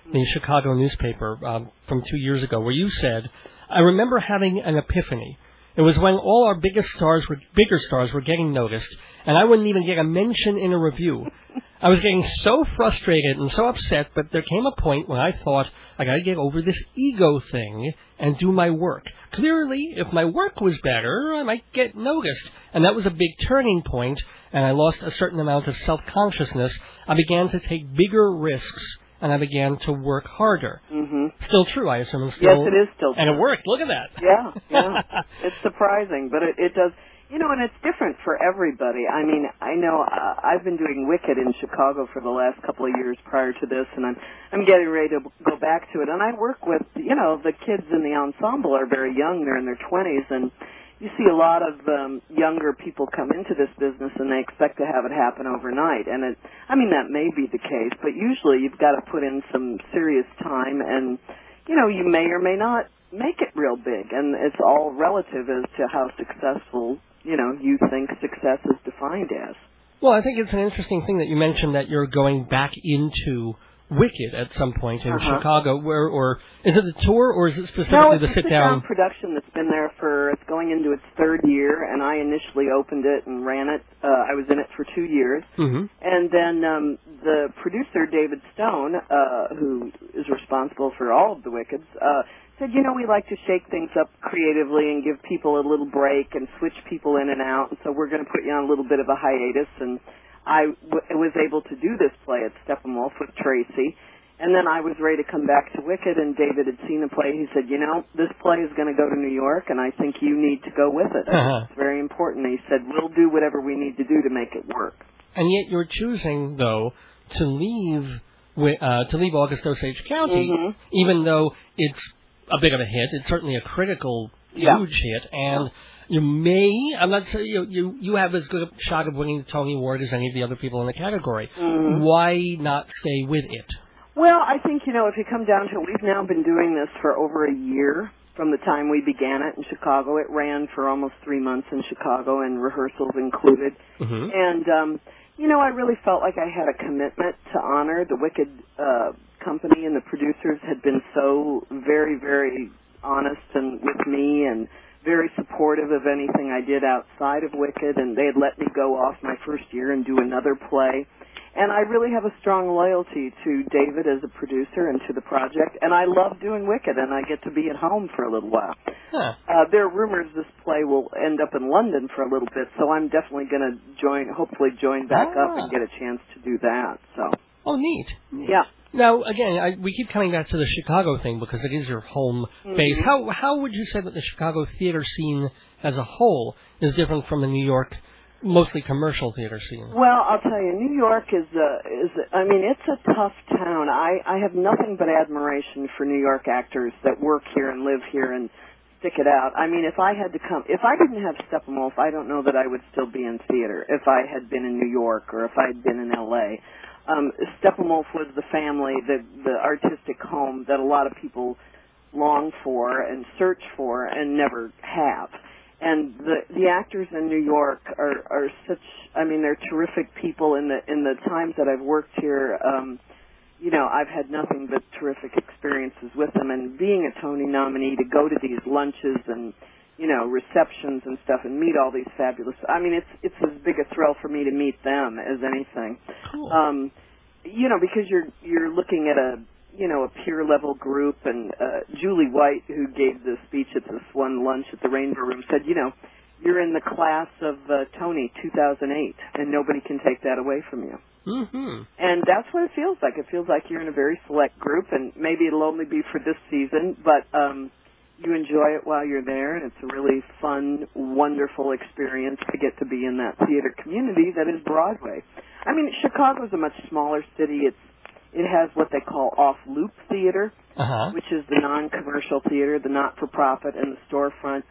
the Chicago newspaper um, from two years ago, where you said, "I remember having an epiphany. It was when all our biggest stars were bigger stars were getting noticed, and I wouldn't even get a mention in a review. I was getting so frustrated and so upset, but there came a point when I thought, I got to get over this ego thing and do my work. Clearly, if my work was better, I might get noticed. And that was a big turning point, and I lost a certain amount of self-consciousness. I began to take bigger risks, and I began to work harder." Mm-hmm. Still true, I assume. It's still, Yes, it is still true. And it worked. Look at that. Yeah, yeah. It's surprising, but it, it does. You know, and it's different for everybody. I mean, I know uh, I've been doing Wicked in Chicago for the last couple of years prior to this, and I'm I'm getting ready to go back to it. And I work with, you know, the kids in the ensemble are very young; they're in their twenties, and you see a lot of um, younger people come into this business, and they expect to have it happen overnight. And it, I mean, that may be the case, but usually you've got to put in some serious time, and you know, you may or may not make it real big, and it's all relative as to how successful, you know, you think success is defined as. Well, I think it's an interesting thing that you mentioned that you're going back into Wicked at some point in Uh-huh. Chicago, where, or is it the tour, or is it specifically No, it's the a sit-down? sit-down production that's been there for, it's going into its third year, and I initially opened it and ran it. Uh, I was in it for two years. Mm-hmm. And then um, the producer, David Stone, uh, who is responsible for all of the Wickeds, uh, said, you know, we like to shake things up creatively and give people a little break and switch people in and out, and so we're going to put you on a little bit of a hiatus. And I w- was able to do this play at Steppenwolf with Tracy, and then I was ready to come back to Wicked, and David had seen the play. He said, you know, this play is going to go to New York, and I think you need to go with it. Uh-huh. It's very important. He said, we'll do whatever we need to do to make it work. And yet you're choosing, though, to leave wi- uh, to leave August Osage County, Mhm. even though it's a bit of a hit. It's certainly a critical, Yeah. huge hit, and you may, I'm not saying, you, you you have as good a shot of winning the Tony Award as any of the other people in the category. Mhm. Why not stay with it? Well, I think, you know, if you come down to it, we've now been doing this for over a year from the time we began it in Chicago. It ran for almost three months in Chicago, and rehearsals included. Mm-hmm. And, um, you know, I really felt like I had a commitment to honor. The Wicked uh, company and the producers had been so very, very honest and with me and very supportive of anything I did outside of Wicked, and they had let me go off my first year and do another play. And I really have a strong loyalty to David as a producer and to the project, and I love doing Wicked, and I get to be at home for a little while. Huh. Uh, there are rumors this play will end up in London for a little bit, so I'm definitely going to join, hopefully join back Ah. up and get a chance to do that. So, Oh, neat. yeah. Now, again, I, we keep coming back to the Chicago thing because it is your home base. Mhm. How how would you say that the Chicago theater scene as a whole is different from the New York, mostly commercial theater scene? Well, I'll tell you, New York is a, is a, I mean, it's a tough town. I, I have nothing but admiration for New York actors that work here and live here and stick it out. I mean, if I had to come, if I didn't have Steppenwolf, I don't know that I would still be in theater if I had been in New York or if I had been in L A. Um, Steppenwolf was the family, the, the artistic home that a lot of people long for and search for and never have. And the the actors in New York are are such, I mean, they're terrific people. In the in the times that I've worked here, um, you know, I've had nothing but terrific experiences with them. And being a Tony nominee, to go to these lunches and, you know, receptions and stuff and meet all these fabulous, I mean, it's it's as big a thrill for me to meet them as anything. Cool. Um, you know, because you're you're looking at a, you know, a peer level group, and uh, Julie White, who gave the speech at this one lunch at the Rainbow Room, said, you know, you're in the class of uh, Tony two thousand eight, and nobody can take that away from you. Mm-hmm. And that's what it feels like. It feels like you're in a very select group, and maybe it'll only be for this season, but um, you enjoy it while you're there, and it's a really fun, wonderful experience to get to be in that theater community that is Broadway. I mean, Chicago's a much smaller city. It's It has what they call off-loop theater, Uh-huh. which is the non-commercial theater, the not-for-profit, and the storefront.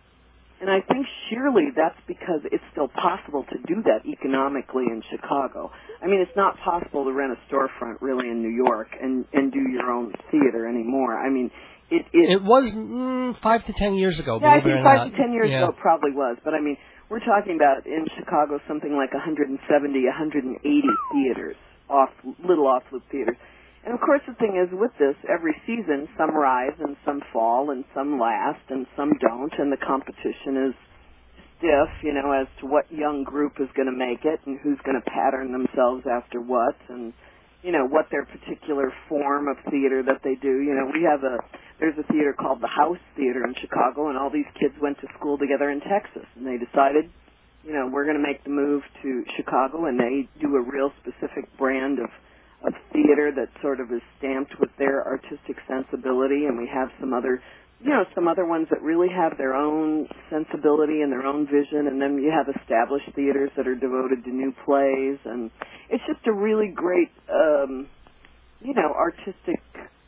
And I think surely that's because it's still possible to do that economically in Chicago. I mean, it's not possible to rent a storefront really in New York and, and do your own theater anymore. I mean, it it, It was mm, five to ten years ago. yeah, I believe it think or five not. to ten years Yeah. ago it probably was. But I mean, we're talking about in Chicago something like one hundred seventy, one hundred eighty theaters, off little off-loop theaters. And of course, the thing is, with this, every season, some rise and some fall and some last and some don't, and the competition is stiff, you know, as to what young group is going to make it and who's going to pattern themselves after what, and, you know, what their particular form of theater that they do. You know, we have a, there's a theater called the House Theater in Chicago, and all these kids went to school together in Texas, and they decided, you know, we're going to make the move to Chicago, and they do a real specific brand of of theater that sort of is stamped with their artistic sensibility, and we have some other, you know, some other ones that really have their own sensibility and their own vision, and then you have established theaters that are devoted to new plays, and it's just a really great, um, you know, artistic,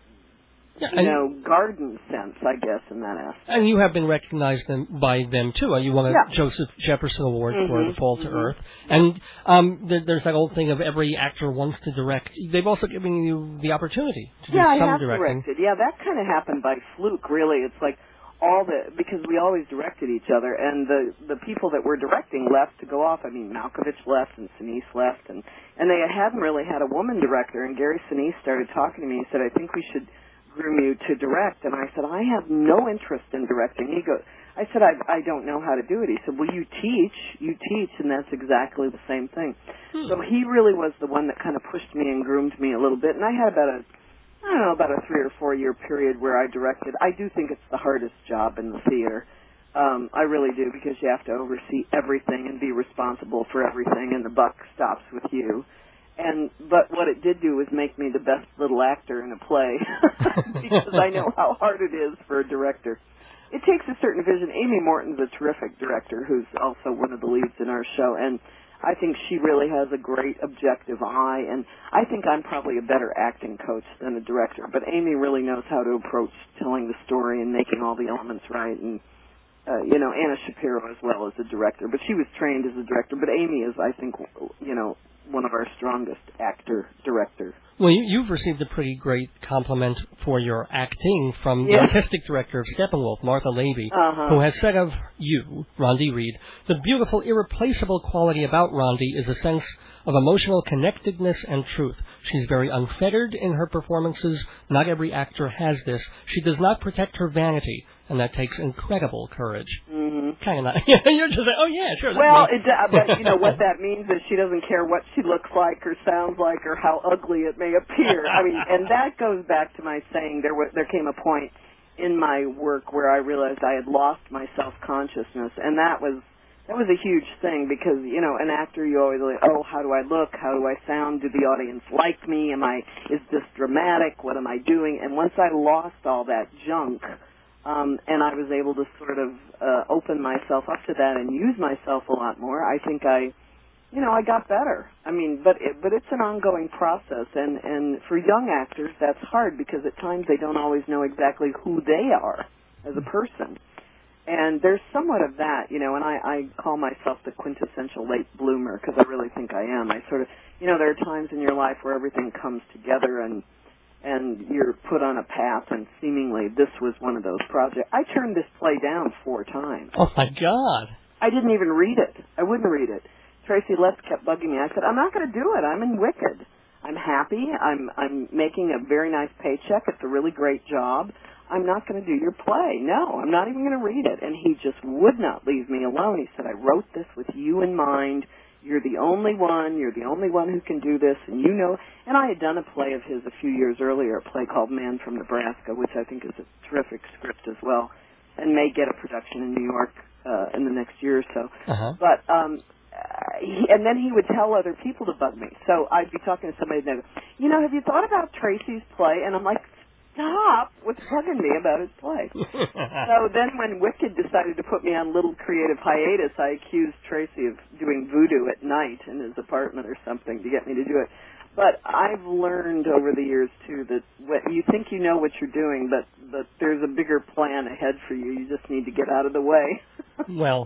Yeah, you know, garden sense, I guess, in that aspect. And you have been recognized them, by them, too. You won a Yeah. Joseph Jefferson Award Mhm, for The Fall to mhm. Earth. And um, there, there's that old thing of every actor wants to direct. They've also given you the opportunity to Yeah, do I some have directing. directed. Yeah, that kind of happened by fluke, really. It's like all the, because we always directed each other, and the the people that were directing left to go off. I mean, Malkovich left and Sinise left, and, and they hadn't really had a woman director, and Gary Sinise started talking to me. He said, I think we should groom you to direct. And I said, I have no interest in directing. He goes, I said, I, I don't know how to do it. He said, well, you teach, you teach, and that's exactly the same thing. Hmm. So he really was the one that kind of pushed me and groomed me a little bit, and I had about a, I don't know, about a three or four year period where I directed. I do think it's the hardest job in the theater. Um, I really do, because you have to oversee everything and be responsible for everything, and the buck stops with you. And but what it did do was make me the best little actor in a play, because I know how hard it is for a director. It takes a certain vision. Amy Morton's a terrific director who's also one of the leads in our show, and I think she really has a great objective eye, and I think I'm probably a better acting coach than a director, but Amy really knows how to approach telling the story and making all the elements right, and uh, you know, Anna Shapiro as well as a director, but she was trained as a director, but Amy is, I think, you know, one of our strongest actor-directors. Well, you, you've received a pretty great compliment for your acting from the Yeah. artistic director of Steppenwolf, Martha Levy, Uh-huh. who has said of you, Rondi Reed, the beautiful, irreplaceable quality about Rondi is a sense of emotional connectedness and truth. She's very unfettered in her performances. Not every actor has this. She does not protect her vanity, and that takes incredible courage. Mm-hmm. Kind of not. You're just like, oh yeah, sure. that's Well, me. it, uh, but you know what that means is she doesn't care what she looks like or sounds like or how ugly it may appear. I mean, and that goes back to my saying there was there came a point in my work where I realized I had lost my self-consciousness, and that was that was a huge thing, because you know, an actor, you always like, oh, how do I look? How do I sound? Do the audience like me? Am I is this dramatic? What am I doing? And once I lost all that junk. Um, and I was able to sort of uh, open myself up to that and use myself a lot more. I think I, you know, I got better. I mean, but it, but it's an ongoing process, and and for young actors that's hard, because at times they don't always know exactly who they are as a person. And there's somewhat of that, you know, and I, I call myself the quintessential late bloomer, because I really think I am. I sort of, you know, there are times in your life where everything comes together and and you're put on a path, and seemingly this was one of those projects. I turned this play down four times. Oh, my God. I didn't even read it. I wouldn't read it. Tracy Letts kept bugging me. I said, I'm not going to do it. I'm in Wicked. I'm happy. I'm I'm making a very nice paycheck. It's a really great job. I'm not going to do your play. No, I'm not even going to read it. And he just would not leave me alone. He said, I wrote this with you in mind. You're the only one. You're the only one who can do this, and you know. And I had done a play of his a few years earlier, a play called Man from Nebraska, which I think is a terrific script as well, and may get a production in New York uh, in the next year or so. Uh-huh. But um, uh, he, and then he would tell other people to bug me. So I'd be talking to somebody, and they'd go, you know, have you thought about Tracy's play? And I'm like, stop! What's bugging me about his play? So then when Wicked decided to put me on little creative hiatus, I accused Tracy of doing voodoo at night in his apartment or something to get me to do it. But I've learned over the years, too, that what, you think you know what you're doing, but, but there's a bigger plan ahead for you. You just need to get out of the way. Well,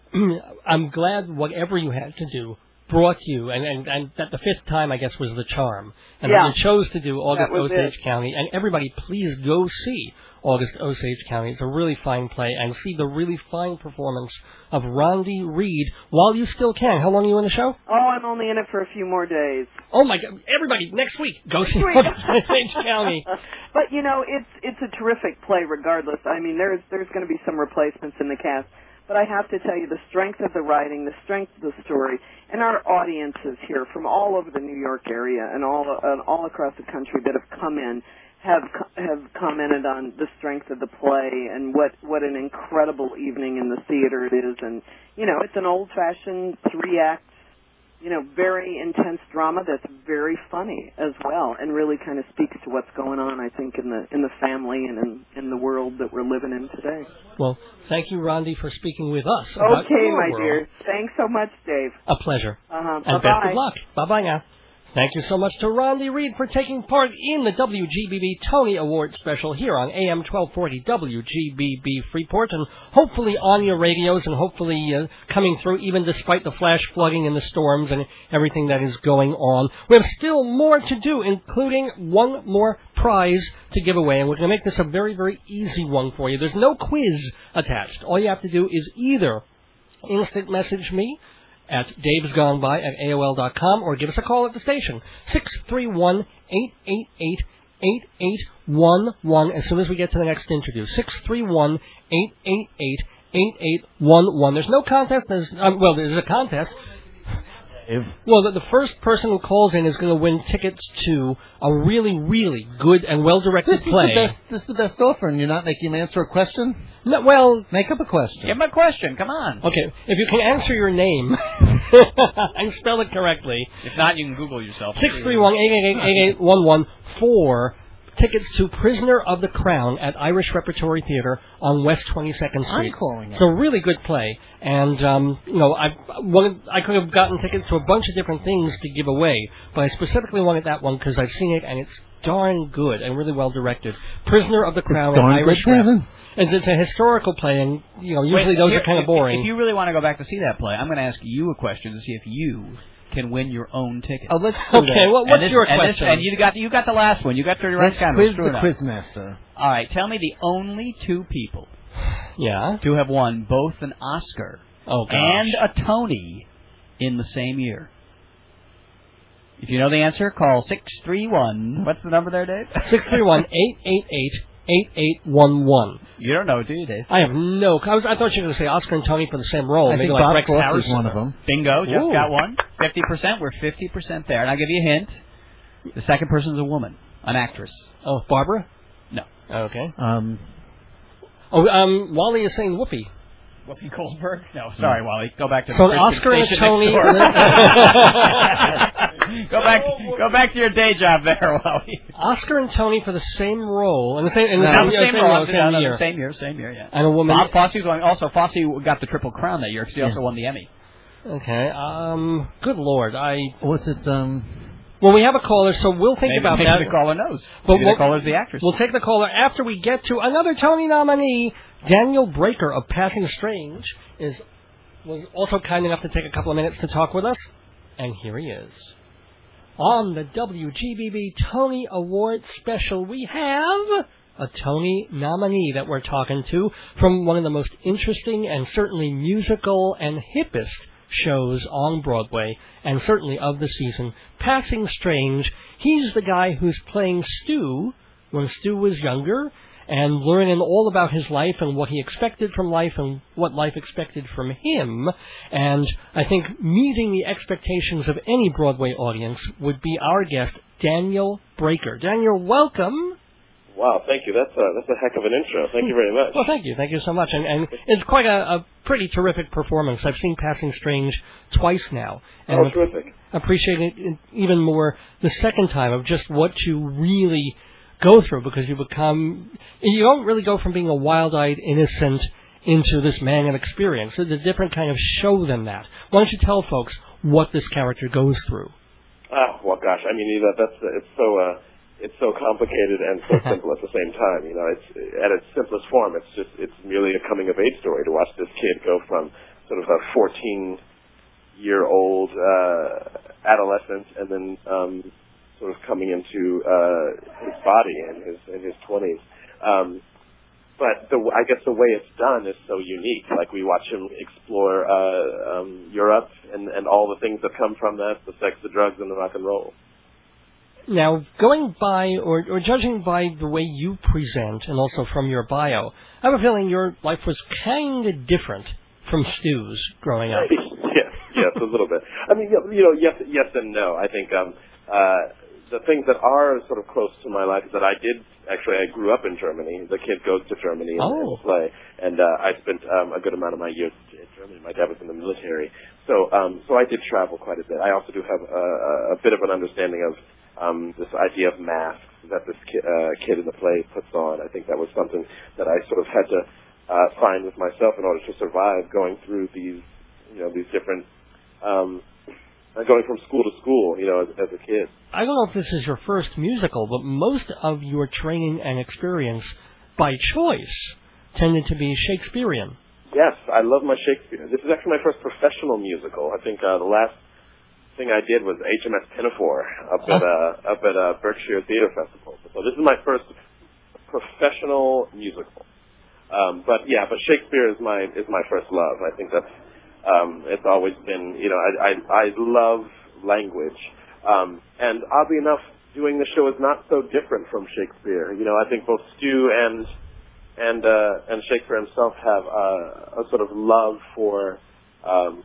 I'm glad whatever you had to do brought you, and, and, and that the fifth time, I guess, was the charm. And Yeah. that you chose to do August That was Osage it. County. And everybody, please go see August Osage County. It's a really fine play, and see the really fine performance of Rondi Reed while you still can. How long are you in the show? Oh, I'm only in it for a few more days. Oh my God! Everybody, next week, go see August Osage County. But you know, it's it's a terrific play, regardless. I mean, there's there's going to be some replacements in the cast. But I have to tell you, the strength of the writing, the strength of the story, and our audiences here from all over the New York area and all and all across the country that have come in have have commented on the strength of the play and what what an incredible evening in the theater it is. And you know, it's an old-fashioned three-act, you know, very intense drama that's very funny as well, and really kind of speaks to what's going on, I think, in the in the family and in, in the world that we're living in today. Well, thank you, Rondi, for speaking with us about Okay, your my world. dear. Thanks so much, Dave. A pleasure. Uh-huh. And Bye-bye. best of luck. Bye-bye now. Thank you so much to Rondi Reed for taking part in the W G B B Tony Award special here on A M twelve forty W G B B Freeport, and hopefully on your radios, and hopefully uh, coming through even despite the flash flooding and the storms and everything that is going on. We have still more to do, including one more prize to give away, and we're going to make this a very, very easy one for you. There's no quiz attached. All you have to do is either instant message me at davesgoneby at A O L dot com or give us a call at the station, six three one, eight eight eight, eight eight one one, as soon as we get to the next interview, six three one, eight eight eight, eight eight one one. There's no contest. There's, um, well, there's a contest. Well, the, the first person who calls in is going to win tickets to a really, really good and well-directed This play. is the best. This is the best offer, and you're not making him answer a question. No, well, make up a question. Give him a question. Come on. Okay, if you can answer your name and spell it correctly. If not, you can Google yourself. six three one, eight eight eight, eight eight one one for tickets to Prisoner of the Crown at Irish Repertory Theater on West twenty-second Street. I'm calling it. It's a really good play, and um, you know, I wanted, I could have gotten tickets to a bunch of different things to give away, but I specifically wanted that one because I've seen it and it's darn good and really well directed. Prisoner of the Crown at darn Irish good, Kevin. Rep. And it's a historical play, and you know, usually Wait, those here- are kind of if- boring. If you really want to go back to see that play, I'm going to ask you a question to see if you can win your own ticket. Oh, let's do Okay, that. well, what's And this- your and this- question? and you got you got the last one. You got thirty rounds. Let's Kind quiz of screw the it up. quizmaster. All right, tell me the only two people Yeah. to have won both an Oscar Oh, gosh. and a Tony in the same year. If you know the answer, call six three one. What's the number there, Dave? six three one, eight eight eight, eight eight one one. You don't know, do you, Dave? I have no... I, was, I thought you were going to say Oscar and Tony for the same role. I Maybe think like Bob Rex Fosse Harrison. is one of them. Bingo, just Ooh. got one. fifty percent. We're fifty percent there. And I'll give you a hint. The second person's a woman, an actress. Oh, Barbara? No. Okay. Um, Oh, um, Wally is saying Whoopi. Whoopi Goldberg? No, sorry, Wally. Go back to So the an Christian Oscar and a station Tony. next door. go back, go back to your day job there, Wally. Oscar and Tony for the same role. And the same, in the No, same, the yeah, same, same, role, year, same no, no, year. Same year, same year, yeah. And a woman. Bob Fosse was going. Also, Fosse got the Triple Crown that year because he also won the Emmy. Okay. Um. Good Lord. I. what's it? Um, Well, we have a caller, so we'll think Maybe, about maybe that. the caller knows. But Maybe we'll- the caller's the actress. We'll take the caller after we get to another Tony nominee. Daniel Breaker of Passing Strange is was also kind enough to take a couple of minutes to talk with us, and here he is. On the W G B B Tony Award special, we have a Tony nominee that we're talking to from one of the most interesting and certainly musical and hippest shows on Broadway, and certainly of the season, Passing Strange. He's the guy who's playing Stu when Stu was younger, and learning all about his life and what he expected from life and what life expected from him. And I think meeting the expectations of any Broadway audience would be our guest, Daniel Breaker. Daniel, welcome. Wow, thank you. That's a, that's a heck of an intro. Thank you very much. Well, thank you. Thank you so much. And, and it's quite a, a pretty terrific performance. I've seen Passing Strange twice now. And Oh, terrific. appreciate it even more the second time of just what you really go through, because you become, you don't really go from being a wild-eyed innocent into this man of experience. It's a different kind of show than that. Why don't you tell folks what this character goes through? Ah, well, gosh, I mean, you know, that's it's so uh, it's so complicated and so simple at the same time. You know, it's at its simplest form. It's just it's merely a coming of age story to watch this kid go from sort of a fourteen year old uh, adolescent and then um, sort of coming into uh, his body in his in his twenties. Um, but the, I guess the way it's done is so unique. Like we watch him explore uh, um, Europe and, and all the things that come from that, the sex, the drugs, and the rock and roll. Now, going by, or, or judging by the way you present, and also from your bio, I have a feeling your life was kind of different from Stu's growing up. yes, yes, a little bit. I mean, you know, yes, yes and no. I think um, uh, the things that are sort of close to my life is that I did, actually, I grew up in Germany. The kid goes to Germany and, oh. and play, and uh, I spent um, a good amount of my years in Germany. My dad was in the military, so um, so I did travel quite a bit. I also do have a, a bit of an understanding of Um, this idea of masks that this ki- uh, kid in the play puts on. I think that was something that I sort of had to uh, find with myself in order to survive going through these, you know, these different, um, going from school to school, you know, as, as a kid. I don't know if this is your first musical, but most of your training and experience, by choice, tended to be Shakespearean. Yes, I love my Shakespeare. This is actually my first professional musical. I think uh, the last thing I did was H M S Pinafore up at uh, up at uh, Berkshire Theater Festival. So this is my first professional musical. Um, but yeah, but Shakespeare is my is my first love. I think that's um, it's always been. You know, I I, I love language, um, and oddly enough, doing the show is not so different from Shakespeare. You know, I think both Stu and and uh, and Shakespeare himself have uh, a sort of love for. Um,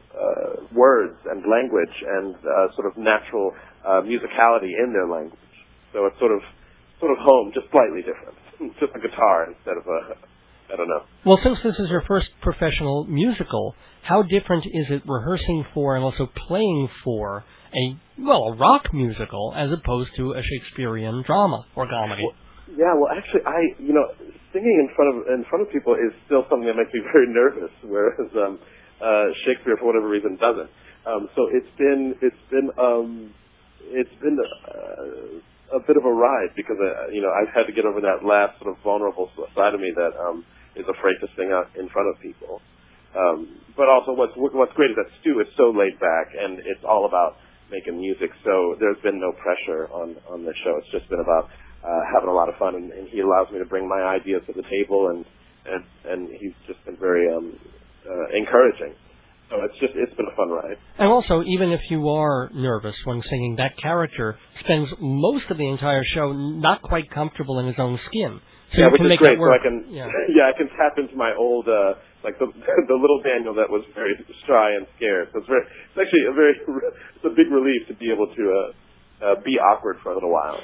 Uh, words and language and uh, sort of natural uh, musicality in their language. So it's sort of sort of home, just slightly different. Just a guitar instead of a, I don't know. Well, since this is your first professional musical, how different is it rehearsing for and also playing for a, well, a rock musical as opposed to a Shakespearean drama or comedy? Well, yeah, well, actually, I, you know, singing in front of in front of people is still something that makes me very nervous, whereas um, Uh, Shakespeare, for whatever reason, doesn't. Um, so it's been it's been um, it's been uh, a bit of a ride because uh, you know I've had to get over that last sort of vulnerable side of me that um, is afraid to sing out in front of people. Um, but also, what's what's great is that Stu is so laid back, and it's all about making music. So there's been no pressure on on the show. It's just been about uh, having a lot of fun, and, and he allows me to bring my ideas to the table, and and and he's just been very um, Uh, encouraging. So it's just, it's been a fun ride. And also, even if you are nervous when singing, that character spends most of the entire show not quite comfortable in his own skin. So yeah, you which can is make great. that work. So I can, yeah. yeah, I can tap into my old, uh, like the the little Daniel that was very shy and scared. So it's very, it's actually a very, it's a big relief to be able to uh, uh, be awkward for a little while.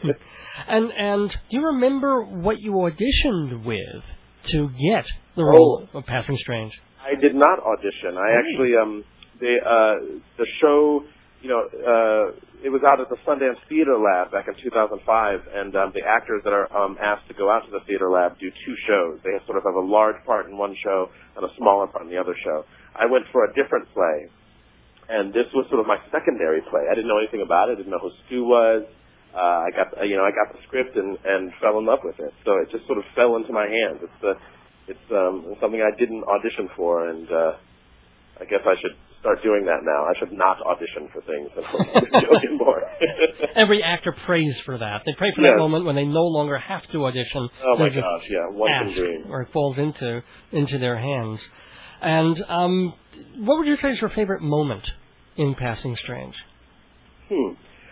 and and do you remember what you auditioned with to get the role oh. of Passing Strange? I did not audition. I actually, um, they, uh, the show, you know, uh, it was out at the Sundance Theater Lab back in two thousand five, and um, the actors that are um, asked to go out to the theater lab do two shows. They sort of have a large part in one show and a smaller part in the other show. I went for a different play, and this was sort of my secondary play. I didn't know anything about it. I didn't know who Stu was. Uh, I got, you know, I got the script and, and fell in love with it. So it just sort of fell into my hands. It's the It's um, something I didn't audition for, and uh, I guess I should start doing that now. I should not audition for things and joking more. Every actor prays for that. They pray for yes. that moment when they no longer have to audition. Oh my just gosh, yeah, one can ask, dream. or it falls into into their hands. And um, what would you say is your favorite moment in Passing Strange? Hmm.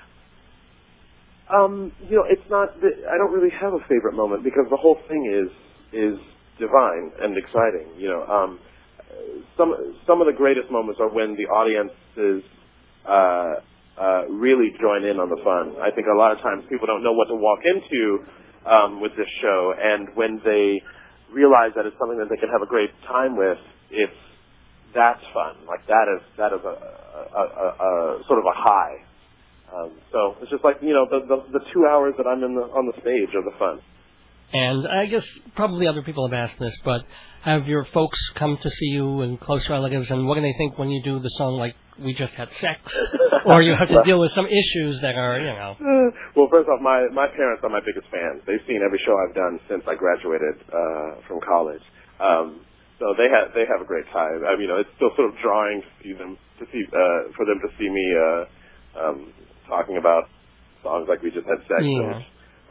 Um, you know, it's not. I don't really have a favorite moment because the whole thing is is. divine and exciting, you know. Um, some some of the greatest moments are when the audiences uh, uh, really join in on the fun. I think a lot of times people don't know what to walk into um, with this show, and when they realize that it's something that they can have a great time with, it's that's fun. Like that is that is a, a, a, a sort of a high. Um, so it's just like you know the, the the two hours that I'm in the, on the stage are the fun. And I guess probably other people have asked this, but have your folks come to see you and close relatives, and what do they think when you do the song like We Just Had Sex? Or you have to deal with some issues that are, you know... Well, first off, my, my parents are my biggest fans. They've seen every show I've done since I graduated uh, from college. Um, so they have they have a great time. I mean, you know, it's still sort of drawing to see them to see uh, for them to see me uh, um, talking about songs like We Just Had Sex. Yeah. And,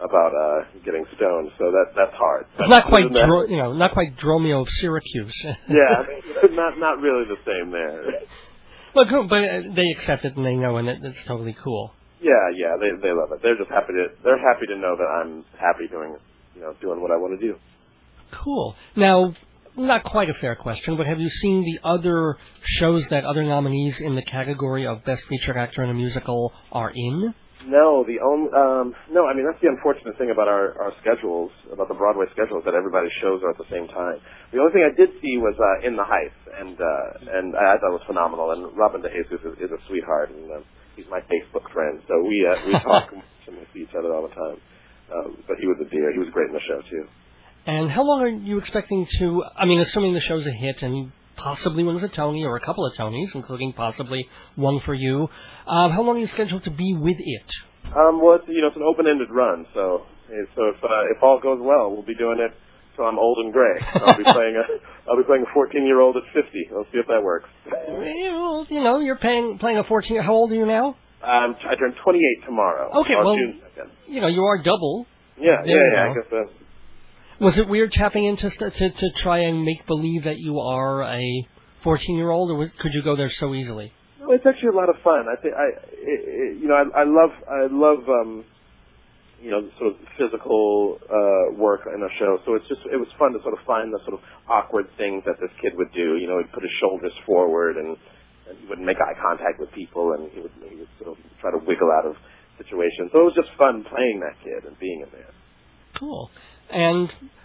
about uh, getting stoned, so that that's hard. It's not quite, Other than that- Dro- you know, not quite Dromio of Syracuse. yeah, not not really the same there. Well, good, but uh, they accept it and they know, and it, it's totally cool. Yeah, yeah, they they love it. They're just happy to they're happy to know that I'm happy doing you know doing what I want to do. Cool. Now, not quite a fair question, but have you seen the other shows that other nominees in the category of Best Featured Actor in a Musical are in? No, the only um, no. I mean, that's the unfortunate thing about our, our schedules, about the Broadway schedules, that everybody's shows are at the same time. The only thing I did see was uh, In the Heights, and uh, and I thought it was phenomenal. And Robin DeJesus is, is a sweetheart, and uh, he's my Facebook friend, so we uh, we talk and we see each other all the time. Um, but he was a dear. He was great in the show too. And how long are you expecting to, I mean, assuming the show's a hit and possibly wins a Tony or a couple of Tonys, including possibly one for you, um, how long are you scheduled to be with it? Um, well, it's, you know, it's an open-ended run, so so if uh, if all goes well, we'll be doing it till I'm old and gray. I'll be playing a I'll be playing a fourteen-year-old at fifty. Let's see if that works. Well, you know, you're playing playing a fourteen. How old are you now? Um, I turn twenty-eight tomorrow. Okay, on well, June second. you know, you are double. Yeah, There yeah, you yeah. go. I guess that's. Was it weird tapping into st- to to try and make believe that you are a fourteen-year-old, or was, could you go there so easily? No, it's actually a lot of fun. I think I, it, it, you know, I, I love, I love, um, you know, sort of physical uh, work in a show. So it's just, it was fun to sort of find the sort of awkward things that this kid would do. You know, he'd put his shoulders forward, and, and he wouldn't make eye contact with people, and he would, he would sort of try to wiggle out of situations. So it was just fun playing that kid and being in there. Cool. And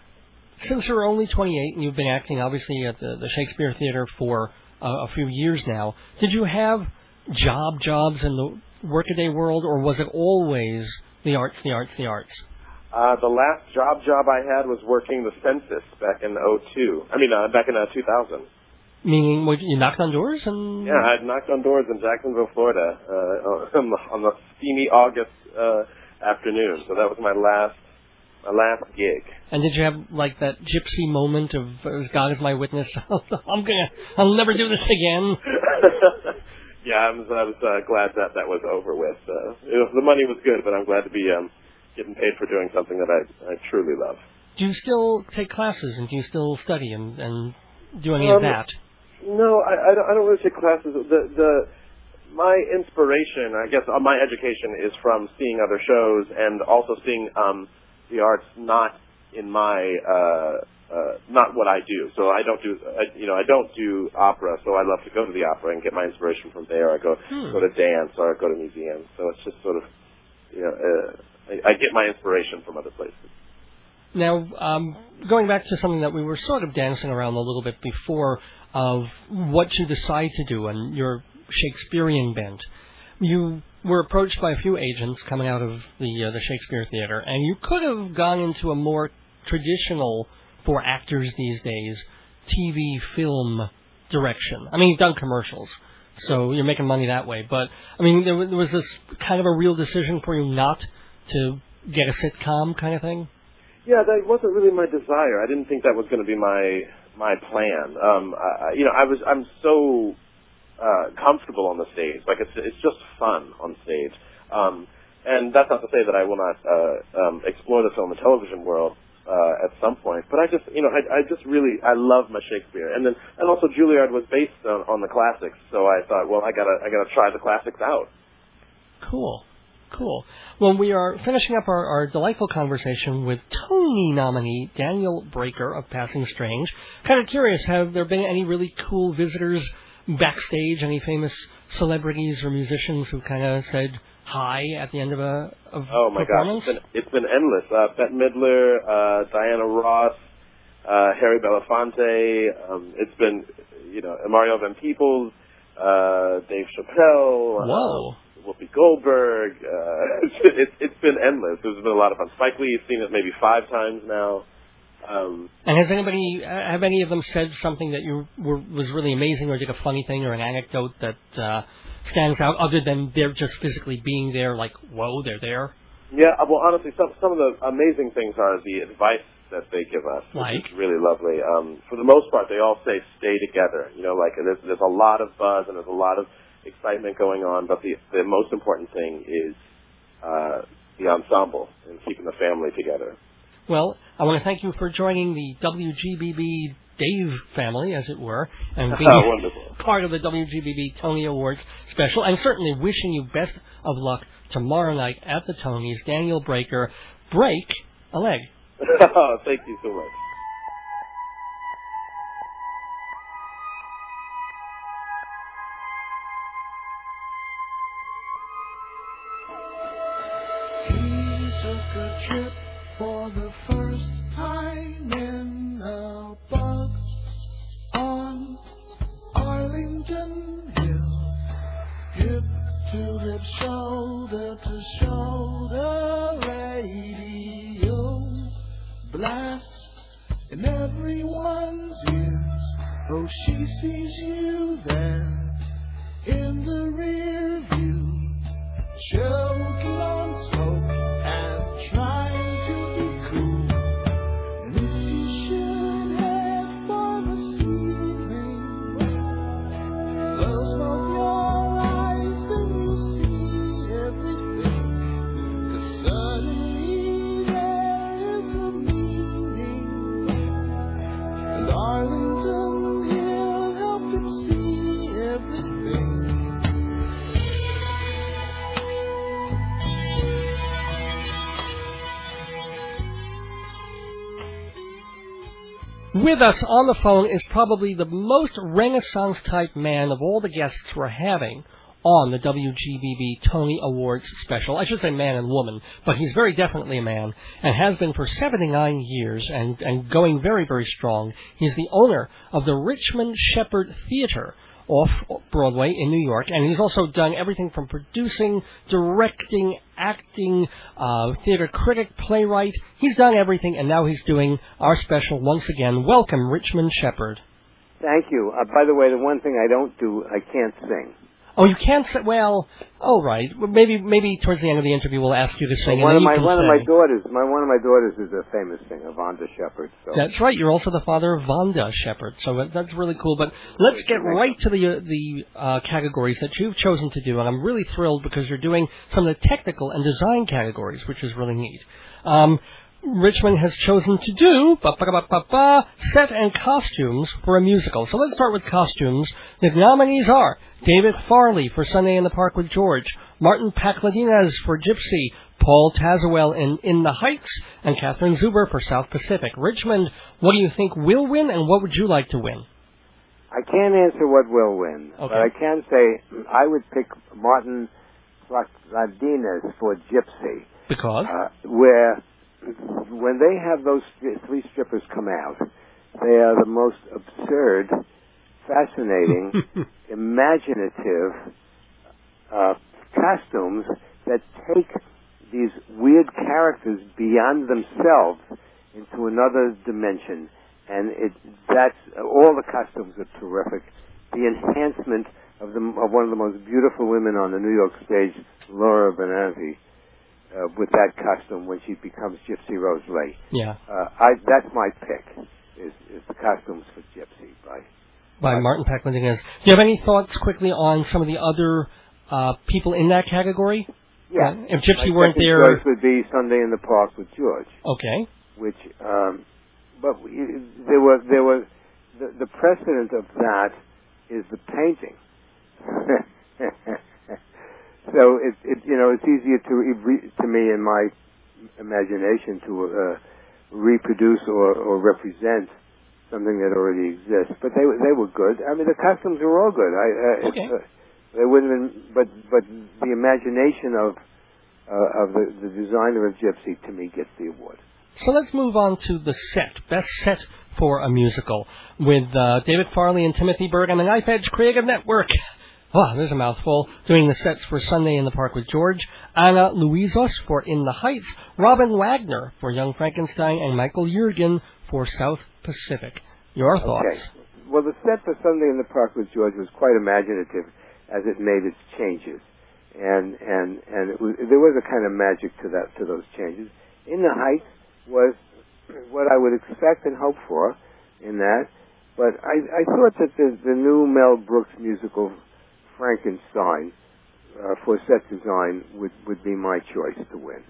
since you're only twenty-eight and you've been acting, obviously, at the, the Shakespeare Theater for uh, a few years now, did you have job jobs in the workaday world, or was it always the arts, the arts, the arts? Uh, the last job job I had was working the census back in oh two. I mean, uh, back in uh, two thousand. Meaning, what, you knocked on doors and... Yeah, I knocked on doors in Jacksonville, Florida, uh, on, the, on the steamy August uh, afternoon. So that was my last, my last gig. And did you have like that gypsy moment of as God is my witness? I'm gonna, I'll never do this again. Yeah, I was, I was uh, glad that that was over with. Uh, it was, the money was good, but I'm glad to be um, getting paid for doing something that I, I truly love. Do you still take classes and do you still study and, and do any Um, of that? No, I, I, don't, I don't really take classes. The the my inspiration, I guess, uh, my education is from seeing other shows and also seeing um, the arts not in my uh, uh, not what I do. So I don't do I, you know I don't do opera. So I love to go to the opera and get my inspiration from there. I go Hmm. go to dance or I go to museums. So it's just sort of you know uh, I, I get my inspiration from other places. Now, um, going back to something that we were sort of dancing around a little bit before, of what you decide to do and your Shakespearean bent. You were approached by a few agents coming out of the uh, the Shakespeare Theater, and you could have gone into a more traditional, for actors these days, T V, film direction. I mean, you've done commercials, so you're making money that way. But, I mean, there was, there was this kind of a real decision for you not to get a sitcom kind of thing? Yeah, that wasn't really my desire. I didn't think that was going to be my my plan. Um, I, you know, I was I'm so uh, comfortable on the stage. Like it's it's just fun on stage. Um, and that's not to say that I will not uh, um, explore the film and television world uh, at some point. But I just you know I, I just really I love my Shakespeare. And then and also Juilliard was based on, on the classics, so I thought, well, I gotta I gotta try the classics out. Cool. Cool. Well, we are finishing up our, our delightful conversation with Tony nominee Daniel Breaker of Passing Strange. Kind of curious, have there been any really cool visitors backstage, any famous celebrities or musicians who kind of said hi at the end of a of Oh my performance? gosh, it's been, it's been endless. Uh, Bette Midler, uh, Diana Ross, uh, Harry Belafonte. Um, it's been, you know, Mario Van Peebles, uh, Dave Chappelle. Whoa. Uh, Whoopi Goldberg. Uh, it's it's been endless. It's been a lot of fun. Spike Lee has seen it maybe five times now. Um, And has anybody, have any of them said something that you were was really amazing, or did a funny thing or an anecdote that uh, stands out, other than they're just physically being there, like, whoa, they're there? yeah, well, honestly, some some of the amazing things are the advice that they give us, which Like? is really lovely. Um, for the most part, they all say stay together. You know, like there's there's a lot of buzz and there's a lot of excitement going on, but the the most important thing is uh, the ensemble and keeping the family together. Well, I want to thank you for joining the W G B B Dave family, as it were, and being Oh, wonderful. part of the W G B B Tony Awards special, and certainly wishing you best of luck tomorrow night at the Tonys. Daniel Breaker, break a leg. Thank you so much. He took a trip for the first time in a bug on Arlington Hill. Hip to hip, shoulder to shoulder, radio blasts in everyone's ears. Oh, she sees you there in the rear view, choking on smoke and trying to be cool. And if you should head for the ceiling, close both your eyes, then you see everything. 'Cause suddenly there is a meaning, and Arlington Hill helped him see everything. With us on the phone is probably the most Renaissance-type man of all the guests we're having on the W G B B Tony Awards special. I should say man and woman, but he's very definitely a man and has been for seventy-nine years and, and going very, very strong. He's the owner of the Richmond Shepherd Theater off Broadway in New York, and he's also done everything from producing, directing, acting, uh, theater critic, playwright. He's done everything, and now he's doing our special once again. Welcome, Richmond Shepherd. Thank you. Uh, by the way, the one thing I don't do, I can't sing. Oh, you can't say, well, all right. Well, maybe maybe towards the end of the interview we'll ask you to sing. Well, one and of then my you can one sing. of my daughters, my one of my daughters is a famous singer, Vonda Shepherd. So. That's right. You're also the father of Vonda Shepherd, so that- that's really cool. But let's get right to the uh, the uh, categories that you've chosen to do, and I'm really thrilled because you're doing some of the technical and design categories, which is really neat. Um, Richmond has chosen to do ba, ba, ba, ba, ba, set and costumes for a musical. So let's start with costumes. The nominees are David Farley for Sunday in the Park with George, Martin Pacladinez for Gypsy, Paul Tazewell in In the Heights, and Catherine Zuber for South Pacific. Richmond, what do you think will win, and what would you like to win? I can't answer what will win, Okay. but I can say I would pick Martin Pacladinez for Gypsy. Because? Uh, where when they have those th- three strippers come out, they are the most absurd, fascinating, imaginative uh, costumes that take these weird characters beyond themselves into another dimension. And it that's all the costumes are terrific. The enhancement of the of one of the most beautiful women on the New York stage, Laura Benanti, uh, with that costume when she becomes Gypsy Rose Ray. Yeah. Uh, I that's my pick. Is is the costumes for Gypsy by By Martin Pacladinez. Do you have any thoughts quickly on some of the other uh, people in that category? Yeah. Uh, if Gypsy my weren't second there... choice would be Sunday in the Park with George. Okay. Which, um, but we, there was there was the, the precedent of that is the painting. So it, it you know it's easier to re- to me in my imagination to uh, reproduce or, or represent something that already exists. But they they were good. I mean the costumes were all good. I uh, okay. Uh, they wouldn't have been, but but the imagination of uh, of the, the designer of Gypsy to me gets the award. So let's move on to the set. Best set for a musical with uh, David Farley and Timothy Berg on the Knife Edge Creative Network. Wow, there's a mouthful. Doing the sets for Sunday in the Park with George, Anna Luizos for In the Heights, Robin Wagner for Young Frankenstein, and Michael Jurgen for South Pacific. Your thoughts? Okay. Well, the set for Sunday in the Park with George was quite imaginative as it made its changes, and and and it was, there was a kind of magic to that to those changes. In the Heights was what I would expect and hope for in that, but I, I thought that the, the new Mel Brooks musical Frankenstein uh, for set design would, would be my choice to win.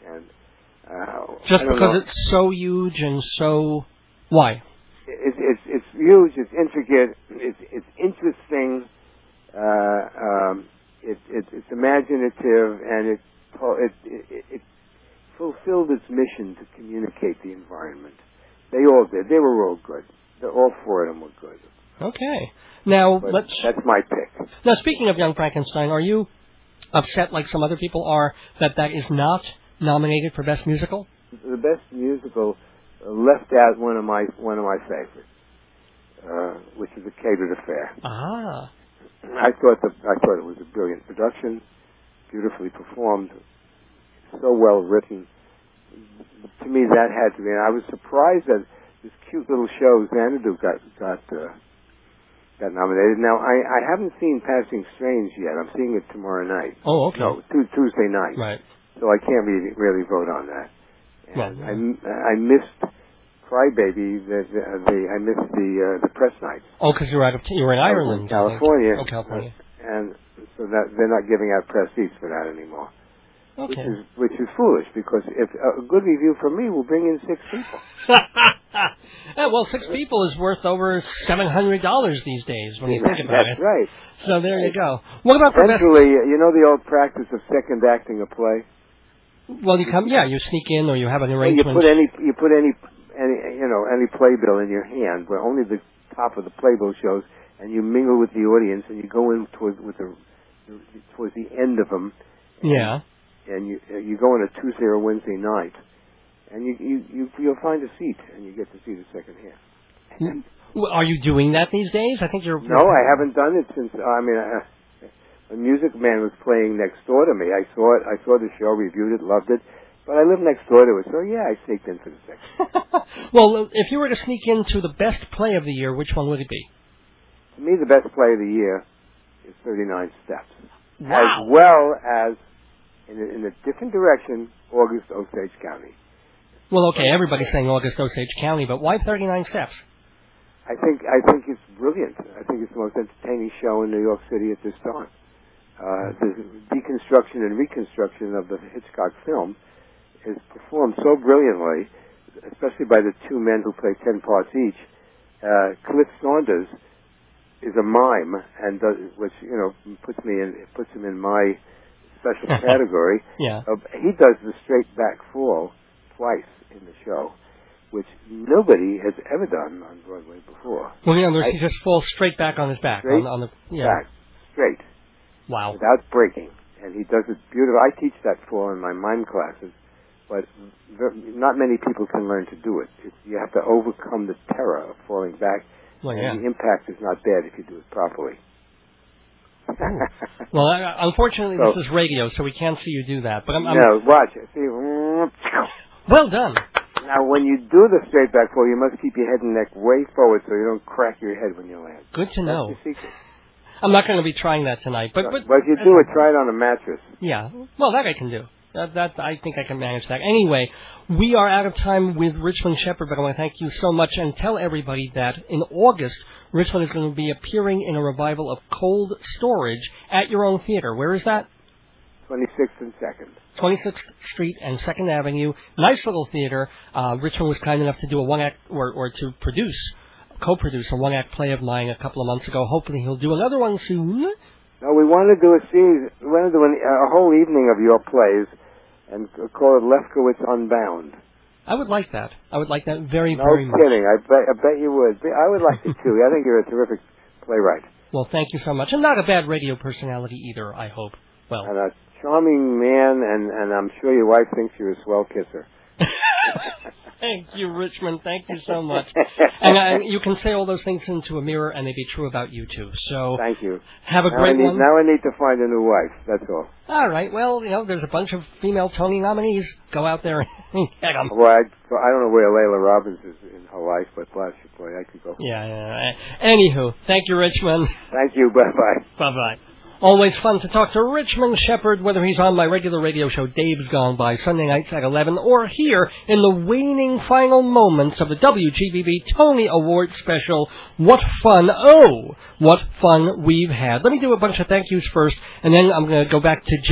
And uh, Just I don't because know. it's so huge and so why? It's it's it's huge. It's intricate. It's it's interesting. Uh, um, it, it it's imaginative, and it it, it it fulfilled its mission to communicate the environment. They all did. They were all good. The, all four of them were good. Okay. Now But let's. That's my pick. Now speaking of Young Frankenstein, are you upset like some other people are that that is not nominated for Best Musical? The best musical uh, left out one of my one of my favorites, uh, which is A Catered Affair. Ah. I thought the I thought it was a brilliant production, beautifully performed, so well written. To me, that had to be. And I was surprised that this cute little show Xanadu got got uh, got nominated. Now I, I haven't seen Passing Strange yet. I'm seeing it tomorrow night. Oh, okay. No, tu- Tuesday night. Right. So I can't really really vote on that. Well, And I I missed Crybaby. The, the, the I missed the uh, the press nights. Oh, because you were out of t- you were in I was Ireland, in California. Oh, California. And so that they're not giving out press seats for that anymore. Okay. Which is which is foolish, because if a good review from me will bring in six people. Yeah, well, six people is worth over seven hundred dollars these days when you think about That's it. right. So there you go. What about for best? Eventually, you know the old practice of second acting a play. Well, you come, yeah, you sneak in or you have an Well, you arrangement. put any you put any any you know any playbill in your hand where only the top of the playbill shows, and you mingle with the audience, and you go in towards with the towards the end of them. Yeah. And you you go on a Tuesday or Wednesday night, and you you you you'll find a seat, and you get to see the second half. Well, are you doing that these days? I think you're. No, I haven't done it since. I mean, uh, a Music Man was playing next door to me. I saw it. I saw the show, reviewed it, loved it. But I live next door to it, so yeah, I sneaked in for the second. Well, if you were to sneak into the best play of the year, which one would it be? To me, the best play of the year is thirty-nine Steps. Wow. As well as, in a, in a different direction, August Osage County. Well, okay, everybody's saying August Osage County, but why thirty-nine Steps? I think I think it's brilliant. I think it's the most entertaining show in New York City at this time. Uh, the deconstruction and reconstruction of the Hitchcock film is performed so brilliantly, especially by the two men who play ten parts each. Uh, Cliff Saunders is a mime, and does, which you know puts me in puts him in my special category. Yeah. Uh, he does the straight back fall twice in the show, which nobody has ever done on Broadway before. Well, in other words, I- he just falls straight back on his back. Straight on, on the yeah. back, straight. Wow. Without breaking. And he does it beautiful. I teach that fall in my mime classes, but ver- not many people can learn to do it. It's, you have to overcome the terror of falling back, Well, and yeah. the impact is not bad if you do it properly. Well, I, unfortunately, So- this is radio, so we can't see you do that. But I'm, I'm No, watch it. See, well done. now, when you do the straight back fall, you must keep your head and neck way forward so you don't crack your head when you land. Good to know. That's the secret. I'm not going to be trying that tonight, but but But if you do it, try it on a mattress. yeah. Well, that I can do. That, that I think I can manage that. Anyway, we are out of time with Richmond Shepard, but I want to thank you so much and tell everybody that in August, Richmond is going to be appearing in a revival of Cold Storage at your own theater. Where is that? twenty-sixth and second. twenty-sixth Street and second Avenue. Nice little theater. Uh, Richmond was kind enough to do a one-act, or, or to produce, co-produce a one-act play of mine a couple of months ago. Hopefully he'll do another one soon. No, we want to do a series. We want to do an, a whole evening of your plays, and call it Lefkowitz Unbound. I would like that. I would like that very, No very much. kidding. I bet, I bet you would. I would like it too. I think you're a terrific playwright. Well, thank you so much. And not a bad radio personality either, I hope. Well, And a charming man, and, and I'm sure your wife thinks you're a swell kisser. thank you, Richmond. Thank you so much. and uh, you can say all those things into a mirror, and they be true about you, too. So Thank you. have a now great I need, one. Now I need to find a new wife. That's all. All right. Well, you know, there's a bunch of female Tony nominees. Go out there and get them. Well, I, I don't know where Layla Robbins is in her life, but bless you, boy, I could go. Yeah, yeah. Anywho, thank you, Richmond. Thank you. Bye-bye. Bye-bye. Always fun to talk to Richmond Shepard, whether he's on my regular radio show, Dave's Gone By, Sunday nights at eleven, or here in the waning final moments of the W G B B Tony Awards special. What fun, oh, what fun we've had. Let me do a bunch of thank yous first, and then I'm going to go back to Jeff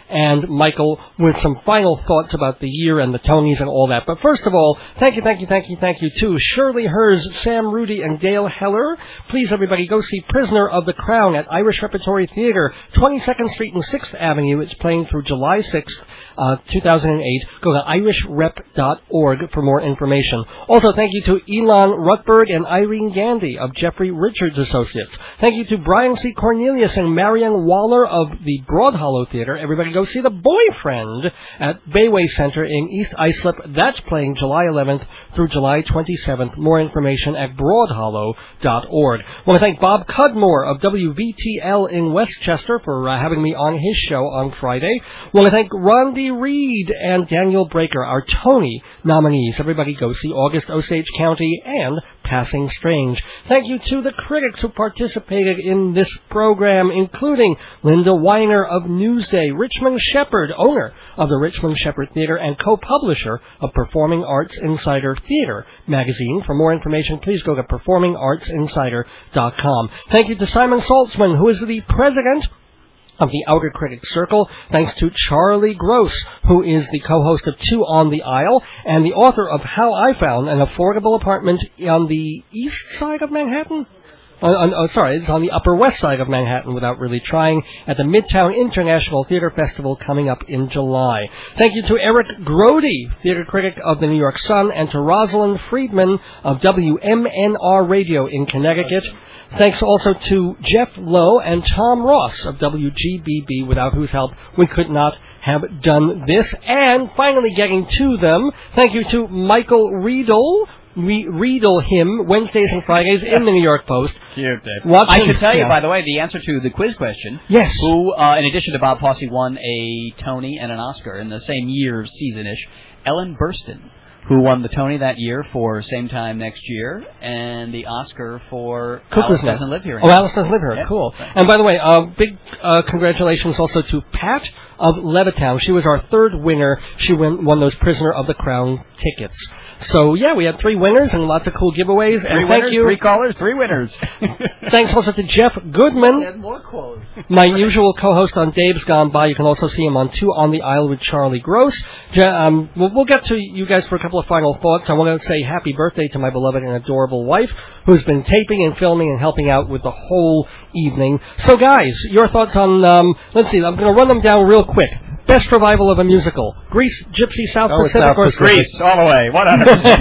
and Michael with some final thoughts about the year and the Tonys and all that. But first of all, thank you, thank you, thank you, thank you to Shirley Hers, Sam Rudy, and Dale Heller. Please, everybody, go see Prisoner of the Crown at Irish Repertory Theater, twenty-second Street and sixth Avenue. It's playing through July sixth, uh, two thousand eight. Go to irish rep dot org for more information. Also, thank you to Elon Rutberg and Irene Gandy of Jeffrey Richards Associates. Thank you to Brian C. Cornelius and Marion Waller of the Broad Hollow Theater. Everybody go see The Boyfriend at Bayway Center in East Islip. That's playing July eleventh through July twenty-seventh. More information at broad hollow dot org. I want to thank Bob Cudmore of W V T L in Westchester for uh, having me on his show on Friday. I want to thank Rondi Reed and Daniel Breaker, our Tony nominees. Everybody go see August Osage County and Passing Strange. Thank you to the critics who participated in this program, including Linda Weiner of Newsday, Richmond Shepard, owner of the Richmond Shepard Theater and co-publisher of Performing Arts Insider Theater magazine. For more information, please go to performing arts insider dot com. Thank you to Simon Saltzman, who is the president of the Outer Critics Circle. Thanks to Charlie Gross, who is the co-host of Two on the Aisle and the author of How I Found an Affordable Apartment on the East Side of Manhattan. Oh, oh, sorry, it's on the Upper West Side of Manhattan without really trying at the Midtown International Theater Festival coming up in July. Thank you to Eric Grody, theater critic of the New York Sun, and to Rosalind Friedman of W M N R Radio in Connecticut. Thanks also to Jeff Lowe and Tom Ross of W G B B, without whose help we could not have done this. And finally getting to them, thank you to Michael Riedel, We Riedel him Wednesdays and Fridays in the New York Post. Cute, Dave. Watch I him- should tell you, yeah. by the way, the answer to the quiz question. Yes. Who, uh, in addition to Bob Fosse, won a Tony and an Oscar in the same year, season-ish. Ellen Burstyn, who won the Tony that year for Same Time Next Year, and the Oscar for Cooper's Alice Nest. Doesn't Live Here. Oh, Alice Doesn't Live Here. Yeah. Cool. And by the way, uh, big uh, congratulations also to Pat of Levittown. She was our third winner. She won, won those Prisoner of the Crown tickets. So, yeah, we had three winners and lots of cool giveaways. Three and winners, thank you. three callers, three winners. Thanks also to Jeff Goodman, more clothes. my usual co-host on Dave's Gone By. You can also see him on Two on the Aisle with Charlie Gross. Je- um, we'll, we'll get to you guys for a couple of final thoughts. I want to say happy birthday to my beloved and adorable wife, who's been taping and filming and helping out with the whole evening. So, guys, your thoughts on, um, let's see, I'm going to run them down real quick. Best revival of a musical. Grease, Gypsy, South Oh, it's Pacific, South or Pacific. Grease, all the way, one hundred percent.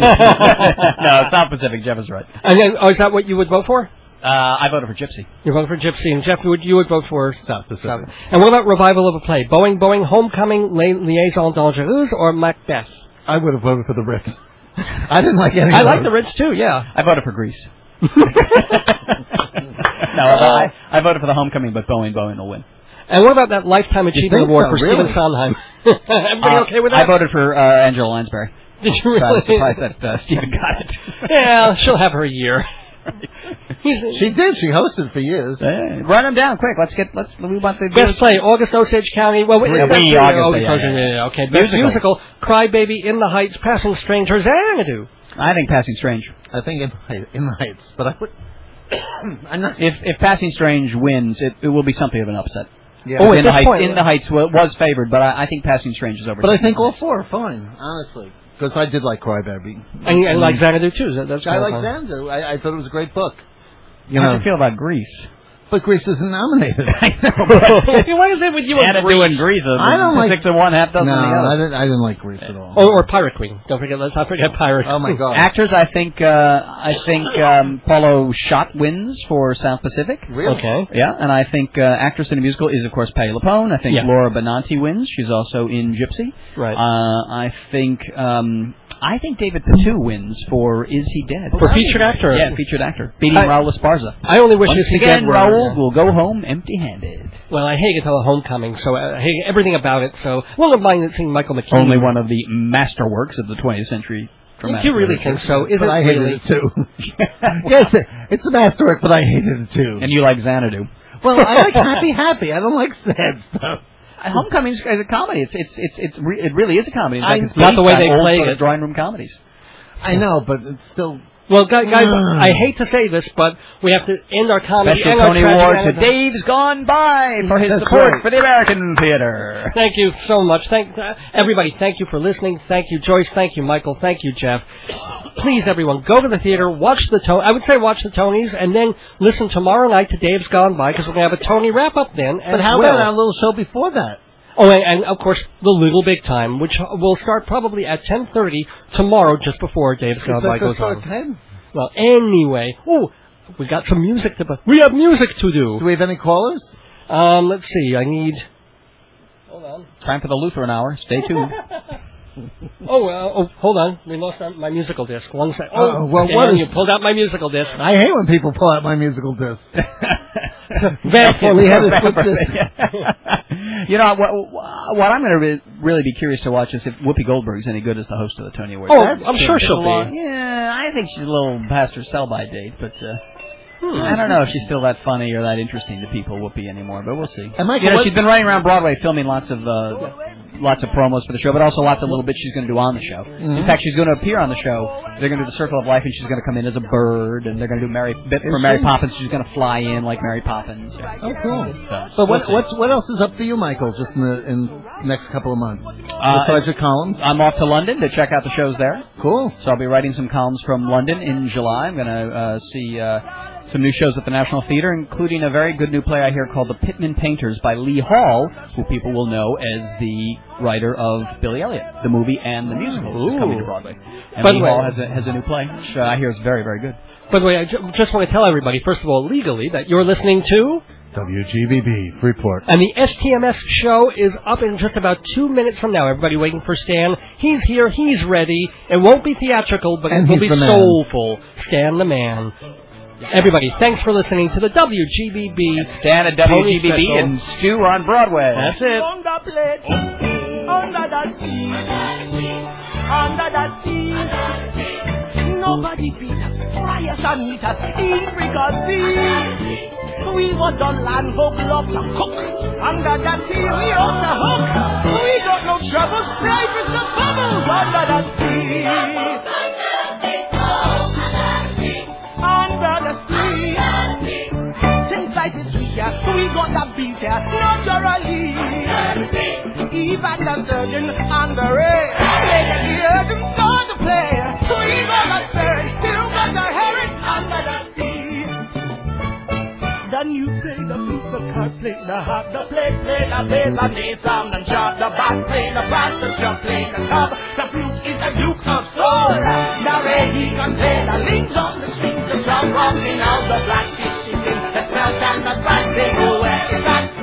No, it's South Pacific. Jeff is right. And then, oh, is that what you would vote for? Uh, I voted for Gypsy. You voted for Gypsy, and Jeff, you would, you would vote for South Pacific. And what about revival of a play? Boeing, Boeing, Homecoming, Li- Liaison Dangereuse, or Macbeth? I would have voted for the Ritz. I didn't like any I of like those. the Ritz too. Yeah, I voted for Grease. No, I, I voted for the Homecoming, but Boeing, Boeing will win. And what about that Lifetime Achievement think Award so, for really? Stephen Sondheim? Everybody Uh, okay with that? I voted for uh, Angela Lansbury. Did you So I really? was surprised that uh, Stephen got it. Yeah, she'll have her year. She did. She hosted for years. Hey, run them down quick. Let's get. Let's. We want the Best play, August Osage County. Well, wait, Yeah, that's we, the- August, oh, yeah, Osage, yeah, yeah. yeah, okay. Best Musical. musical, Cry Baby, In the Heights, Passing Strange, or Xanadu. I think Passing Strange. I think in, in the Heights, but I would. I'm not. If if Passing Strange wins, it, it will be something of an upset. Yeah. Oh, at in the this Heights, point- in the Heights wa- was favored, but I, I think Passing Strange is over. But I think all four are fine, honestly, because I did like Crybaby. And, and like Xanadu, too. That, that's I kind of like fun. Xanadu. I, I thought it was a great book. You know. How do you feel about Grease? But Grease isn't nominated. I know. What is it with you and Xanadu Grease? and Grease. uh, I don't like- six of one, half dozen No, of the I other. didn't. I didn't like Grease at all. Or, or Pirate Queen. Don't forget. Let's not forget Pirate. Oh my Queen. God. Actors, I think. Uh, I think um, Paulo Schott wins for South Pacific. Really? Okay. Yeah, and I think uh, actress in a musical is, of course, Patti LuPone. I think Yeah. Laura Benanti wins. She's also in Gypsy. Right. Uh, I think um, I think David Patu wins for Is He Dead? For featured actor. Yeah, featured actor. Beating I- Raul Esparza. I only wish Once Is He again, Dead were- Raul will go home empty-handed. Well, I hate Until Homecoming, so I hate everything about it. So, well, I mind seeing Michael McKean. Only one of the masterworks of the twentieth century dramatic You really literature. think so? Is But it I hated really? it too. Yes, it- it's a masterwork, but I hated it too. And you like Xanadu. Well, I like Happy Happy. I don't like sad stuff. Homecoming is a comedy. It's it's it's it's re- it really is a comedy. In I- fact, it's Not the based way on they old played sort of it. drawing room comedies. I know, but it's still Well, guys, guys I hate to say this, but we have to end our comedy Special and our Tony tragic Award to anecdote. Dave's Gone By for his That's support right. for the American theater. Thank you so much. Thank uh, everybody. Thank you for listening. Thank you, Joyce. Thank you, Michael. Thank you, Jeff. Please, everyone, go to the theater, watch the Tony. I would say watch the Tonys, and then listen tomorrow night to Dave's Gone By, because we're going to have a Tony wrap-up then. But how well. about our little show before that? Oh, and, and of course, the Little Big Time, which will start probably at ten thirty tomorrow, just before Dave's Gone By goes on. ten? Well, anyway, oh, we got some music to. We have music to do. Do we have any callers? Um, let's see. I need. Hold on. Time for the Lutheran Hour. Stay tuned. oh, uh, oh, hold on. We lost our, my musical disc. One sec. Uh, Oh, well, Dan, what is- you pulled out my musical disc. I hate when people pull out my musical disc. Therefore, we had to put this. You know, what, what I'm going to re- really be curious to watch is if Whoopi Goldberg's any good as the host of the Tony Awards. Oh, That's I'm true. sure It's she'll a be. long- Yeah, I think she's a little past her sell-by date, but uh, I don't know if she's still that funny or that interesting to people, Whoopi, anymore, but we'll see. And Michael, you know, what- she's been running around Broadway filming lots of uh, lots of promos for the show, but also lots of little bits she's going to do on the show. Mhm. In fact, she's going to appear on the show. They're going to do the Circle of Life, and she's going to come in as a bird, and they're going to do Mary bit for Is Mary she? Poppins. She's going to fly in like Mary Poppins. Oh, cool. So, So what, we'll see. what's what else is up for you, Michael? Just in the in next couple of months, Uh, besides your columns. I'm off to London to check out the shows there. Cool. So I'll be writing some columns from London in July. I'm going to uh, see uh, some new shows at the National Theatre, including a very good new play I hear called The Pittman Painters by Lee Hall, who people will know as the writer of Billy Elliot, the movie and the musical, which is coming to Broadway. And By Lee the way- Hall has a, has a new play, which uh, I hear is very, very good. By the way, I ju- just want to tell everybody, first of all, legally, that you're listening to... W G B B, Freeport. And the S T M S show is up in just about two minutes from now. Everybody waiting for Stan. He's here. He's ready. It won't be theatrical, but And it will be he's the man. soulful. Stan the man. Everybody, thanks for listening to the W G B B. Stan at W G B B Tony Special. and Stu on Broadway. That's it. On the plate, under the sea, under the sea. Nobody beat us, fry us and eat us, eat fricassee. We want the land folk love to cook. Under the sea, we off the hook. We got no trouble, safe as the bubbles under the sea. Under the sea. Since life is sweet here, we got the beat here, naturally. Even the surgeon and the rain, they can hear them start to play. We got the surge, still got the herring under the sea. Then you play the flute, the card, play the harp, the play, play the bass, and the sound and chart, the bass, play the brass, the drum, play the cob. The flute is the duke of soul. The reggae can play the links on the strings, the drum rocking out the black sheep, she sings the smell and the bass, they go where it's at.